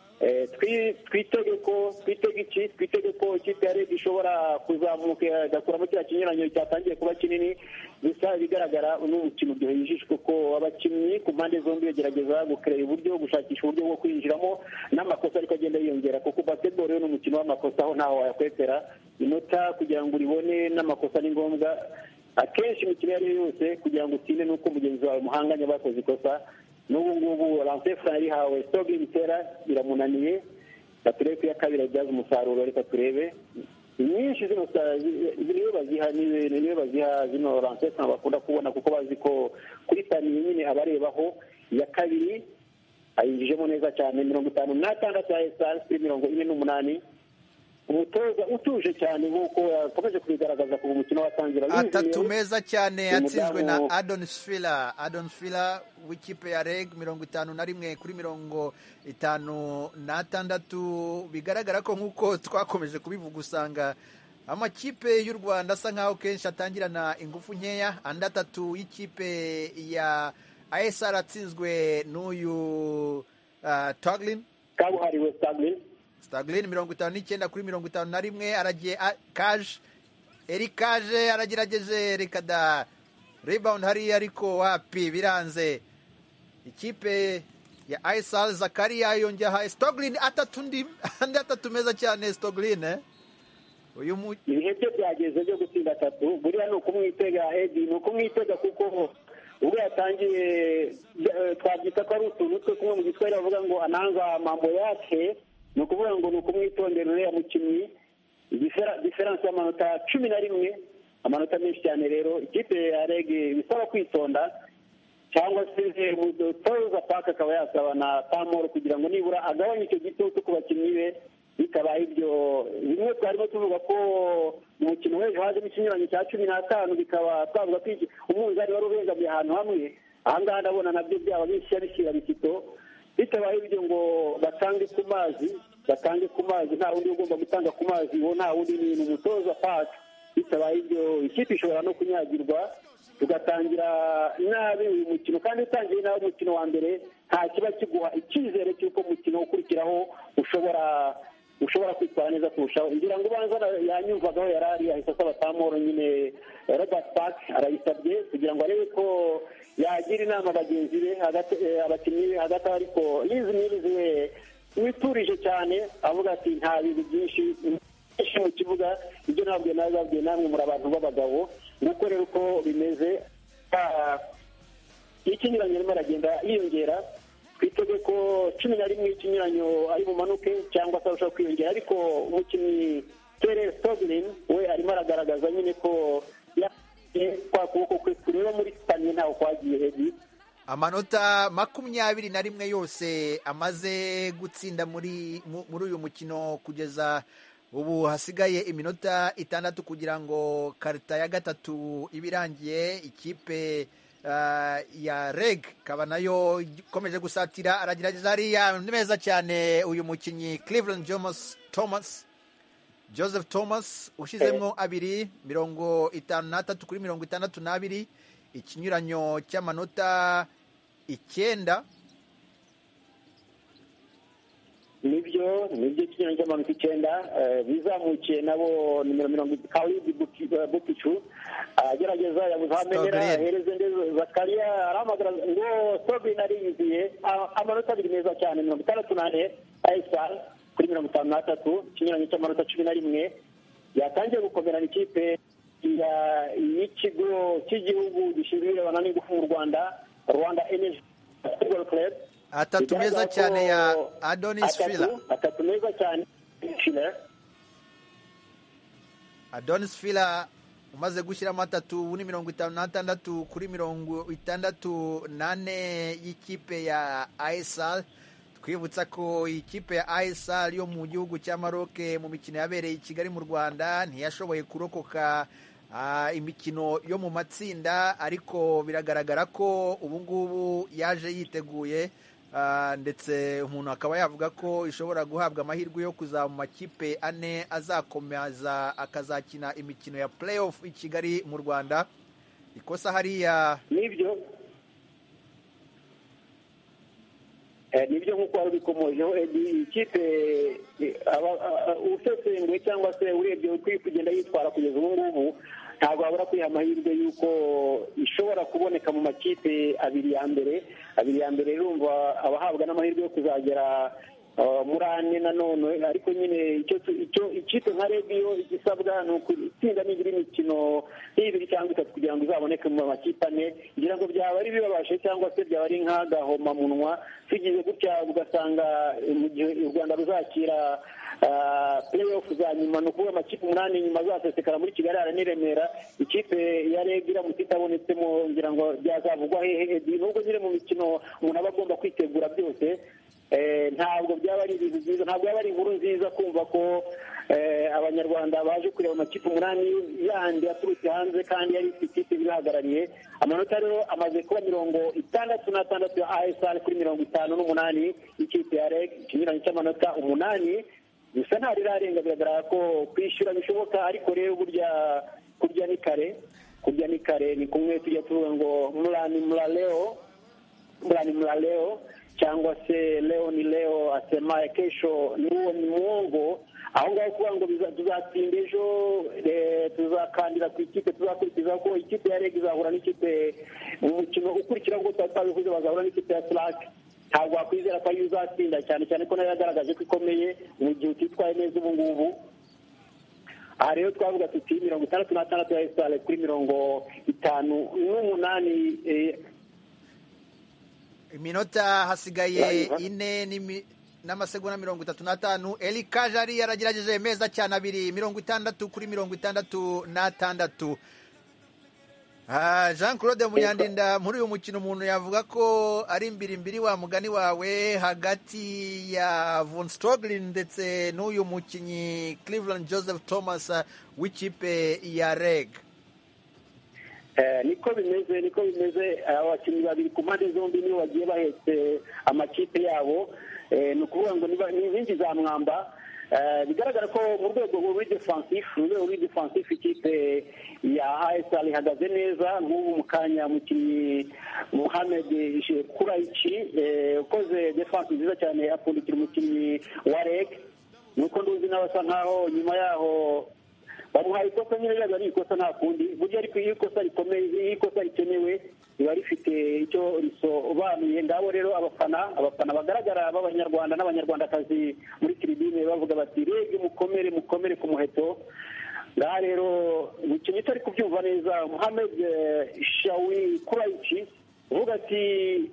Twitege ko twitege iki twitege ko ikipe ya Reg ishobora kuzamuka igakuramo kiriya kinyuranyo cyatangiye kuba kinini. Gusa bigaragara n'umukino uryoheye ijisho, kuko abakinnyi ku mpande zombi bagerageza gukerera uburyo, gushakisha uburyo bwo kwinjiramo, n'amakosa ariko agenda yiyongera, kuko basketball rero ni umukino w'amakosa, aho ntaho wayakwetera. Inota kugira ngo uribone n'amakosa ni ngombwa. Akenshi imikino iyo ari yo yose kugira ngo utsinde nuko mugenzi wawe muhanganye bakoze ikosa. N'ubu ngubu Lancefra yarihawe Stogi bitera biramunaniye. Baturebe ko iya kabiri abyaza umusaruro. Reka turebe nyinshi zino niwe baziha niwe baziha zino Lancefra bakunda kubona, kuko bazi ko kuri paniye nyine abarebaho. Iya kabiri ayinjijemo neza cyane, mirongo itanu n'atandatu ya Aisal kuri mirongo ine n'umunani. Umutoza utuje cyane nk'uko yakomeje kubigaragaza ku mukino watangira. Atatu meza cyane yatsinzwe na Adonis Fila. Adonis Fila w'ikipe ya Reg, mirongo itanu na rimwe kuri mirongo itanu n'atandatu. Bigaragara ko nk'uko twakomeje kubivuga, usanga amakipe y'u Rwanda asa nkaho kenshi atangirana ingufu nkeya. Andi atatu y'ikipe ya Aisal atsinzwe n'uyu uh, Stoglin kabuhariwe Stoglin Stoglin mirongo itanu n'icyenda kuri mirongo itanu na rimwe. Aragiye Kaje Elikaje aragerageje rekada rebound hariya, ariko wapi biranze. Ikipe ya Aisal Zakaria yongeye ha Stoglin atatu ndi andi atatu meza cyane Stoglin. eh uyu mu ibihe bye byageze byo gutsinda atatu. Buriya ni ukumwitega Edi, ni ukumwitega kuko ubwo yatangiye twabyita ko ari utuntu twe kumwe mu giswahili bavuga ngo ananga mambo yake, ni ukuvuga ngo ni ukumwitondera uriya mukinnyi. Diferanse y'amanota cumi na rimwe, amanota menshi cyane. Rero ikipe ya rege bisaba kwitonda, cyangwa se umutoza paka akaba yasaba na Tamoro kugira ngo nibura agabanye icyo gitutu ku bakinnyi be. Bikabaye ibyo bimwe twarimo tuvuga ko umukino w'ejo hajemo ikinyuranyo cya cumi n'atanu, bikaba twavuga ko umunzani wari ubengamiye ahantu hamwe. Aha ngaha ndabona nabyo byaba bishyira bishyira bisito. Bitabaye ibyo ngo batange ku mazi, batange ku mazi, nta wundi ugomba gutanga ku mazi, uwo nta wundi ni umutoza paka. Bitabaye ibyo ikipe ishobora no kunyagirwa, tugatangira nabi uyu mukino, kandi utangiye nawe umukino wa mbere nta kiba kiguha icyizere cy'uko umukino ukurikiraho ushobora ushobora kwitwara neza kurushaho. Ngira ngo ubanza yanyumvagaho yari ari ahita asaba Tamoro nyine Robert Park arayisabye kugira ngo arebe ko yagira inama bagenzi be abakinnyi be hagati, ariko Liz Mills we witurije cyane avuga ati nta bintu byinshi mu kibuga, ibyo nabwiye nawe babwiye namwe muri abantu b'abagabo, nguko rero uko bimeze. Ikinyuranyo arimo aragenda yiyongera, twitege ko cumi na rimwe ikinyuranyo ari bumanuke cyangwa se arushaho kwiyongera, ariko umukinnyi Terence Stoglin we arimo aragaragaza nyine ko kwa kuboko kwe kureba muri Spanye ntaho kwagiye hedi. Amanota makumyabiri na rimwe yose amaze gutsinda muri muri uyu mukino kugeza ubu. Hasigaye iminota itandatu kugira ngo karita ya gatatu ibirangiye. Ikipe uh, ya Reg kaba nayo ikomeje gusatira, aragerageza hariya neza cyane uyu mukinnyi Cleveland Thomas Thomas Joseph Thomas ushizemo abiri, mirongo itanu n'atatu kuri mirongo itandatu n'abiri, ikinyuranyo cy'amanota icyenda. Nibyo nibyo ikinyuranyo cy'amanota icyenda. Bizamukiye nabo nimero mirongo Khalid Bukicu agerageza yabuze hamenera ahereze ndeze Zakaria aramagara ngo Stoglin ariyiziye amanota abiri meza cyane, mirongo itandatu n'ane Aisal kuri mirongo itanu n'atatu, ikinyuranyo cy'amanota cumi na rimwe. Yatangiye gukomerana ikipe y'ikigo cy'igihugu gishinzwe ibirebana n'ingufu mu Rwanda, Rwanda Energy Football Club. Atatu meza cyane ya Adonis Fila. Atatu meza cyane Fila. Adonis Fila umaze gushyiramo atatu, ubu ni mirongo itanu n'atandatu kuri mirongo itandatu n'ane y'ikipe ya Aisal. Twibutsa ko ikipe ya Aisal yo mu gihugu cya Maroc mu mikino yabereye i Kigali mu Rwanda ntiyashoboye kurokoka uh, imikino yo mu matsinda, ariko biragaragara ko ubu ngubu yaje yiteguye, uh, ndetse umuntu akaba yavuga ko ishobora guhabwa amahirwe yo kuzaba mu makipe ane azakomeza akazakina imikino ya playoff i Kigali mu Rwanda. Ikosa hariya nibyo nibyo nk'uko wari ubikomojeho. Ikipe usesenguye cyangwa se urebye ukwiye kugenda yitwara kugeza ubu ngubu, ntabwo wabura kwiha amahirwe y'uko ishobora kuboneka mu makipe abiri ya mbere. Abiri ya mbere rumva abahabwa n'amahirwe yo kuzagera muri ane nanone, ariko nyine icyo ikipe nka rediyo igisabwa ni ukutsinda nibura imikino nk'ibiri cyangwa itatu kugira ngo izaboneke mu makipe ane. ngira ngo byaba ari bibabashe cyangwa se byaba ari nk'agahomamunwa tugize gutya, ugasanga mu gihe u Rwanda ruzakira playoff za nyuma, ni ukuvuga amakipe umunani nyuma azasesekara muri Kigali Arena Remera, ikipe ya reg iramutse itabonetsemo ngira ngo byazavugwa hehe. Nubwo nyine mu mikino umuntu aba agomba kwitegura byose, ntabwo byaba ari ibintu byiza, ntabwo yaba ari inkuru nziza kumva ko abanyarwanda baje kureba amakipe umunani yandi aturutse hanze kandi yari ifite ikipe ibihagarariye. Amanota rero amaze kuba mirongo itandatu n'atandatu ya A S R kuri mirongo itanu n'umunani ikipe ya reg, ikinyuranyo cy'amanota umunani. Gusa nta rirarenga, biragaragara ko kwishyura bishoboka, ariko rero burya kurya ni kare, kurya ni kare. Ni kumwe tujya tuvuga ngo murani muraleo, murani muraleo cyangwa se leo ni leo, asemaye kesho ni uwo ni mwongo. Aho ngaho kuvuga ngo tuzatsinda ejo, tuzakandira ku ikipe tuzakurikiza ko ikipe ya reg izahura n'ikipe mu mukino ukurikira ngo tutabivuze bazahura n'ikipe ya Slack. Ntabwo wakwizera ko ariyo uzatsinda, cyane cyane ko nayo yagaragaje ko ikomeye mu gihe utitwaye neza ubu ngubu. Aha rero twavuga tuti mirongo itandatu n'atandatu ya esitare kuri mirongo itanu n'umunani iminota hasigaye ine n'imi n'amasegonda mirongo itatu n'atanu. Eli Kajari yaragerageje meza cyane abiri mirongo itandatu kuri mirongo itandatu n'atandatu. Jean Claude Munyandinda, muri uyu mukino umuntu yavuga ko ari imbirimbiri wa mugani wawe hagati ya Von Stoglin ndetse n'uyu mukinnyi Cleveland Joseph Thomas w'ikipe ya Reg. niko bimeze niko bimeze abakinnyi babiri ku mpande zombi nibo bagiye bahetse amakipe yabo. ni ukuvuga ngo ni inkingi za mwamba. bigaragara ko mu rwego rw'uri defensive mu rwego rw'uri defensive ikipe ya A S R ihagaze neza. nk'ubu mu kanya mukinnyi Mohamed Kuraichi ukoze defense nziza cyane apfundikira umukinnyi wa Reg. nuko nduzi n'abasa nkaho nyuma yaho bamuhaye ikosa nyine rero ari ikosa nta kundi burya ariko iyo ikosa rikomeye iyo ikosa rikenewe riba rifite icyo risobanuye. ngabo rero abafana abafana bagaragara b'abanyarwanda n'abanyarwandakazi muri tribune bavuga bati rege mukomere mukomere ku muheto. ngaha rero umukinnyi utari kubyumva neza Mohamed Shawi Kuraichi uvuga ati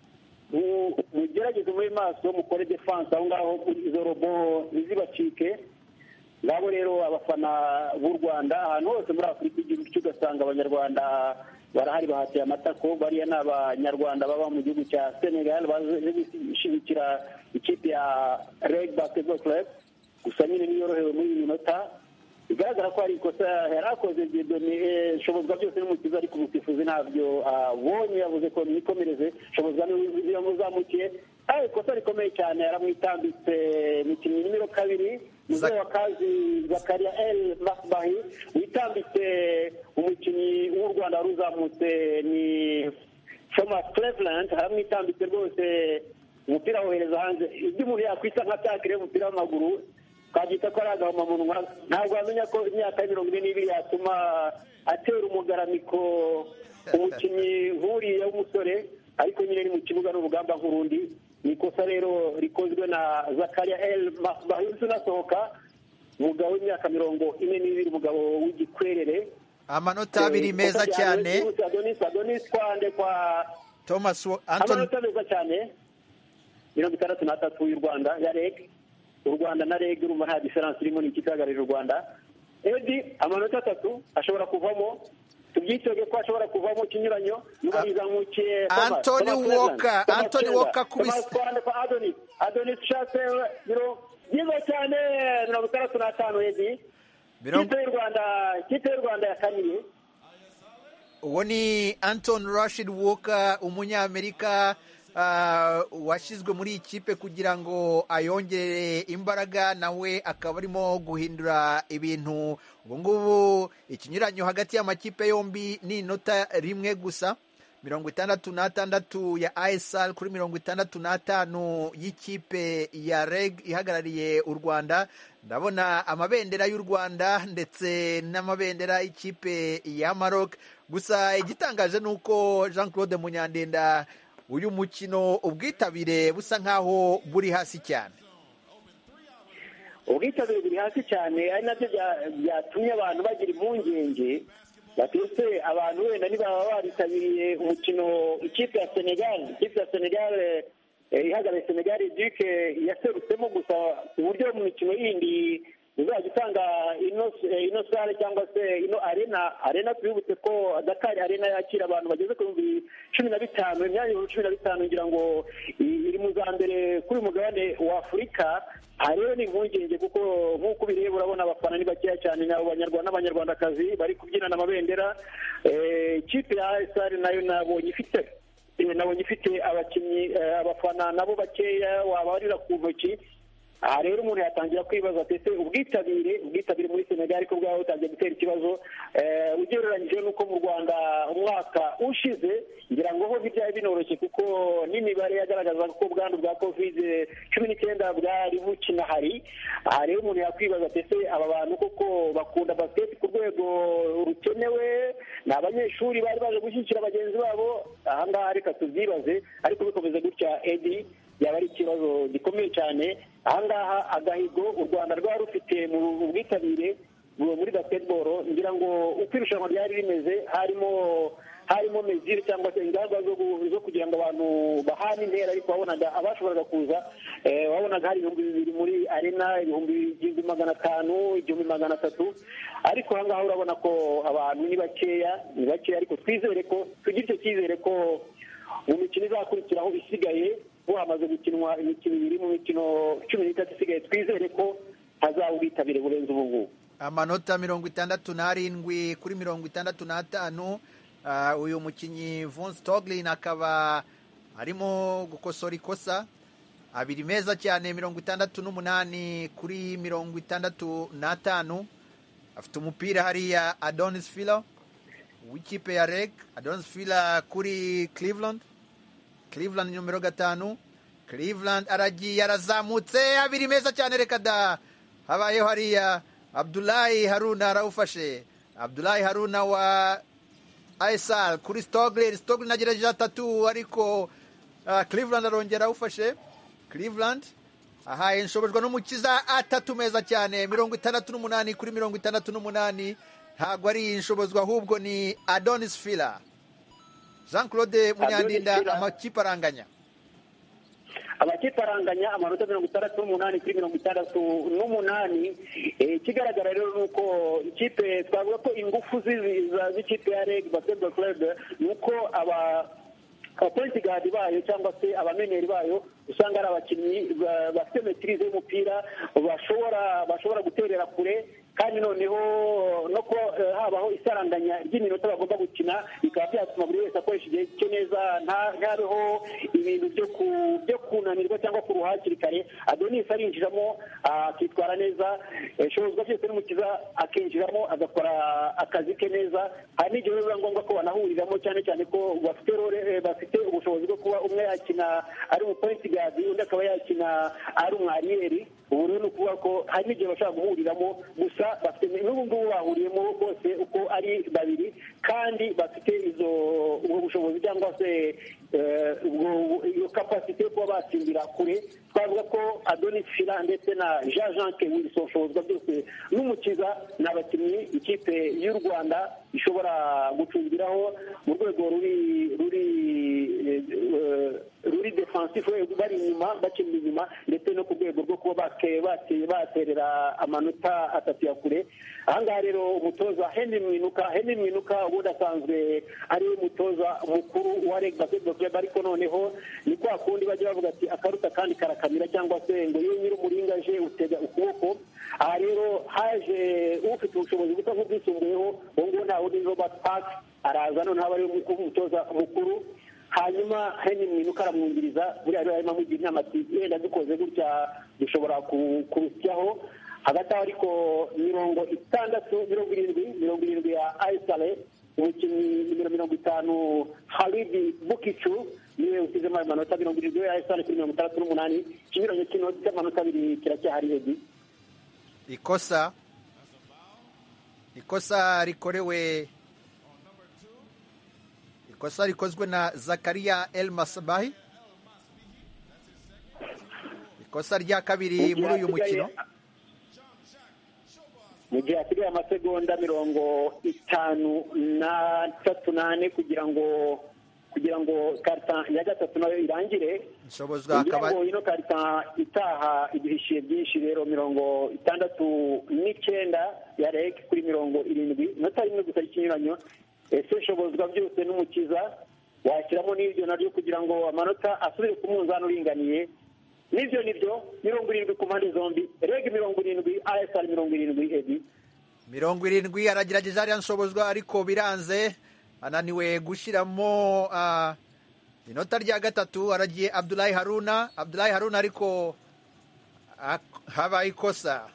mugerageze muri maso mukore defense aho ngaho izo robo ntizibacike. ngabo rero abafana b'u Rwanda ahantu hose muri Afurika igihugu cy'ugasanga abanyarwanda barahari bahateye amatako. bariya ni abanyarwanda baba mu gihugu cya Senegal baje gushyigikira ikipe ya Reg Basketball Club. gusa nyine niyorohewe muri iyi minota bigaragara ko hari ikosa yari akoze Dieudonné Shobozwa byose n'umukiza ariko umusifuzi ntabyo abonye yavuze ko nikomereze Shobozwa niwe yamuzamukiye. aho ikosa rikomeye cyane yaramwitambitse mukinnyi nimero kabiri muzee wa kazi Zakaria El Masbahi witambitse umukinnyi w'u Rwanda wari uzamutse ni Thomas Cleveland. haramwitambitse rwose umupira wohereza hanze. ibyo umuntu yakwita nka takire y'umupira w'amaguru twagita ko ari agahomamunwa. ntabwo wamenya ko imyaka ya mirongo ine n'ibiri yatuma atera umugaramiko umukinnyi nk'uriya w'umusore ariko nyine ni mu kibuga n'urugamba nk'urundi. ni ikosa rero rikozwe na Zakaria El Masbahi unasohoka umugabo w'imyaka mirongo ine n'ibiri umugabo w'igikwerere. amanota abiri meza cyane Adonis Adonis Kwande kwa Thomas Anton. amanota meza cyane mirongo itandatu n'atatu y'u Rwanda ya Reg. u Rwanda na Reg urumva nta diferanse irimo ni ikigaragaje u Rwanda. Edi amanota atatu ashobora kuvamo tubyitege ko ashobora kuvamo ikinyuranyo niba bizamukiye Anthony Walker Anthony Walker kubisa kwa Adonis Adonis Chase biro byiza cyane mirongo itandatu n'atanu Edi. kipe y'u Rwanda kipe y'u Rwanda yakaniye. uwo ni Anton Rashid Walker umunyamerika washyizwe muri iyi kipe kugira ngo ayongere imbaraga nawe akaba arimo guhindura ibintu. ubu ngubu ikinyuranyo hagati y'amakipe yombi ni inota rimwe gusa mirongo itandatu n'atandatu ya A S R kuri mirongo itandatu n'atanu y'ikipe ya Reg ihagarariye u Rwanda. ndabona amabendera y'u Rwanda ndetse n'amabendera y'ikipe ya Maroc. gusa igitangaje ni uko Jean Claude Munyandinda uyu mukino ubwitabire busa nkaho buri hasi cyane. ubwitabire buri hasi cyane ari nabyo byatumye abantu bagira impungenge batese abantu wenda ntibaba baritabiriye umukino ikipe ya Senegal ikipe ya Senegal ihagarariye Senegal Duke yaserutsemo. gusa uburyo mu mikino yindi uzajya utanga ino sale cyangwa se ino arena arena twibutse ko Dakar arena yakira abantu bageze ku bihumbi cumi na bitanu imyanya cumi na bitanu ngira ngo iri mu za mbere kuri mugabane wa Afurika. aha rero ni impungenge kuko nk'uko ubireba urabona abafana ni bakeya cyane n'abo banyarwanda n'abanyarwandakazi bari kubyinana amabendera. ikipe ya A S R nayo nabonye ifite nabonye ifite abakinnyi abafana nabo bakeya wabarira ku ntoki. aha rero umuntu yatangira kwibaza ati ubwitabire ubwitabire muri Senegal ariko bwaho utangiye gutera ikibazo ugereranyije n'uko mu Rwanda umwaka ushize ngira ngo ho byari binoroshye kuko n'imibare yagaragaza ko ubwandu bwa covid cumi n'icyenda bwari bukinahari. aha rero umuntu yakwibaza ati aba bantu koko bakunda basket ku rwego rukenewe ni abanyeshuri bari baje gushyigikira bagenzi babo. aha ngaha reka tubyibaze ariko bikomeze gutya Edi yaba ari ikibazo gikomeye cyane. aha ngaha agahigo u Rwanda rwari rufite mu bwitabire muri basketball ngira ngo uko irushanwa ryari rimeze harimo harimo mezire cyangwa se ingamba zo kugira ngo abantu bahane intera, ariko wabonaga abashoboraga kuza wabonaga hari ibihumbi bibiri muri arena, ibihumbi igihumbi magana atanu, igihumbi magana atatu, ariko aha ngaha urabona ko abantu ni bakeya ni bakeya ariko twizere ko tugira icyo cyizere ko mu mikino izakurikiraho isigaye ubu hamaze gukinwa imikino ibiri mu mikino cumi n'itatu isigaye, twizere ko hazaba ubwitabire burenze ubu ngubu. Amanota mirongo itandatu n'arindwi kuri mirongo itandatu n'atanu. Uh, uyu mukinnyi Von Stoglin akaba arimo gukosora ikosa abiri meza cyane, mirongo itandatu n'umunani kuri mirongo itandatu n'atanu. Afite umupira hariya Adonis Fila w'ikipe ya Reg. Adonis Fila kuri Cleveland. Cleveland numero gatanu. Cleveland aragiye arazamutse, abiri meza cyane, reka da habayeho hariya Abdullahi Haruna arawufashe. Abdullahi Haruna wa Aysal kuri Stoglin. Stoglin agerageje atatu ariko uh, Cleveland arongera awufashe. Cleveland ahaye nshobojwe n'umukiza atatu meza cyane, mirongo itandatu n'umunani kuri mirongo itandatu n'umunani. Ntabwo ari inshobozwa ahubwo ni Adonis Fila. Jean Claude Munyandinda, amakipe aranganya amakipe aranganya amanota mirongo itandatu n'umunani kuri mirongo itandatu n'umunani. Ikigaragara rero ni uko ikipe twavuga ko ingufu z'ikipe ya Reg Basketball Club ni uko aba abapointi gadi bayo cyangwa se abamenyeri bayo usanga ari abakinnyi bafite metirize y'umupira, bashobora bashobora guterera kure, kandi noneho no ko habaho isaranganya ry'iminota bagomba gukina bikaba byatuma buri wese akoresha igihe cye neza, ntabeho ibintu byo kunanirwa cyangwa kuruha hakiri kare. Adonis arinjiramo akitwara neza, ishobozwa byose n'umukiza akinjiramo agakora akazi ke neza. Hari n'igihe biba ngombwa ko banahuriramo, cyane cyane ko bafite role bafite ubushobozi bwo kuba umwe yakina ari umupointi gadi undi akaba yakina ari umwariyeri. Ubu rero ni ukuvuga ko hari n'igihe bashobora guhuriramo, gusa bafite n'ubu ngubu bahuriyemo bose uko ari babiri, kandi bafite izo ubwo bushobozi cyangwa se iyo kapasite yo kuba batsindira kure. Twavuga ko Adonis Fila ndetse na Jean Jean Wilson ushobozwa byose n'umukiza ni abakinnyi ikipe y'u Rwanda ishobora gucungiraho mu rwego ruri ruri ruri defensive, bari inyuma bakina inyuma, ndetse no ku rwego rwo kuba baterera amanota atatu ya kure. Aha ngaha rero umutoza Henry Mwinuka Henry Mwinuka ubundi asanzwe ari we mutoza mukuru wa Reg Basketball Club, ariko noneho ni kwa kundi bajya bavuga ati akaruta kandi karakamira, cyangwa se ngo iyo nyiri umuringa aje utega ukuboko. Aha rero haje ufite ubushobozi busa nk'ubwisumbuyeho, uwo nguwo nta wundi Robert Park araza, none aba ari umutoza mukuru. Hanyuma Henry Mwinuka aramwungiriza, buriya rero arimo amugira inama ati wenda dukoze gutya dushobora kurusyaho. Hagati aho ariko mirongo itandatu mirongo irindwi mirongo irindwi ya Aysale, umukinnyi nimero mirongo itanu Halidi Bukicu niwe usizemo amanota mirongo irindwi ya Aysale kuri mirongo itandatu n'umunani. Ikinyuranyo kino cy'amanota abiri kiracyahari. Edi ikosa ikosa rikorewe ikosa rikozwe na Zakaria El Masabahi, ikosa rya kabiri muri uyu mukino, mu gihe hasigaye amasegonda mirongo itanu na tatu nane kugira ngo kugira ngo karita ya gatatu nayo irangire. Nshobozwa akaba ino karita itaha iduhishiye byinshi rero, mirongo itandatu n'icyenda ya Reg kuri mirongo irindwi, inota rimwe gusa y'ikinyuranyo. Ese nshobozwa byose n'umukiza washyiramo n'ibyo naryo kugira ngo amanota asubire ku munzani uringaniye. Nibyo nibyo mirongo irindwi ku mpande zombi, Reg mirongo irindwi, A S R mirongo irindwi. Edi mirongo irindwi aragerageje ariya nshobozwa ariko biranze, ananiwe gushyiramo uh, inota rya gatatu. Aragiye Abdullahi Haruna Abdullahi Haruna ariko uh, habaye ikosa.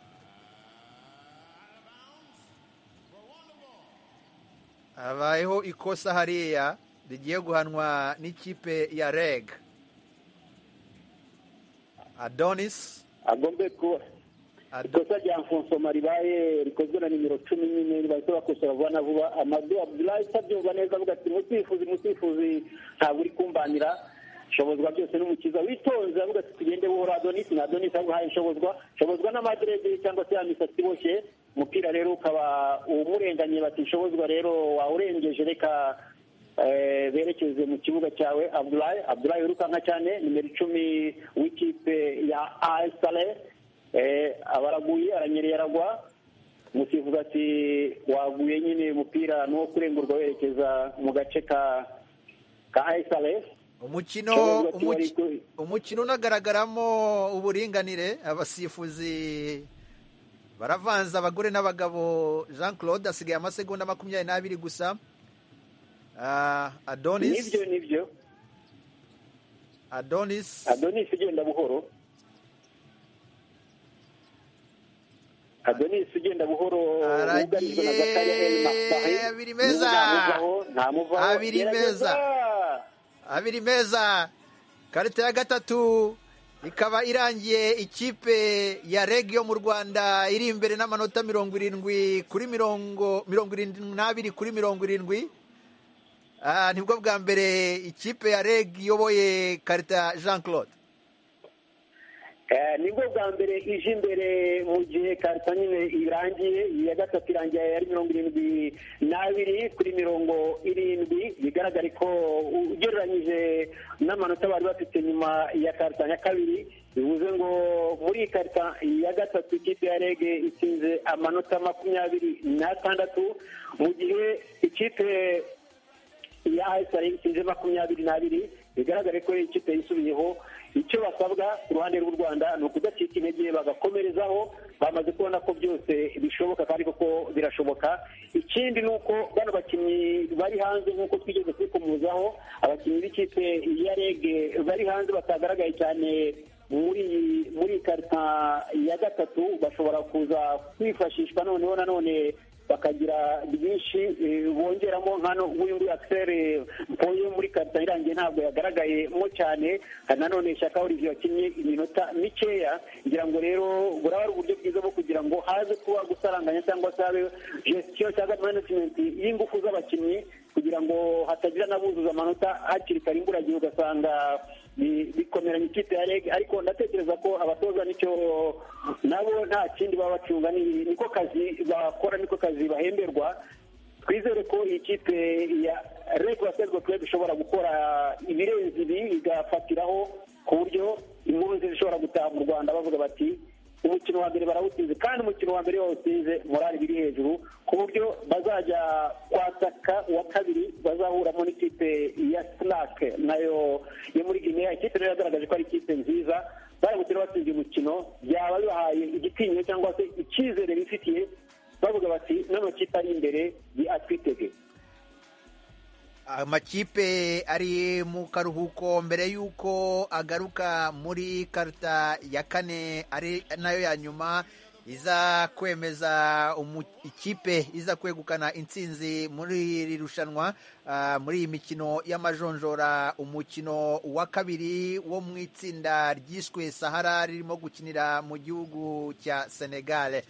Habayeho ikosa hariya rigiye guhanwa n'ikipe ya Reg. Adonis agombe ko ikosa rya Mfonsoma ribaye rikozwe na nimero cumi n'ine bahise bakosora vuba na vuba. Amadou Abdullahi atabyumva neza avuga ati musifuzi musifuzi ntabwo uri kumbanira, shobozwa byose n'umukiza witonze avuga ati tugende buhora. Adonis na Adonis avuga haye shobozwa shobozwa n'amadirede cyangwa se ya misatsi iboshye, umupira rero ukaba umurenganye bati shobozwa rero wawurengeje, reka berekeze mu kibuga cyawe. Abdulahi Abdulahi wirukanka cyane, nimero icumi w'ikipe ya Al Saleh abaraguye, aranyereye aragwa. Umusifuzi ati waguye nyine, umupira nuwo kurengurwa werekeza mu gace ka ka Al Saleh. umukino umukino unagaragaramo uburinganire, abasifuzi baravanze abagore n'abagabo. Jean Claude asigaye amasegonda makumyabiri n'abiri gusa. Uh, Adonis nibyo nibyo Adonis Adonis ugenda buhoro Adonis ugenda buhoro aragiye. Abiri meza abiri meza abiri meza karita ya gatatu ikaba irangiye. Ikipe ya Reg yo mu Rwanda iri imbere n'amanota mirongo irindwi kuri mirongo mirongo irindwi n'abiri kuri mirongo irindwi. Ah, nibwo bwa mbere ikipe ya Reg iyoboye karita. Jean Claude, nibwo bwa mbere ije imbere mu gihe karita nyine irangiye. iya gatatu irangiye yari mirongo irindwi n'abiri kuri mirongo irindwi. bigaragara ko ugereranyije n'amanota bari bafite nyuma ya karita ya kabiri, bivuze ngo muri iyi karita ya gatatu ikipe ya Reg itsinze amanota makumyabiri n'atandatu, mu gihe ikipe ya Aisari itsinze makumyabiri n'abiri. bigaragare ko ikipe yisubiyeho. icyo basabwa ku ruhande rw'u Rwanda ni ukudacika intege, bagakomerezaho. bamaze kubona ko byose bishoboka kandi koko birashoboka. ikindi ni uko bano bakinnyi bari hanze nk'uko twigeze kwikomozaho, abakinnyi b'ikipe ya Reg bari hanze batagaragaye cyane muri muri karita ya gatatu, bashobora kuza kwifashishwa noneho nanone bakagira byinshi bongeramo. nkano nk'uyu nguyu Axel Mpoyo muri karita irangiye ntabwo yagaragayemo cyane. nanone Shaka Olivier wakinnye iminota mikeya. ngira ngo rero buraba ari uburyo bwiza bwo kugira ngo haze kuba gusaranganya cyangwa se habe gestion cyangwa management y'ingufu z'abakinnyi, kugira ngo hatagira n'abuzuza amanota hakiri kare imburagihe ugasanga bikomeranye ikipe ya Reg. ariko ndatekereza ko abatoza nicyo nabo nta kindi baba bacunga, niko kazi bakora, niko kazi bahemberwa. twizere ko iyi kipe ya Reg Basketball Club ishobora gukora ibirenze ibi, igafatiraho ku buryo impunzi zishobora gutaha mu Rwanda bavuga bati umukino wa mbere barawutsinze, kandi umukino wa mbere wawutsinze morali biri hejuru, ku buryo bazajya kwataka uwa kabiri bazahuramo n'ikipe ya Slack nayo yo muri Guinea. ikipe rero yagaragaje ko ari ikipe nziza, baramutse batsinze umukino byaba bibahaye igitinyiro cyangwa se icyizere bifitiye, bavuga bati n'amakipe ari imbere atwitege. amakipe ari mu karuhuko mbere y'uko agaruka muri karita ya kane ari nayo ya nyuma iza kwemeza ikipe iza kwegukana intsinzi muri iri rushanwa. Uh, muri iyi mikino y'amajonjora, umukino wa kabiri wo mu itsinda ryiswe Sahara ririmo gukinira mu gihugu cya Senegal.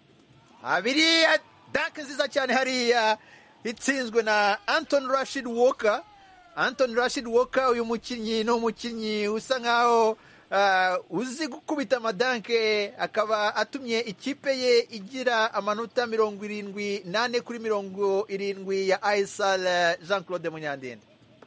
Abiri dake nziza cyane hariya itsinzwe na Anton Rashid Walker. Anton Rashid Walker, uyu mukinnyi ni umukinnyi usa nkaho uh, uzi gukubita amadanke, akaba atumye ikipe ye igira amanota mirongo irindwi nane kuri mirongo irindwi ya Aisal. Jean Claude Munyandende,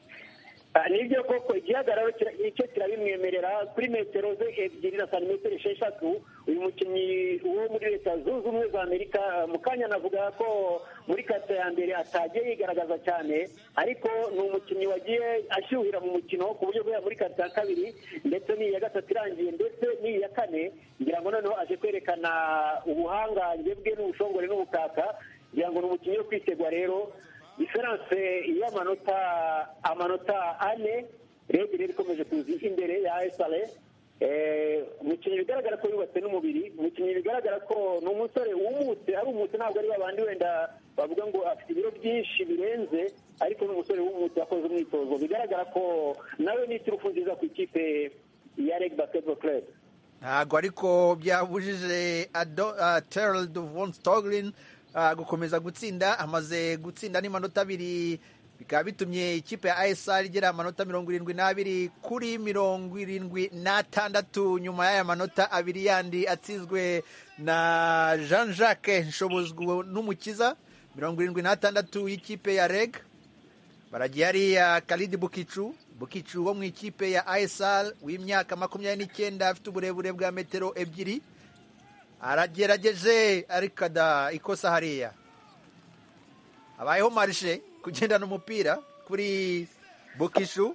nibyo koko igihagararo icyo kirabimwemerera kuri metero ze ebyiri na santimetero esheshatu. uyu mukinnyi wo muri Leta Zunze Ubumwe za Amerika, mu kanya navuga ko muri karita ya mbere atagiye yigaragaza cyane, ariko ni umukinnyi wagiye ashyuhira mu mukino ku buryo bwa muri karita ya kabiri ndetse n'iya gatatu irangiye ndetse n'iya kane. ngira ngo noneho aje kwerekana ubuhangange bwe n'ubushongore n'ubukaka. ngira ngo ni umukinnyi wo kwitegwa rero. diferanse y'amanota amanota ane Reg rero ikomeje kuza imbere ya Aisale. umukinnyi bigaragara ko yubatse n'umubiri, umukinnyi bigaragara ko ni umusore wumutse, ari umutse, ntabwo ari babandi wenda bavuga ngo afite ibiro byinshi birenze, ariko ni umusore wumutse yakoze umwitozo. bigaragara ko nawe ni iturufu nziza ku ikipe ya Reg Basketball Club. ntabwo ariko byabujije uh, Terrell Von Stoglin uh, gukomeza gutsinda. amaze gutsinda n'imanota abiri, bikaba bitumye ikipe ya A S R igera amanota mirongo irindwi n'abiri kuri mirongo irindwi n'atandatu nyuma y'aya manota abiri yandi atsinzwe na Jean Jacques Nshobozwa n'Umukiza. mirongo irindwi n'atandatu y'ikipe ya Reg, baragiye hariya Khalid Bukicu Bukicu wo mu ikipe ya A S R w'imyaka makumyabiri n'icyenda afite uburebure bwa metero ebyiri aragerageje ariko da ikosa hariya abayeho marishe kugendana umupira kuri Bukicu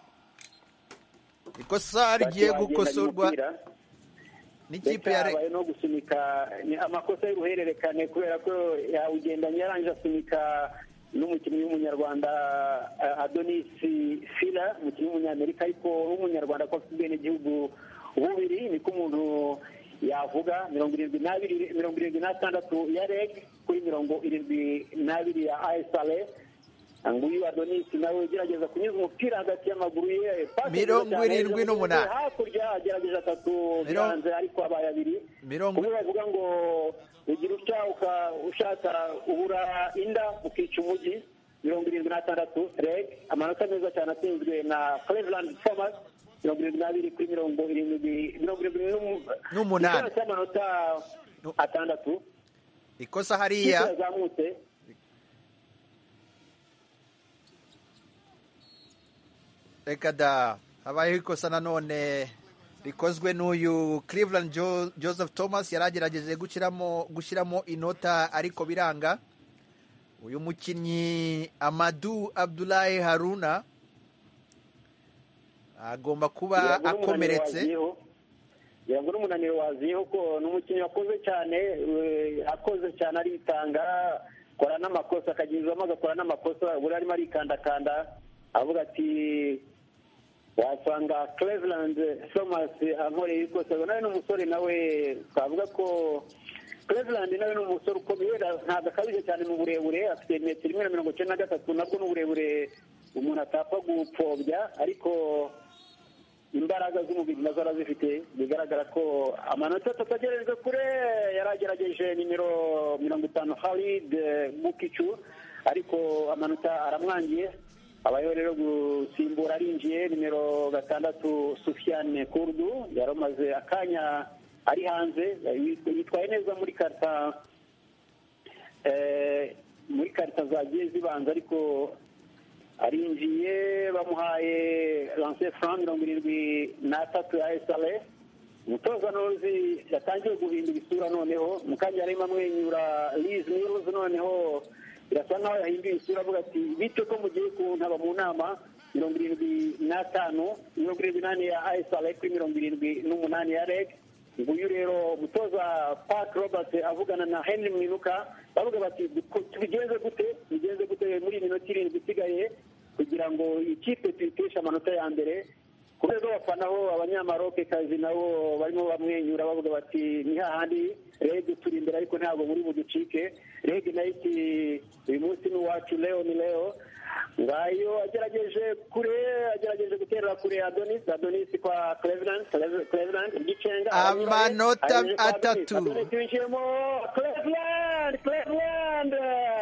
ikosa rigiye gukosorwa n'ikipe ya Rege no gusunika ni amakosa y'uruhererekane kubera ko yawugendanye yaranje asunika n'umukinnyi w'umunyarwanda Adonis Fila umukinnyi w'umunyamerika ariko w'umunyarwanda ko afite ubwene gihugu bubiri niko umuntu yavuga mirongo irindwi n'abiri mirongo irindwi n'atandatu ya Reg kuri mirongo irindwi n'abiri ya A S R nguyu Adonis nawe ugerageza kunyuza umupira hagati y'amaguru ye mirongo irindwi n'umunani hakurya agerageza atatu byanze ariko abaye abiri kumwe bavuga ngo ugira utya ushaka ubura inda ukica umujyi mirongo irindwi n'atandatu Reg amanota meza cyane atsinzwe na Cleveland Thomas mirongo irindwi n'abiri kuri mirongo irindwi mirongo irindwi n'umunani amanota atandatu ikosa hariya yazamutse reka da habayeho ikosa nanone rikozwe n'uyu Cleveland jo, Joseph Thomas yari agerageje gushyiramo gushyiramo inota ariko biranga uyu mukinnyi Amadou Abdoulaye Haruna agomba kuba akomeretse yego n'umunaniro waziyeho ko n'umukinnyi wakoze cyane akoze cyane aritanga kora n'amakosa akagizwamo agakora n'amakosa buri arimo arikandakanda avuga ati wasanga Cleveland Thomas ankoreye ikosa nawe n'umusore nawe twavuga ko Cleveland nawe n'umusore ukomeye ntabwo akabije cyane mu burebure afite metero imwe na mirongo icyenda na gatatu nabwo n'uburebure umuntu atapfa gupfobya ariko imbaraga z'umubiri nazo arazifite bigaragara ko amanota atatu agerejwe kure yaragerageje nimero mirongo itanu Khalid Bukicu ariko amanota aramwangiye abayeho rero gusimbura arinjiye nimero gatandatu Soufiane Kurdu yari amaze akanya ari hanze yitwaye neza muri karita muri karita zagiye zibanza ariko arinjiye bamuhaye lancer franc mirongo irindwi n'atatu ya A S R umutoza nozi yatangiye guhindura isura noneho mu kanya yarimo amwenyura Liz Mills noneho birasa nkaho yahinduye isura avuga ati bityo ko mugiye kuntaba mu nama mirongo irindwi n'atanu mirongo irindwi n'ane ya A S R kuri mirongo irindwi n'umunani ya Reg nguyu rero umutoza Park Robert avugana na Henry Mwinuka bavuga bati tubigenze gute bigenze gute muri iyi minota irindwi isigaye kugira ngo ikipe tuyiteshe amanota ya mbere ku rwego bafanaho abanyamaroke kazi nabo barimo bamwenyura bavuga bati ni hahandi Reg turi imbere ariko ntabwo muri buducike Reg nayo iti uyu munsi ni uwacu leo ni leo ngayo agerageje kure agerageje guterera kure Adonis Adonis kwa Cleveland Cleveland igicenga amanota atatu twinjiyemo Cleveland Cleveland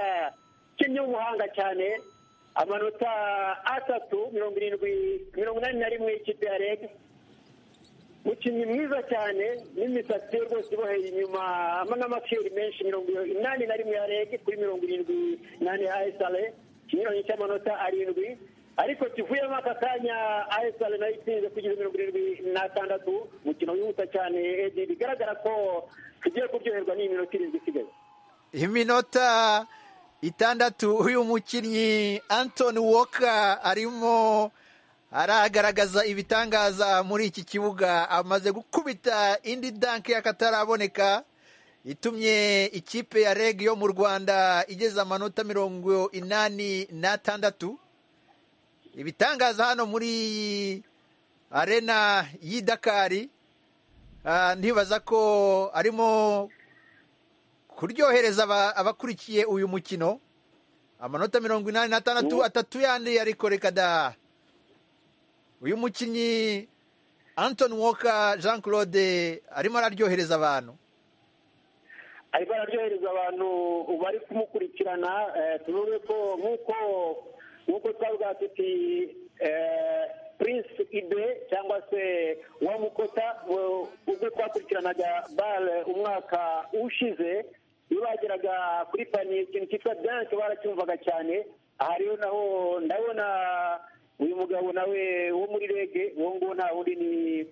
kinyo umuhanga cyane amanota atatu mirongo irindwi mirongo inani na rimwe ikipe ya Reg umukinnyi mwiza cyane n'imisatsi ye rwose iboheye inyuma n'amafiyeri menshi mirongo inani na rimwe ya Reg kuri mirongo irindwi n'ane ya A S R ikinyuranyo cy'amanota arindwi ariko kivuyemo aka kanya A S R nayo itsinze kugeza mirongo irindwi n'atandatu umukino wihuta cyane Edi bigaragara ko tugiye kuryoherwa n'iyi minota irindwi isigaye iminota itandatu uyu mukinnyi Anthony Walker arimo aragaragaza ibitangaza muri iki kibuga amaze gukubita indi danke y'akataraboneka itumye ikipe ya Reg yo mu Rwanda igeza amanota mirongo inani n'atandatu ibitangaza hano muri arena y'i Dakar ntibaza ko arimo kuryohereza abakurikiye uyu mukino amanota mirongo inani n'atandatu atatu yandi ariko reka da uyu mukinnyi Anthony Walker Jean Claude arimo araryohereza abantu ariko araryohereza abantu bari kumukurikirana tuvuge ko nk'uko nk'uko twavuga tuti Prince Ibe cyangwa se Wamukota ubwo twakurikiranaga bale umwaka ushize iyo bageraga kuri paniye ikintu cyitwa danse baracyumvaga cyane aha rero naho ndabona uyu mugabo nawe wo muri rege uwo nguwo nta wundi ni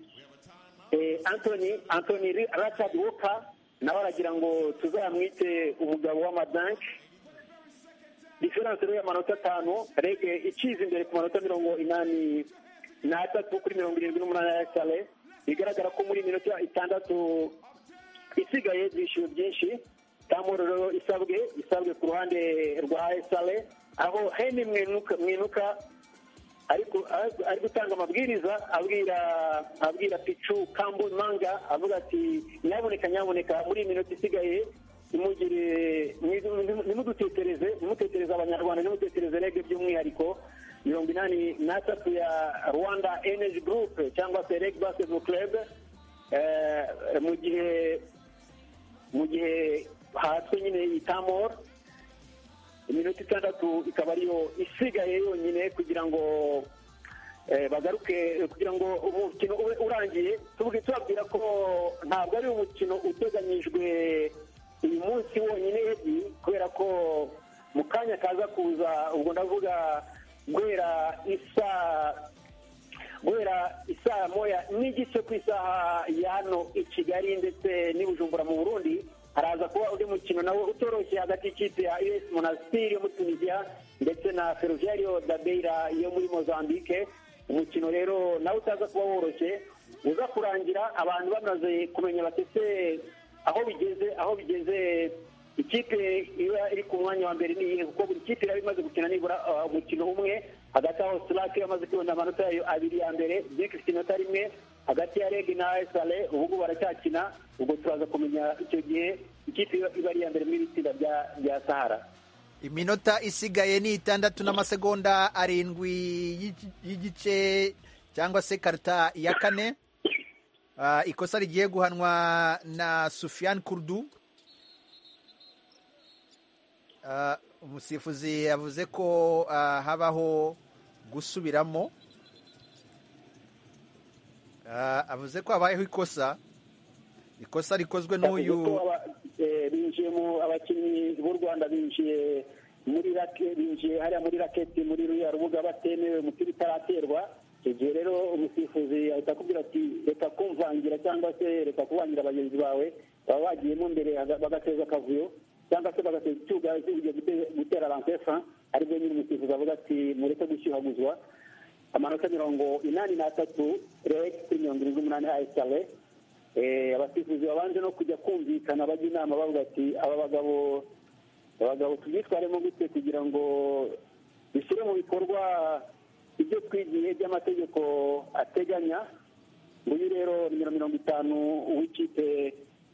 Anthony Anthony Richard Walker nawe aragira ngo tuzamwite umugabo w'amadanki. Diferanse rero y'amanota atanu, rege ikiza imbere ku manota mirongo inani n'atatu kuri mirongo irindwi n'umunani ya Sale. Bigaragara ko muri minota itandatu isigaye byishyuye byinshi. Tamoro rero isabwe isabwe ku ruhande rwa Sale, aho Heni mwinuka mwinuka ariko ari gutanga amabwiriza abwira abwira Pichu Kambu Manga avuga ati nyaboneka nyaboneka muri minota isigaye imugire nimudutetereze nimutetereze abanyarwanda nimutetereze rege by'umwihariko mirongo inani n'atatu ya Rwanda Energy Group cyangwa se Reg Basketball Club mu gihe mu gihe hatswe nyine itamor iminota itandatu ikaba ariyo isigaye yonyine kugira ngo bagaruke kugira ngo umukino urangiye. Tubwira ko ntabwo ari umukino uteganyijwe uyu munsi wonyine kubera ko mu kanya kaza kuza ubwo ndavuga guhera isa guhera isaha moya n'igice ku isaha ya hano i Kigali ndetse n'i Bujumbura mu Burundi haraza kuba undi mukino nawe utoroshye hagati y'ikipe ya U S Monastir yo muri Tunisia ndetse na Ferroviario da Beira yo muri Mozambique. Umukino rero nawe utaza kuba woroshye uza kurangira abantu bamaze kumenya batese aho bigeze aho bigeze ikipe iba iri ku mwanya wa mbere ni kuko buri kipe yari imaze gukina nibura umukino umwe. Hagati aho Slack yamaze kubona amanota yayo abiri ya mbere Jekis inota rimwe hagati ya Reg na Sale ubu baracyakina. Ubwo turaza kumenya icyo gihe ikipe iba ari ya mbere muri itsinda rya Sahara. Iminota isigaye ni itandatu n'amasegonda arindwi y'igice cyangwa se karita ya kane. Uh, ikosa rigiye guhanwa na Sufiane Kurdu. Uh, umusifuzi yavuze ko uh, habaho gusubiramo. Uh, avuze ko habayeho ikosa ikosa rikozwe n'uyu binjiye mu abakinnyi b'u Rwanda binjiye muri rake binjiye hariya muri raketi muri ruya rubuga batemewe umupira utaraterwa. Igihe rero umusifuzi ahita akubwira ati reka kumvangira cyangwa se reka kubangira abagenzi bawe baba bagiyemo mbere bagateza akavuyo cyangwa se bagateza icyuga ugiye gutera lansefa aribyo nyine umusifuzi avuga ati mureke gushyuhaguzwa. Amanota mirongo inani n'atatu Reg kuri mirongo irindwi n'umunani A S L. Abasifuzi babanje no kujya kumvikana bajya inama bavuga ati aba bagabo abagabo tubyitwaremo gute kugira ngo bishyire mu bikorwa ibyo twigiye by'amategeko ateganya. Uyu rero nimero mirongo itanu w'ikipe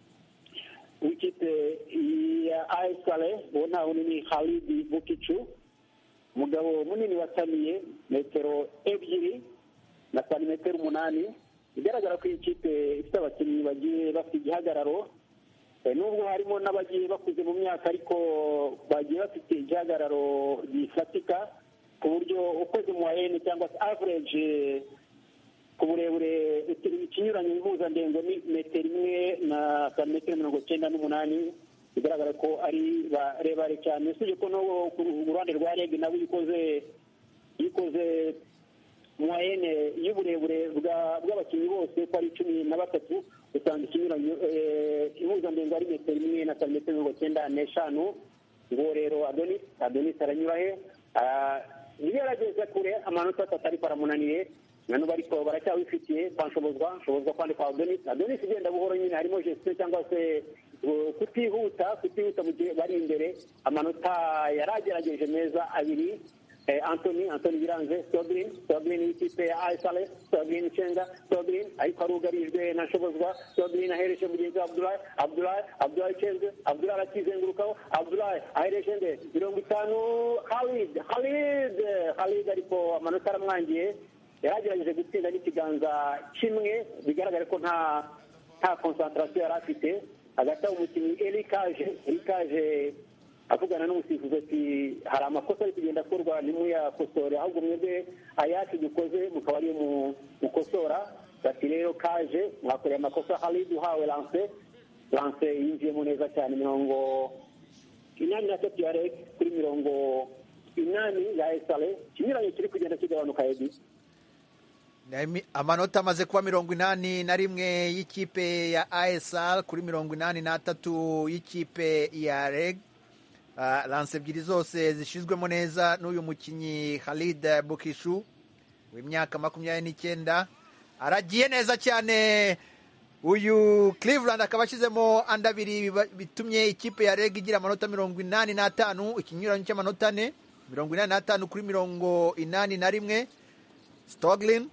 w'ikipe ya A S L uwo nta wundi ni Khalid Bukicu, umugabo munini wasaniye metero ebyiri na santimetero umunani. Bigaragara ko iyi kipe ifite abakinnyi bagiye bafite igihagararo nubwo harimo n'abagiye bakuze mu myaka ariko bagiye bafite igihagararo gifatika ku buryo ukoze mu wayene cyangwa se average ku burebure ikinyuranyo impuzandengo ni metero imwe na santimetero mirongo icyenda n'umunani. Bigaragara ko ari barebare cyane usibye ko no ku ruhande rwa Reg nabo yikoze yikoze mwayene y'uburebure bw'abakinnyi bose ko ari cumi na batatu usanga ikinyuranyo impuzandengo ari metero imwe na santimetero mirongo icyenda n'eshanu. ngo rero Adonis Adonis aranyura he yarageze kure amanota atatu ariko aramunaniye nano bariko baracyawifitiye kwanshobozwa nshobozwa kwandika Adonis Adonis igenda buhoro nyine harimo geste cyangwa se kutihuta kutihuta mu gihe bari imbere. Amanota yaragerageje meza abiri Anthony Anthony Biranze Sobrin Sobrin y'ikipe ya A S L Sobrin Chenga Sobrin ariko arugarijwe na Nshobozwa Sobrin ahereje mugenzi Abdullah Abdullah Abdullah Chenga Abdullah arakizengurukaho Abdullah ahereje nde mirongo itanu Khalid Khalid Khalid ariko amanota aramwangiye. Yaragerageje gutsinda n'ikiganza kimwe bigaragara ko nta nta concentration yari afite. Hagati aho umukinnyi Erikaje Erikaje avugana n'umusifuzi ati hari amakosa ari kugenda akorwa nimuyakosore ahubwo mwebwe ayacu dukoze mukaba ari mukosora. Bati rero Kaje mwakoreye amakosa. Khalid uhawe lance lance yinjiyemo neza cyane mirongo inani na tatu ya Reg kuri mirongo inani ya esale ikinyuranyo kiri kugenda kigabanuka edi amanota amaze kuba mirongo inani na rimwe y'ikipe ya A S R kuri mirongo inani n'atatu y'ikipe ya reg. Uh, lance ebyiri zose zishizwemo neza n'uyu mukinyi Khalid Bukishu w'imyaka makumyabiri n'icyenda aragiye neza cyane. Uyu Cleveland akaba ashizemo andi abiri bitumye ikipe ya reg igira amanota mirongo inani n'atanu, ikinyuranyo cy'amanota ane, mirongo inani n'atanu kuri mirongo inani na rimwe. Stoglin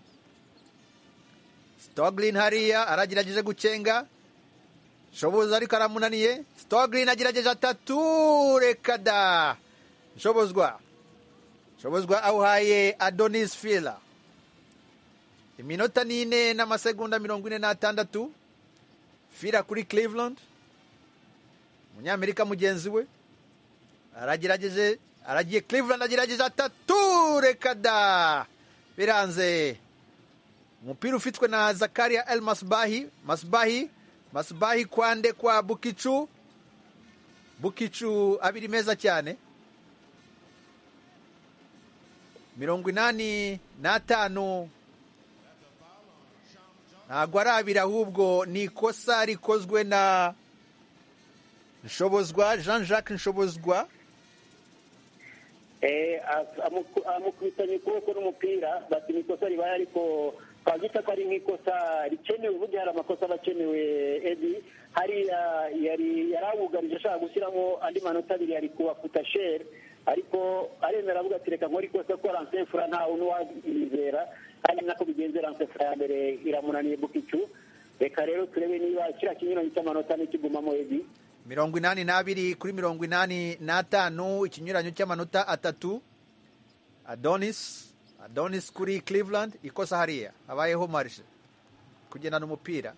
Stoglin hariya aragerageje gucenga, Shoboza ariko aramunaniye. Stoglin agerageje atatu, reka da. Shobozwa Shobozwa awuhaye Adonis Fila. Iminota nine n'amasegonda mirongo ine n'atandatu. Fila kuri Cleveland, Munyamerika mugenzi we aragerageje, aragiye. Cleveland agerageje atatu, reka da, biranze. Umupira ufitwe na Zakaria El Masbahi. Masbahi Masbahi kwande kwa Bukicu. Bukicu abiri meza cyane. mirongo inani n'atanu ntabwo ari abiri ahubwo ni ikosa rikozwe na Nshobozwa, Jean Jacques Nshobozwa. amukubitanye ukuboko n'umupira bati ni ikosa ribaye, ariko twagita ko ari nk'ikosa rikenewe. Uburyo hari amakosa aba akenewe edi, hariya yari yarawugarije ashaka gushyiramo andi manota abiri yari kubafuta shere, ariko aremera avuga ati reka nkore ikosa ko ransefura ntawe n'uwazizera, kandi nako bigenze. ransefura ya mbere iramunaniye Bukicu. Reka rero turebe niba kiriya kinyuranyo cy'amanota nikigumamo edi. mirongo inani n'abiri kuri mirongo inani n'atanu, ikinyuranyo cy'amanota atatu. Adonis Adonis kuri Cleveland, ikosa hariya habayeho marishe kugendana umupira.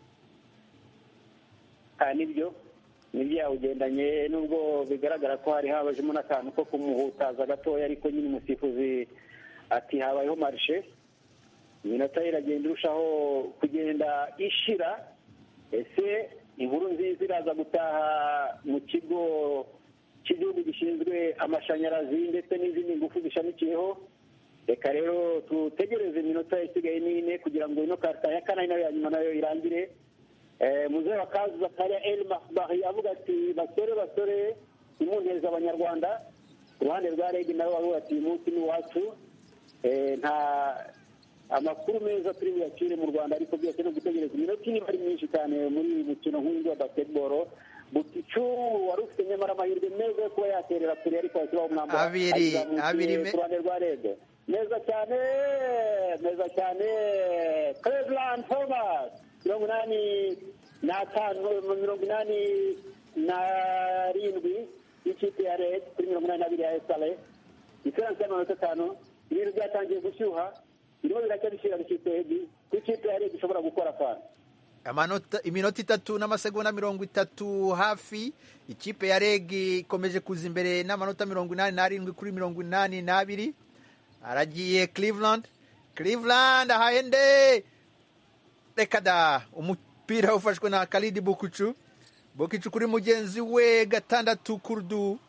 nibyo nibyo yawugendanye, nubwo bigaragara ko hari habajemo n'akantu ko kumuhutaza gatoya, ariko nyine umusifuzi ati habayeho marishe. Iminota iragenda irushaho kugenda ishira. Ese inkuru nziza iraza gutaha mu kigo cy'igihugu gishinzwe amashanyarazi ndetse n'izindi ngufu zishamikiyeho. Reka rero tutegereze iminota isigaye n'ine kugira ngo ino karita ya kane nayo ya nyuma nayo irangire. Muzehe wa kazi Zakaria El Masbahi avuga ati basore basore imuneza abanyarwanda. Uruhande rwa reg nawe bavuga ati uyu munsi ni uwacu. Nta amakuru meza turi buyakire mu Rwanda, ariko byose no gutegereza iminota ine ari myinshi cyane muri uyu mukino nk'uyu wa basketball. Bukicu wari ufite nyamara amahirwe meza yo kuba yaterera kure, ariko ashyiraho umwambaro abiri abiri ku ruhande rwa reg. Meza cyane meza cyane Cleveland Thomas mirongo inani n'atanu mirongo inani n'arindwi y'ikipe ya reg kuri mirongo inani n'abiri ya esale. Diferanse y'amanota atanu. Ibintu byatangiye gushyuha, birimo biracyabishyira ikipe edi ku ikipe ya reg ishobora gukora fana. Amanota iminota itatu n'amasegonda mirongo itatu hafi. Ikipe ya reg ikomeje kuza imbere n'amanota mirongo inani n'arindwi kuri mirongo inani n'abiri. Aragiye Cleveland Cleveland ahende, reka da, umupira ufashwe na Khalid Bukicu. Bukicu kuri mugenzi we gatandatu Kurdu.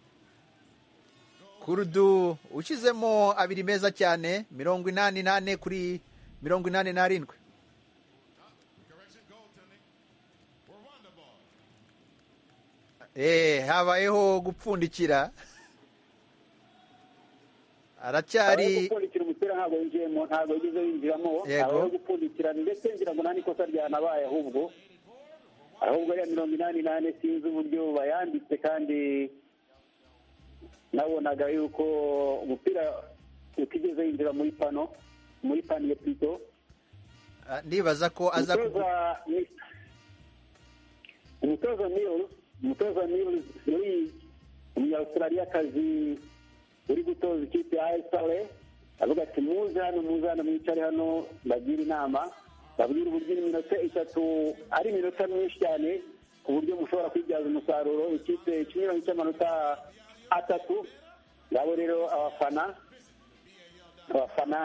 Kurdu ukizemo abiri meza cyane, mirongo inani n'ane kuri mirongo inani n'arindwi. Eh, habayeho gupfundikira. Aracyari gupfundikira umupira ntabwo yinjiyemo, ntabwo yigeze yinjiramo. Habayeho gupfundikira ndetse ngira ngo nta n'ikosa ryanabaye, ahubwo ahubwo ya mirongo inani n'ane sinzi uburyo bayanditse, kandi nabonaga yuko umupira utigeze yinjira muri pano muri paniye pito. Ndibaza ko aza umutoza Mills umutoza Mills muri umunyaustralia kazi uri gutoza ikipe ya esale avuga ati muze hano muze hano mwicare hano bagira inama, babwira uburyo iminota itatu ari iminota myinshi cyane ku buryo mushobora kwibyaza umusaruro ikipe ikinyuranyo cy'amanota atatu. Ngabo rero abafana abafana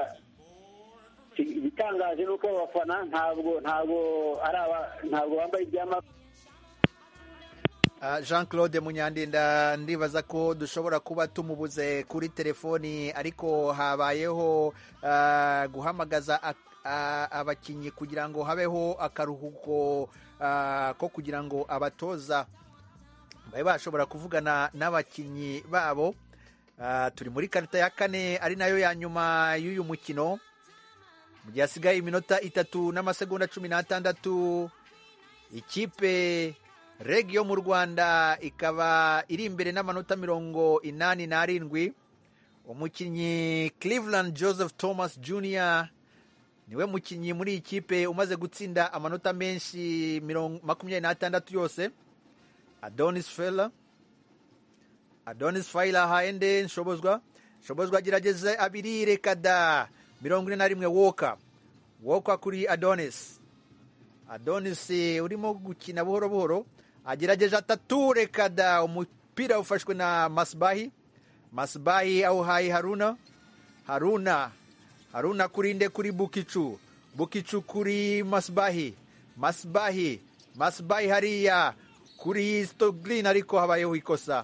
ibitangaje nuko abafana ntabwo ntabwo ari aba ntabwo bambaye ibyama. Jean Claude Munyandinda ndibaza ko dushobora kuba tumubuze kuri telefoni ariko habayeho guhamagaza abakinnyi kugira ngo habeho akaruhuko ko kugira ngo abatoza babe bashobora kuvugana n'abakinnyi babo. Turi muri karita ya kane ari nayo ya nyuma y'uyu mukino, mu gihe hasigaye iminota itatu n'amasegonda cumi n'atandatu. Ikipe Reg yo mu Rwanda ikaba iri imbere n'amanota mirongo inani n'arindwi. Umukinnyi Cleveland Joseph Thomas Junior niwe mukinnyi muri iyi kipe umaze gutsinda amanota menshi makumyabiri n'atandatu yose. Adonis Fela Adonis Faila haende Nshobozwa Nshobozwa agerageze abiri rekada mirongo ine na rimwe. Walker Walker kuri Adonis Adonis urimo gukina buhoro buhoro agerageje atatu rekada, umupira ufashwe na Masbahi Masbahi au hai Haruna Haruna Haruna kurinde kuri Bukicu Bukicu kuri Masbahi Masbahi Masbahi hariya kuri Stoglin ariko habayeho ikosa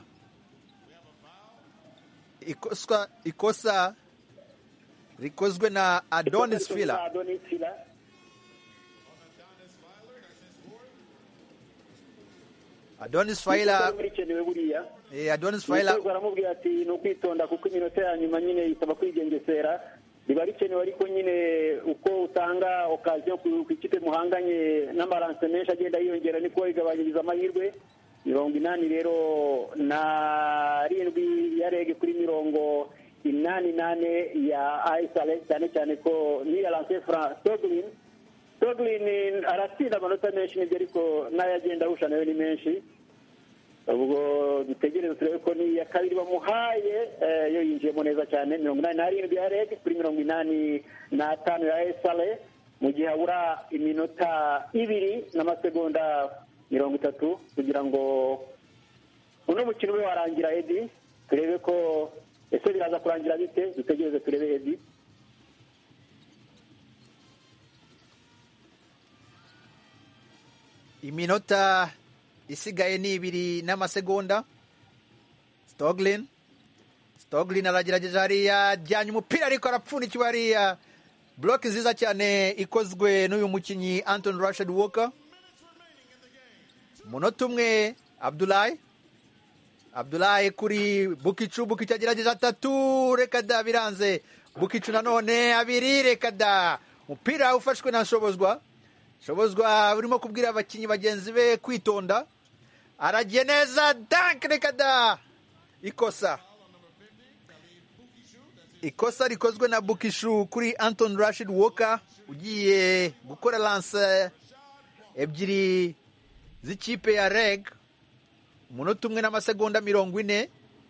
ikosa ikosa rikozwe na Adonis Fila Adonis Faila eh Adonis Faila baramubwira ati no kwitonda kuko iminota ya nyuma nyine isaba kwigengesera, riba rikenewe ariko nyine uko utanga occasion ku ikipe muhanganye n'amaranse menshi agenda yiyongera niko igabanyiriza amahirwe. Mirongo inani rero na rindwi ya Reg kuri mirongo inani nane ya Aisale, cyane cyane ko ni lance fra Stoglin Stoglin aratsinda amanota menshi nibyo ariko nayo agenda ahusha nayo ni menshi. Ubwo dutegereze turebe ko ni ya kabiri bamuhaye yo yinjiyemo neza cyane. Mirongo inani n'arindwi ya Reg kuri mirongo inani n'atanu ya Aisale, mu gihe habura iminota ibiri n'amasegonda mirongo itatu kugira ngo uno mukino ube warangira. Edi, turebe ko ese biraza kurangira bite, dutegereze turebe Edi. Iminota isigaye ni ibiri n'amasegonda. Stoglin Stoglin aragerageje hariya, jyanye umupira ariko arapfunikiwe hariya. Block nziza cyane ikozwe n'uyu mukinnyi Anton Rashid Walker. Munota umwe Abdullahi Abdullahi kuri Bukicu Bukicu agerageje atatu rekada biranze. Bukicu nanone abiri rekada, umupira ufashwe na Nshobozwa Nshobozwa urimo kubwira abakinnyi bagenzi be kwitonda, aragiye neza dank rekada. Ikosa ikosa rikozwe na Bukicu kuri Anton Rashid Walker ugiye gukora lance ebyiri z'ikipe ya Reg. Umunota umwe n'amasegonda mirongo ine.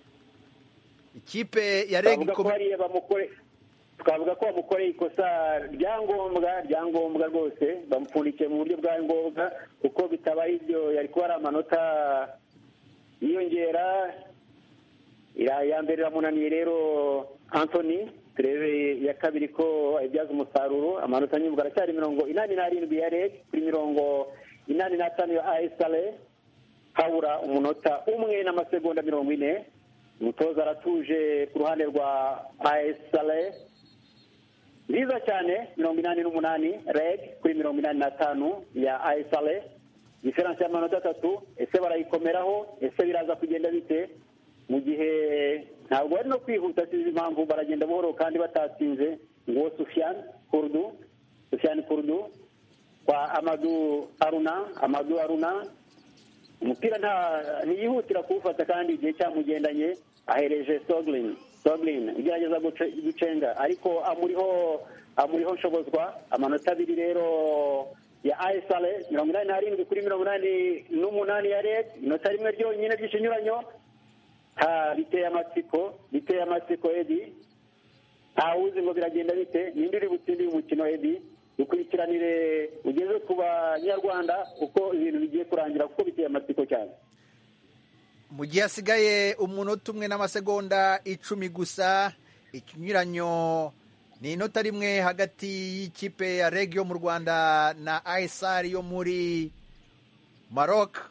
Ikipe ya Reg twavuga ko bamukoreye ikosa ryangombwa ryangombwa rwose, bamupfundikiye mu buryo bwa ngombwa, kuko bitabaye ibyo yari kuba ari amanota yiyongera. Ya mbere iramunaniye rero Anthony, turebe ya kabiri ko ayibyaza umusaruro. Amanota nyubwo aracyari mirongo inani n'arindwi ya Reg kuri mirongo inani n'atanu ya Aisale, habura umunota umwe n'amasegonda mirongo ine. Umutoza aratuje ku ruhande rwa Aisale, nziza cyane. Mirongo inani n'umunani Reg kuri mirongo inani n'atanu ya Aisale, diferanse y'amanota atatu. Ese barayikomeraho? Ese biraza kugenda bite? Mu gihe ntabwo bari no kwihuta, sizi impamvu baragenda buhoro kandi batatsinze. Ngo Sufyan Kurdu Sufyan Kurdu kwa Amadou Aruna Amadou Aruna, umupira nta ntiyihutira kuwufata kandi igihe cyamugendanye, ahereje Stoglin Stoglin igerageza gucenga ariko amuriho amuriho Nshobozwa. Amanota abiri rero ya Aisale, mirongo inani n'arindwi kuri mirongo inani n'umunani ya Reg. Inota rimwe ryonyine ry'ikinyuranyo. Ha, biteye amatsiko biteye amatsiko Edi, ntawuzi ngo biragenda bite, ninde uri butsinde uyu mukino Edi. Dukurikiranire ugeze ku Banyarwanda uko ibintu bigiye kurangira, kuko biteye amatsiko cyane. Mu gihe hasigaye umunota umwe n'amasegonda icumi gusa, ikinyuranyo ni inota rimwe hagati y'ikipe ya Reg yo mu Rwanda na Aisar yo muri Maroc.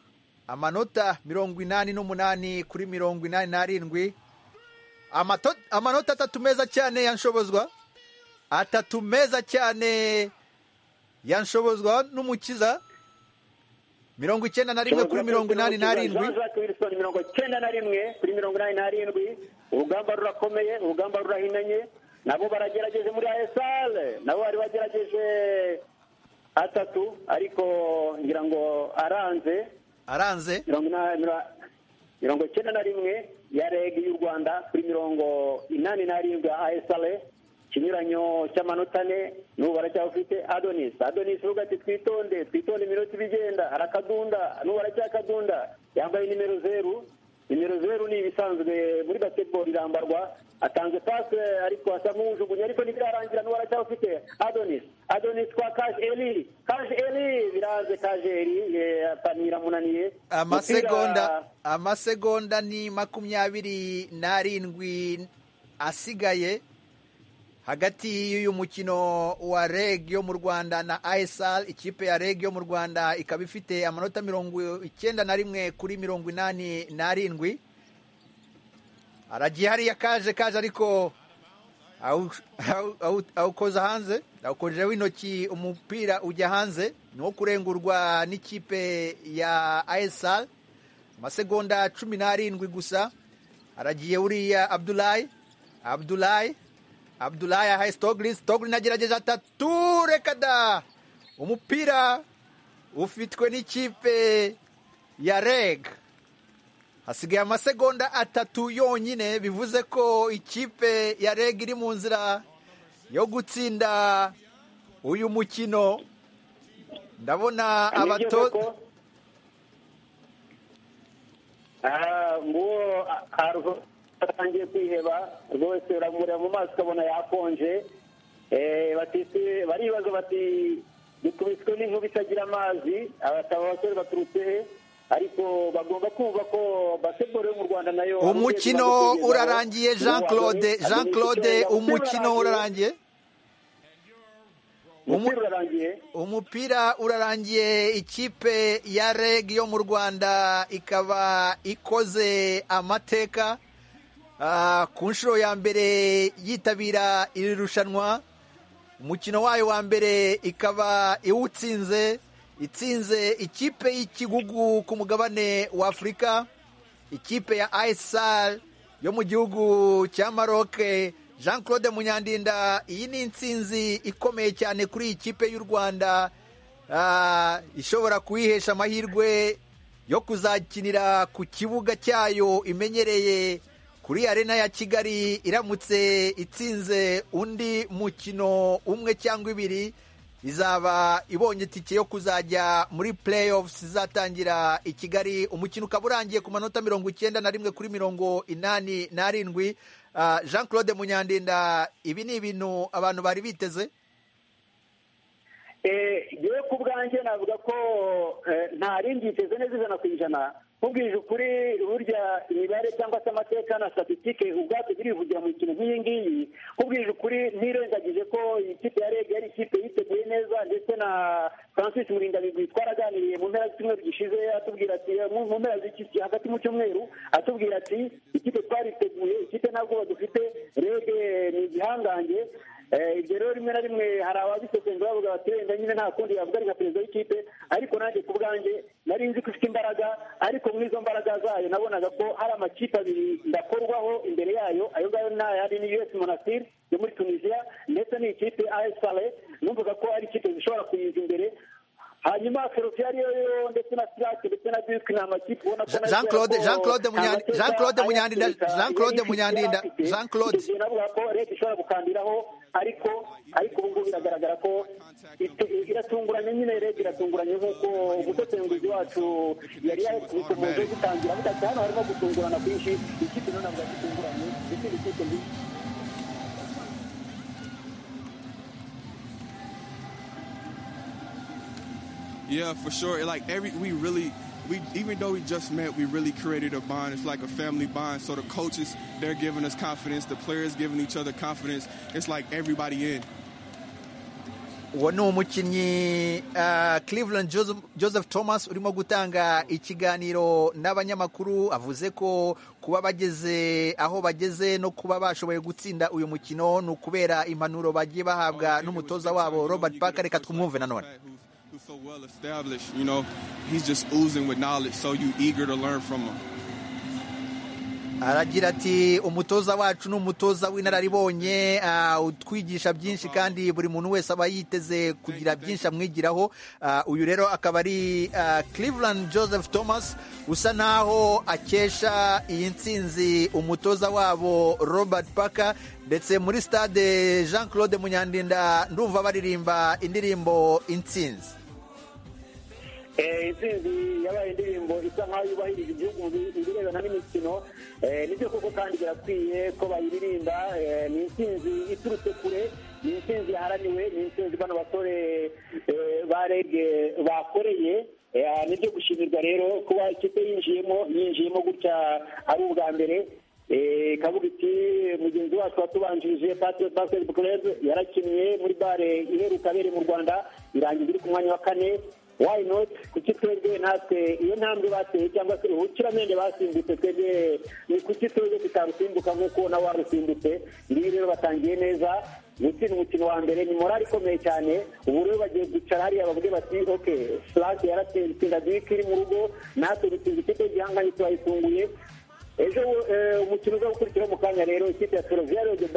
amanota mirongo inani n'umunani kuri mirongo inani n'arindwi. Amato- amanota atatu meza cyane yanshobozwa atatu meza cyane yanshobozwa n'umukiza mirongo icyenda na rimwe kuri mirongo inani n'arindwi. Jean Jacques Wilson mirongo icyenda na rimwe kuri mirongo inani n'arindwi. Urugamba rurakomeye, urugamba rurahinanye, nabo baragerageje muri ayesale, nabo bari bagerageje atatu ariko ngira ngo aranze aranze mirongo inani mirongo icyenda na rimwe ya reg y'u Rwanda kuri mirongo inani n'arindwi ya ayesale. Ikinyuranyo cy'amanota ane n'ubu baracyafite Adonis Adonis uvuga ati twitonde twitonde iminota ibigenda arakadunda n'ubu baracyakadunda yambaye nimero zeru. Nimero zeru ni ibisanzwe muri basketball irambarwa, atanze pase ariko asa nk'ujugunya ariko ntibirarangira n'ubu baracyafite Adonis Adonis kwa Kaj Eli Kaj Eli biraze Kaj Eli apanira munaniye. amasegonda amasegonda ni makumyabiri n'arindwi asigaye hagati y'uyu mukino wa reg yo mu Rwanda na A S L. Ikipe ya reg yo mu Rwanda ikaba ifite amanota mirongo icyenda na rimwe kuri mirongo inani n'arindwi. aragiye hariya kaje kaje ariko awukoza hanze, awukojeho intoki, umupira ujya hanze, ni wo kurengurwa n'ikipe ya A S L. amasegonda cumi n'arindwi gusa. aragiye uriya Abdulayi Abdulayi Abdulayi ahaye Stogli Stogli nagerageje atatu reka da, umupira ufitwe n'ikipe ya reg. hasigaye amasegonda atatu yonyine, bivuze ko ikipe ya reg iri mu nzira yo gutsinda uyu mukino. ndabona abato nguwo atangiye kwiheba rwose, uramureba mu maso ukabona yakonje. baribaza bati dukubiswe n'inkuba itagira amazi, abasaba abasore baturutse he? ariko bagomba kumva ko basketball yo mu Rwanda nayo umukino urarangiye. Jean Claude Jean Claude umukino urarangiye umupira urarangiye. Ikipe ya reg yo mu Rwanda ikaba ikoze amateka ku nshuro ya mbere yitabira iri rushanwa. umukino wayo wa mbere ikaba iwutsinze, itsinze ikipe y'ikigugu ku mugabane wa Afurika, ikipe ya A S L yo mu gihugu cya Maroc. Jean Claude Munyandinda, iyi ni intsinzi ikomeye cyane kuri iyi kipe y'u Rwanda, ishobora kuyihesha amahirwe yo kuzakinira ku kibuga cyayo imenyereye kuri arena ya Kigali. iramutse itsinze undi mukino umwe cyangwa ibiri, izaba ibonye itike yo kuzajya muri playoffs izatangira i Kigali. umukino ukaba urangiye ku manota mirongo icyenda na rimwe kuri mirongo inani n'arindwi. Uh, Jean Claude Munyandinda, ibi ni ibintu abantu bari biteze? yewe ku bwanjye navuga ko ntari mbyiteze neza ijana ku ijana. nkubwije ukuri, burya imibare cyangwa se amateka na statistike ubwabyo birivugira mu kintu nk'iyi ngiyi. nkubwije ukuri ntirengagije ko ikipe ya reg yari ikipe yiteguye neza, ndetse na Francis Murindabigwi twaraganiriye mu mpera z'icyumweru gishize, atubwira ati mu mpera z'iki hagati mu cyumweru, atubwira ati ikipe twariteguye, ikipe ntabwo dufite, reg ni igihangange. ibyo rero rimwe na rimwe hari ababisesengura bavuga bati wenda nyine nta kundi yavuga ari nka perezida w'ikipe, ariko nanjye ku bwanjye nari nzi ko ifite imbaraga, ariko muri izo mbaraga zayo nabonaga ko hari amakipe abiri ndakorwaho imbere yayo. ayo ngayo n'ayandi ni U S Monastir yo muri Tunisia, ndetse n'ikipe A S L. numvaga ko ari ikipe zishobora kuyiza imbere. hanyuma Ferroviaire yo ndetse na Siraki ndetse na Duke ni amakipe ubona ko Jean Claude Jean Claude Munyandinda Jean Claude Munyandinda Jean Claude Munyandinda Jean Claude navuga ko leta ishobora gukandiraho, ariko ariko ubu ngubu biragaragara ko iratunguranye, nyine leta iratunguranye nk'uko umusesenguzi wacu yari yakomeje gutangira avuga ati hano harimo gutungurana kwinshi. ikipe none avuga ko itunguranye, ndetse ikipe mbi. Yeah, for sure. Like every, we really, we even though we just met, we really created a bond. It's like a family bond. So the coaches, they're giving us confidence. The players giving each other confidence. It's like everybody in. uwo ni umukinnyi uh, Cleveland Joseph, Joseph Thomas urimo gutanga ikiganiro n'abanyamakuru. Avuze ko kuba bageze aho bageze no kuba bashoboye gutsinda uyu mukino ni ukubera impanuro bagiye bahabwa n'umutoza wabo Robert Parker. Reka twumve nanone. Who's so well established, you know, he's just oozing with knowledge, so you eager to learn from him. Aragira ati umutoza wacu ni umutoza w'inararibonye, uh, utwigisha byinshi kandi buri muntu wese aba yiteze kugira byinshi amwigiraho. Uh, uyu rero akaba ari uh, Cleveland Joseph Thomas usa naho akesha iyi ntsinzi umutoza wabo Robert Parker. Ndetse muri stade Jean Claude Munyandinda ndumva baririmba indirimbo intsinzi. intsinzi yabaye indirimbo isa nkaho yubahiriza igihugu mu birebana n'imikino. Nibyo koko kandi birakwiye ko bayiririmba. Ni intsinzi iturutse kure, ni intsinzi yaharaniwe, ni intsinzi bano basore ba REG bakoreye. Nibyo gushimirwa rero kuba ikipe yinjiyemo yinjiyemo gutya ari ubwa mbere. Kavuga iti mugenzi wacu watubanjirije Patriot Basketball Club yarakinnye muri bare iheruka abereye mu Rwanda, irangiza iri ku mwanya wa kane. Why not? Kuki twebwe natwe iyo ntambwe bateye cyangwa se ubukiramende basimbutse twebwe ni kuki twebwe tutarusimbuka nk'uko nawe warusimbutse. Ibi rero batangiye neza gutsinda umukino wa mbere, ni morali ikomeye cyane. Ubu rero bagiye gucara hariya bavuge bati okay, Slack yaratsinda Duke iri mu rugo, natwe dutsinze ikipe y'igihanganye twayifunguye. Ejo umukino uza gukurikiraho mu kanya rero ikipe ya Ferroviario de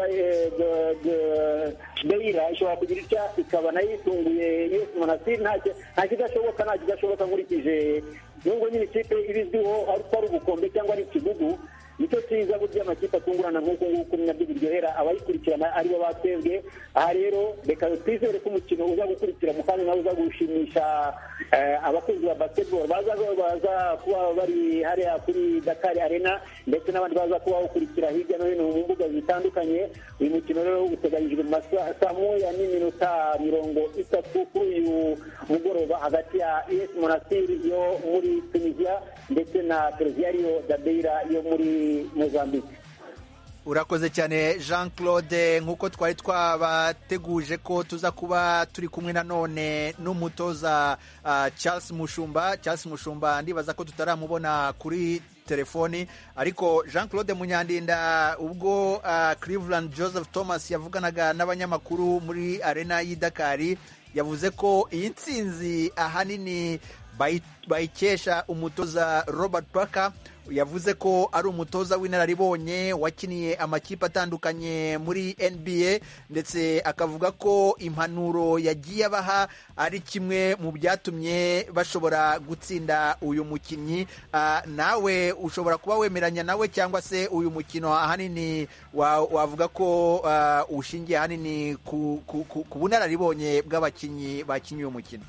Beira ishobora kugira icya ikaba nayo yitunguye U S Monastir. Nta kidashoboka nta kidashoboka nkurikije nubwo nyine ikipe ibizwiho ariko ari ubukombe cyangwa ari ikigugu. Nicyo cyiza burya amakipe atungurana nk'uko nguko nabyo biryohera abayikurikirana aribo batwebwe. Aha rero reka twizere ko umukino uza gukurikira mu kanya nawe uza gushimisha abakunzi ba basketball baza baza kuba bari hariya kuri Dakar Arena, ndetse n'abandi baza kuba bakurikira hirya no hino mu mbuga zitandukanye. Uyu mukino rero uteganyijwe mu saa moya n'iminota mirongo itatu kuri uyu mugoroba hagati ya U S Monastir yo muri Tunisia ndetse na Ferroviario de Beira yo muri Mozambique. Urakoze cyane Jean Claude. Nk'uko twari twabateguje ko tuza kuba turi kumwe nanone n'umutoza uh, Charles Mushumba. Charles Mushumba ndibaza ko tutaramubona kuri telefoni, ariko Jean Claude Munyandinda ubwo uh, Cleveland Joseph Thomas yavuganaga n'abanyamakuru muri arena y'i Dakar yavuze ko iyi ntsinzi ahanini bayikesha umutoza Robert Parker. Yavuze ko ari umutoza w'inararibonye wakiniye amakipe atandukanye muri N B A, ndetse akavuga ko impanuro yagiye abaha ari kimwe mu byatumye bashobora gutsinda uyu mukinnyi. Uh, nawe ushobora kuba wemeranya nawe cyangwa se uyu mukino ahanini wavuga ko uh, ushingiye ahanini ku, ku, ku, ku bunararibonye bw'abakinnyi bakinnye uyu mukino?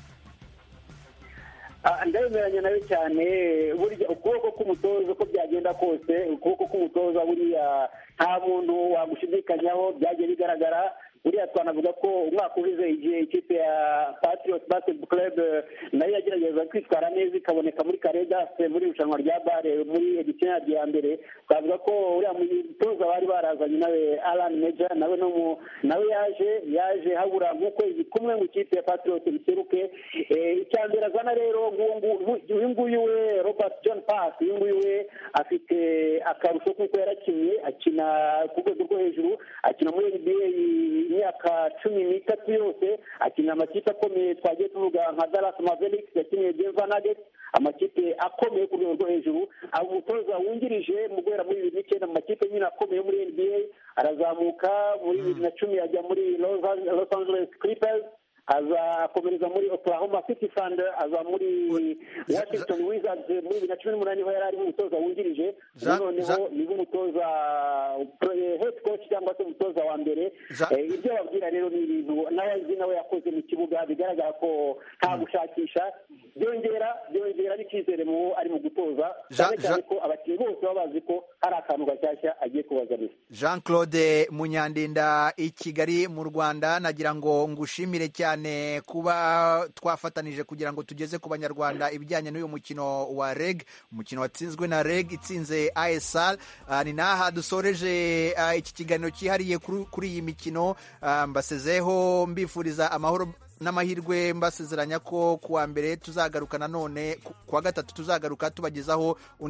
Ndabemeranya nawe cyane. Burya ukuboko k'umutoza uko byagenda kose, ukuboko k'umutoza buriya nta muntu wagushidikanyaho, byagiye bigaragara. Buriya twanavuga ko umwaka ushize igihe ikipe ya Patriot Basketball Club nayo yagerageza kwitwara neza ikaboneka muri Karedas muri irushanwa rya bare muri edition ya mbere, twavuga ko uriya mutoza bari barazanye nawe Alan Major nawe no nawe yaje yaje habura nk'ukwezi kumwe mu kipe ya Patriot biseruke. Icya mbere azana rero uyu nguyu we Robert John Pass, uyu nguyu we afite akarusho kuko yarakinnye akina ku rwego rwo hejuru, akina muri N B A imyaka cumi n'itatu yose, akina amakipe akomeye twagiye tuvuga nka Dallas Mavericks, yakiniye Denver Nuggets, amakipe akomeye ku rwego rwo hejuru. Abo umutoza wungirije mu guhera muri bibiri n'icyenda mu makipe nyine akomeye muri N B A, arazamuka muri bibiri na cumi ajya muri Los Angeles Clippers, azakomereza muri Oklahoma City Thunder, aza muri Washington Wizards muri bibiri na cumi n'umunani ho yari ari umutoza wungirije. Noneho ni umutoza head coach cyangwa se umutoza wa mbere. Ibyo babwira rero ni ibintu nawe azi nawe yakoze mu kibuga, bigaragara ko nta gushakisha, byongera byongera n'icyizere mu ari mu gutoza, cyane cyane ko abakinnyi bose baba bazi ko hari akantu gashyashya agiye kubazanira. Jean Claude Munyandinda i Kigali mu Rwanda, nagira ngo ngushimire cyane kuba twafatanije kugira ngo tugeze ku banyarwanda ibijyanye n'uyu mukino wa REG, umukino watsinzwe na REG itsinze A S R. Uh, ni naha dusoreje uh, iki kiganiro cyihariye kuri iyi mikino. Uh, mbasezeho mbifuriza amahoro n'amahirwe mbasezeranya ko kuwa mbere tuzagaruka nanone kuwa gatatu tuzagaruka tubagezaho